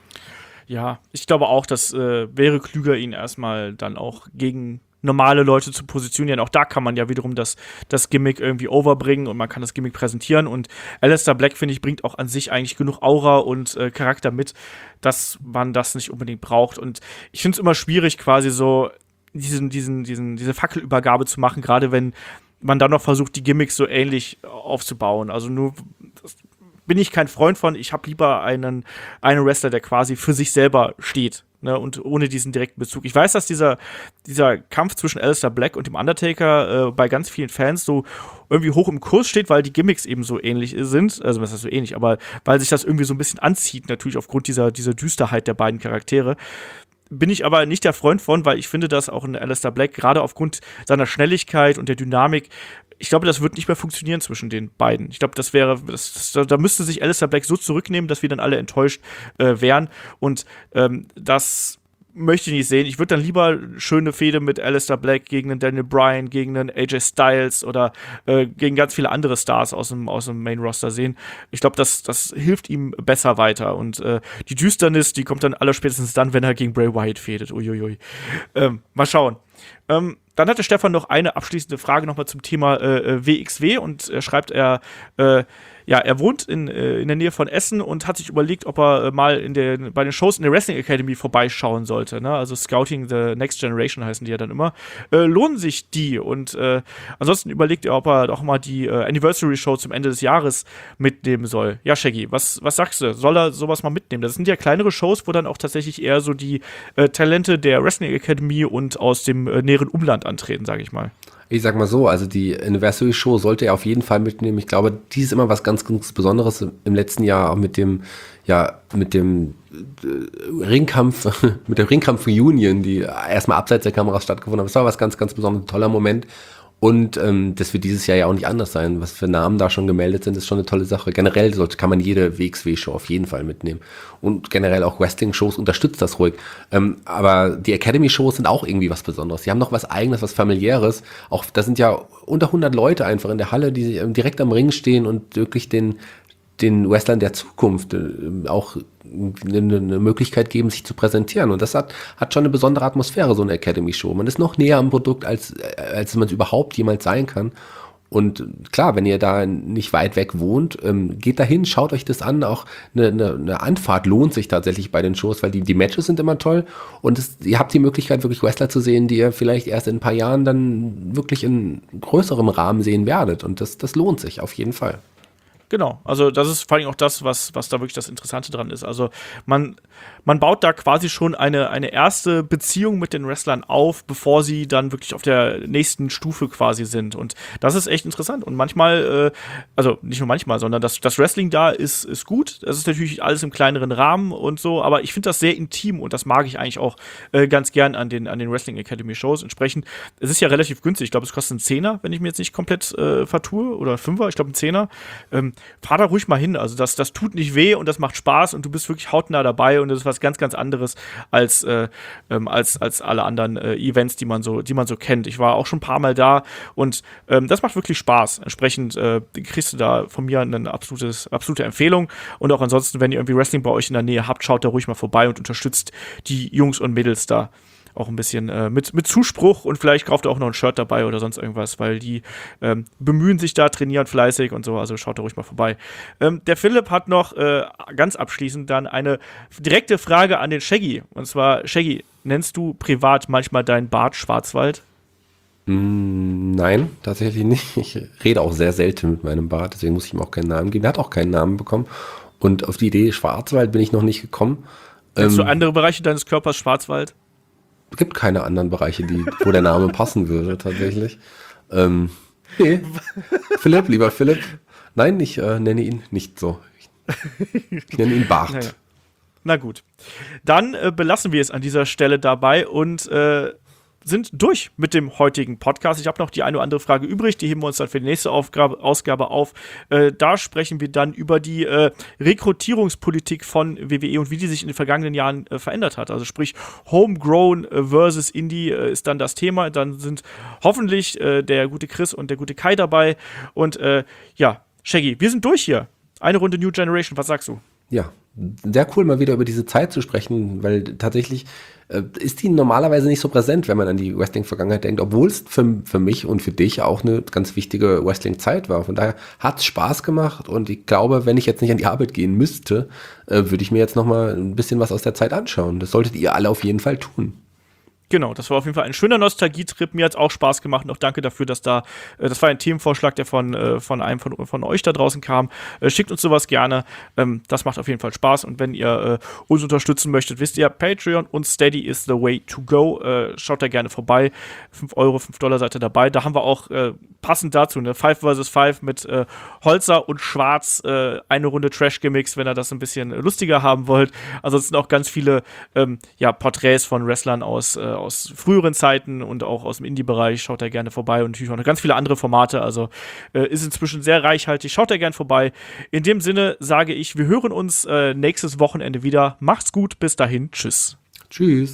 Ja, ich glaube auch, das äh, wäre klüger, ihn erstmal dann auch gegen normale Leute zu positionieren. Auch da kann man ja wiederum das, das Gimmick irgendwie overbringen und man kann das Gimmick präsentieren. Und Aleister Black, finde ich, bringt auch an sich eigentlich genug Aura und äh, Charakter mit, dass man das nicht unbedingt braucht. Und ich finde es immer schwierig, quasi so diesen, diesen, diesen, diese Fackelübergabe zu machen, gerade wenn man dann noch versucht, die Gimmicks so ähnlich aufzubauen. Also nur das bin ich kein Freund von. Ich habe lieber einen, einen Wrestler, der quasi für sich selber steht. Ne, und ohne diesen direkten Bezug. Ich weiß, dass dieser, dieser Kampf zwischen Aleister Black und dem Undertaker äh, bei ganz vielen Fans so irgendwie hoch im Kurs steht, weil die Gimmicks eben so ähnlich sind. Also, was heißt so ähnlich, aber weil sich das irgendwie so ein bisschen anzieht, natürlich aufgrund dieser, dieser Düsterheit der beiden Charaktere. Bin ich aber nicht der Freund von, weil ich finde, dass auch ein Aleister Black gerade aufgrund seiner Schnelligkeit und der Dynamik, ich glaube, das wird nicht mehr funktionieren zwischen den beiden. Ich glaube, das wäre, das, das, da müsste sich Aleister Black so zurücknehmen, dass wir dann alle enttäuscht äh, wären. Und ähm, das möchte ich nicht sehen. Ich würde dann lieber schöne Fehde mit Aleister Black gegen einen Daniel Bryan, gegen einen A J Styles oder äh, gegen ganz viele andere Stars aus dem, aus dem Main-Roster sehen. Ich glaube, das, das hilft ihm besser weiter. Und äh, die Düsternis, die kommt dann allerspätestens dann, wenn er gegen Bray Wyatt fädet. Uiuiui. Ähm, mal schauen. Ähm, dann hatte Stefan noch eine abschließende Frage nochmal zum Thema äh, W X W und er schreibt, er äh, ja, er wohnt in, äh, in der Nähe von Essen und hat sich überlegt, ob er äh, mal in der, bei den Shows in der Wrestling Academy vorbeischauen sollte. Ne? Also Scouting the Next Generation heißen die ja dann immer. Äh, lohnen sich die? Und äh, ansonsten überlegt er, ob er doch mal die äh, Anniversary Show zum Ende des Jahres mitnehmen soll. Ja, Shaggy, was, was sagst du? Soll er sowas mal mitnehmen? Das sind ja kleinere Shows, wo dann auch tatsächlich eher so die äh, Talente der Wrestling Academy und aus dem äh, näheren Umland antreten, sage ich mal. Ich sag mal so, also die Anniversary Show sollte er auf jeden Fall mitnehmen. Ich glaube, die ist immer was ganz, ganz Besonderes im letzten Jahr, auch mit dem, ja, mit dem äh, Ringkampf, mit der Ringkampf-Reunion, die erstmal abseits der Kameras stattgefunden hat. Das war was ganz, ganz Besonderes, ein toller Moment. Und ähm, das wird dieses Jahr ja auch nicht anders sein. Was für Namen da schon gemeldet sind, ist schon eine tolle Sache. Generell sollte, kann man jede W X W-Show auf jeden Fall mitnehmen. Und generell auch Wrestling-Shows unterstützt das ruhig. Ähm, aber die Academy-Shows sind auch irgendwie was Besonderes. Die haben noch was Eigenes, was Familiäres. Auch da sind ja unter hundert Leute einfach in der Halle, die direkt am Ring stehen und wirklich den den Wrestlern der Zukunft äh, auch eine, eine Möglichkeit geben, sich zu präsentieren. Und das hat, hat schon eine besondere Atmosphäre, so eine Academy-Show. Man ist noch näher am Produkt, als, als man es überhaupt jemals sein kann. Und klar, wenn ihr da nicht weit weg wohnt, ähm, geht da hin, schaut euch das an. Auch eine, eine, eine Anfahrt lohnt sich tatsächlich bei den Shows, weil die, die Matches sind immer toll. Und es, ihr habt die Möglichkeit, wirklich Wrestler zu sehen, die ihr vielleicht erst in ein paar Jahren dann wirklich in größerem Rahmen sehen werdet. Und das, das lohnt sich auf jeden Fall. Genau, also das ist vor allem auch das, was, was da wirklich das Interessante dran ist. Also man, man baut da quasi schon eine, eine erste Beziehung mit den Wrestlern auf, bevor sie dann wirklich auf der nächsten Stufe quasi sind. Und das ist echt interessant. Und manchmal, äh, also nicht nur manchmal, sondern das, das Wrestling da ist, ist gut. Das ist natürlich alles im kleineren Rahmen und so, aber ich finde das sehr intim und das mag ich eigentlich auch äh, ganz gern an den, an den Wrestling Academy Shows. Entsprechend, es ist ja relativ günstig. Ich glaube, es kostet einen Zehner, wenn ich mir jetzt nicht komplett äh, vertue, oder Fünfer, ich glaube einen Zehner. Ähm, fahr da ruhig mal hin, also das, das tut nicht weh und das macht Spaß und du bist wirklich hautnah dabei und das ist was ganz, ganz anderes als, äh, ähm, als, als alle anderen äh, Events, die man so, die man so kennt. Ich war auch schon ein paar Mal da und ähm, das macht wirklich Spaß. Entsprechend äh, kriegst du da von mir eine absolutes, absolute Empfehlung und auch ansonsten, wenn ihr irgendwie Wrestling bei euch in der Nähe habt, schaut da ruhig mal vorbei und unterstützt die Jungs und Mädels da auch ein bisschen äh, mit, mit Zuspruch und vielleicht kauft ihr auch noch ein Shirt dabei oder sonst irgendwas, weil die ähm, bemühen sich da, trainieren fleißig und so, also schaut da ruhig mal vorbei. Ähm, der Philipp hat noch äh, ganz abschließend dann eine direkte Frage an den Shaggy, und zwar, Shaggy, nennst du privat manchmal deinen Bart Schwarzwald? Mm, nein, tatsächlich nicht. Ich rede auch sehr selten mit meinem Bart, deswegen muss ich ihm auch keinen Namen geben. Er hat auch keinen Namen bekommen und auf die Idee Schwarzwald bin ich noch nicht gekommen. Nennst ähm, du andere Bereiche deines Körpers Schwarzwald? Es gibt keine anderen Bereiche, die, wo der Name passen würde, tatsächlich. Ähm, nee. Philipp, lieber Philipp. Nein, ich äh, nenne ihn nicht so. Ich nenne ihn Bart. Naja. Na gut. Dann äh, belassen wir es an dieser Stelle dabei und äh, sind durch mit dem heutigen Podcast. Ich habe noch die eine oder andere Frage übrig, die heben wir uns dann für die nächste Aufgabe, Ausgabe auf. Äh, da sprechen wir dann über die äh, Rekrutierungspolitik von W W E und wie die sich in den vergangenen Jahren äh, verändert hat. Also sprich Homegrown äh, versus Indie äh, ist dann das Thema. Dann sind hoffentlich äh, der gute Chris und der gute Kai dabei. Und äh, ja, Shaggy, wir sind durch hier. Eine Runde New Generation, was sagst du? Ja, sehr cool, mal wieder über diese Zeit zu sprechen, weil tatsächlich äh, ist die normalerweise nicht so präsent, wenn man an die Wrestling-Vergangenheit denkt, obwohl es für, für mich und für dich auch eine ganz wichtige Wrestling-Zeit war. Von daher hat es Spaß gemacht und ich glaube, wenn ich jetzt nicht an die Arbeit gehen müsste, äh, würde ich mir jetzt nochmal ein bisschen was aus der Zeit anschauen. Das solltet ihr alle auf jeden Fall tun. Genau, das war auf jeden Fall ein schöner Nostalgietrip. Mir hat es auch Spaß gemacht und auch danke dafür, dass da, äh, das war ein Themenvorschlag, der von, äh, von einem von, von euch da draußen kam. Äh, schickt uns sowas gerne. Ähm, das macht auf jeden Fall Spaß und wenn ihr äh, uns unterstützen möchtet, wisst ihr, Patreon und Steady is the way to go. Äh, schaut da gerne vorbei. fünf Euro, fünf Dollar seid ihr dabei. Da haben wir auch äh, passend dazu eine five versus five mit äh, Holzer und Schwarz, äh, eine Runde Trash-Gimmicks, wenn ihr das ein bisschen lustiger haben wollt. Ansonsten auch ganz viele ähm, ja, Porträts von Wrestlern aus äh, aus früheren Zeiten und auch aus dem Indie-Bereich. Schaut da gerne vorbei und natürlich auch noch ganz viele andere Formate. Also äh, ist inzwischen sehr reichhaltig. Schaut da gerne vorbei. In dem Sinne sage ich, wir hören uns äh, nächstes Wochenende wieder. Macht's gut. Bis dahin. Tschüss. Tschüss.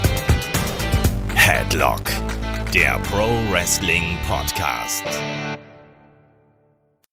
Headlock, der Pro Wrestling Podcast.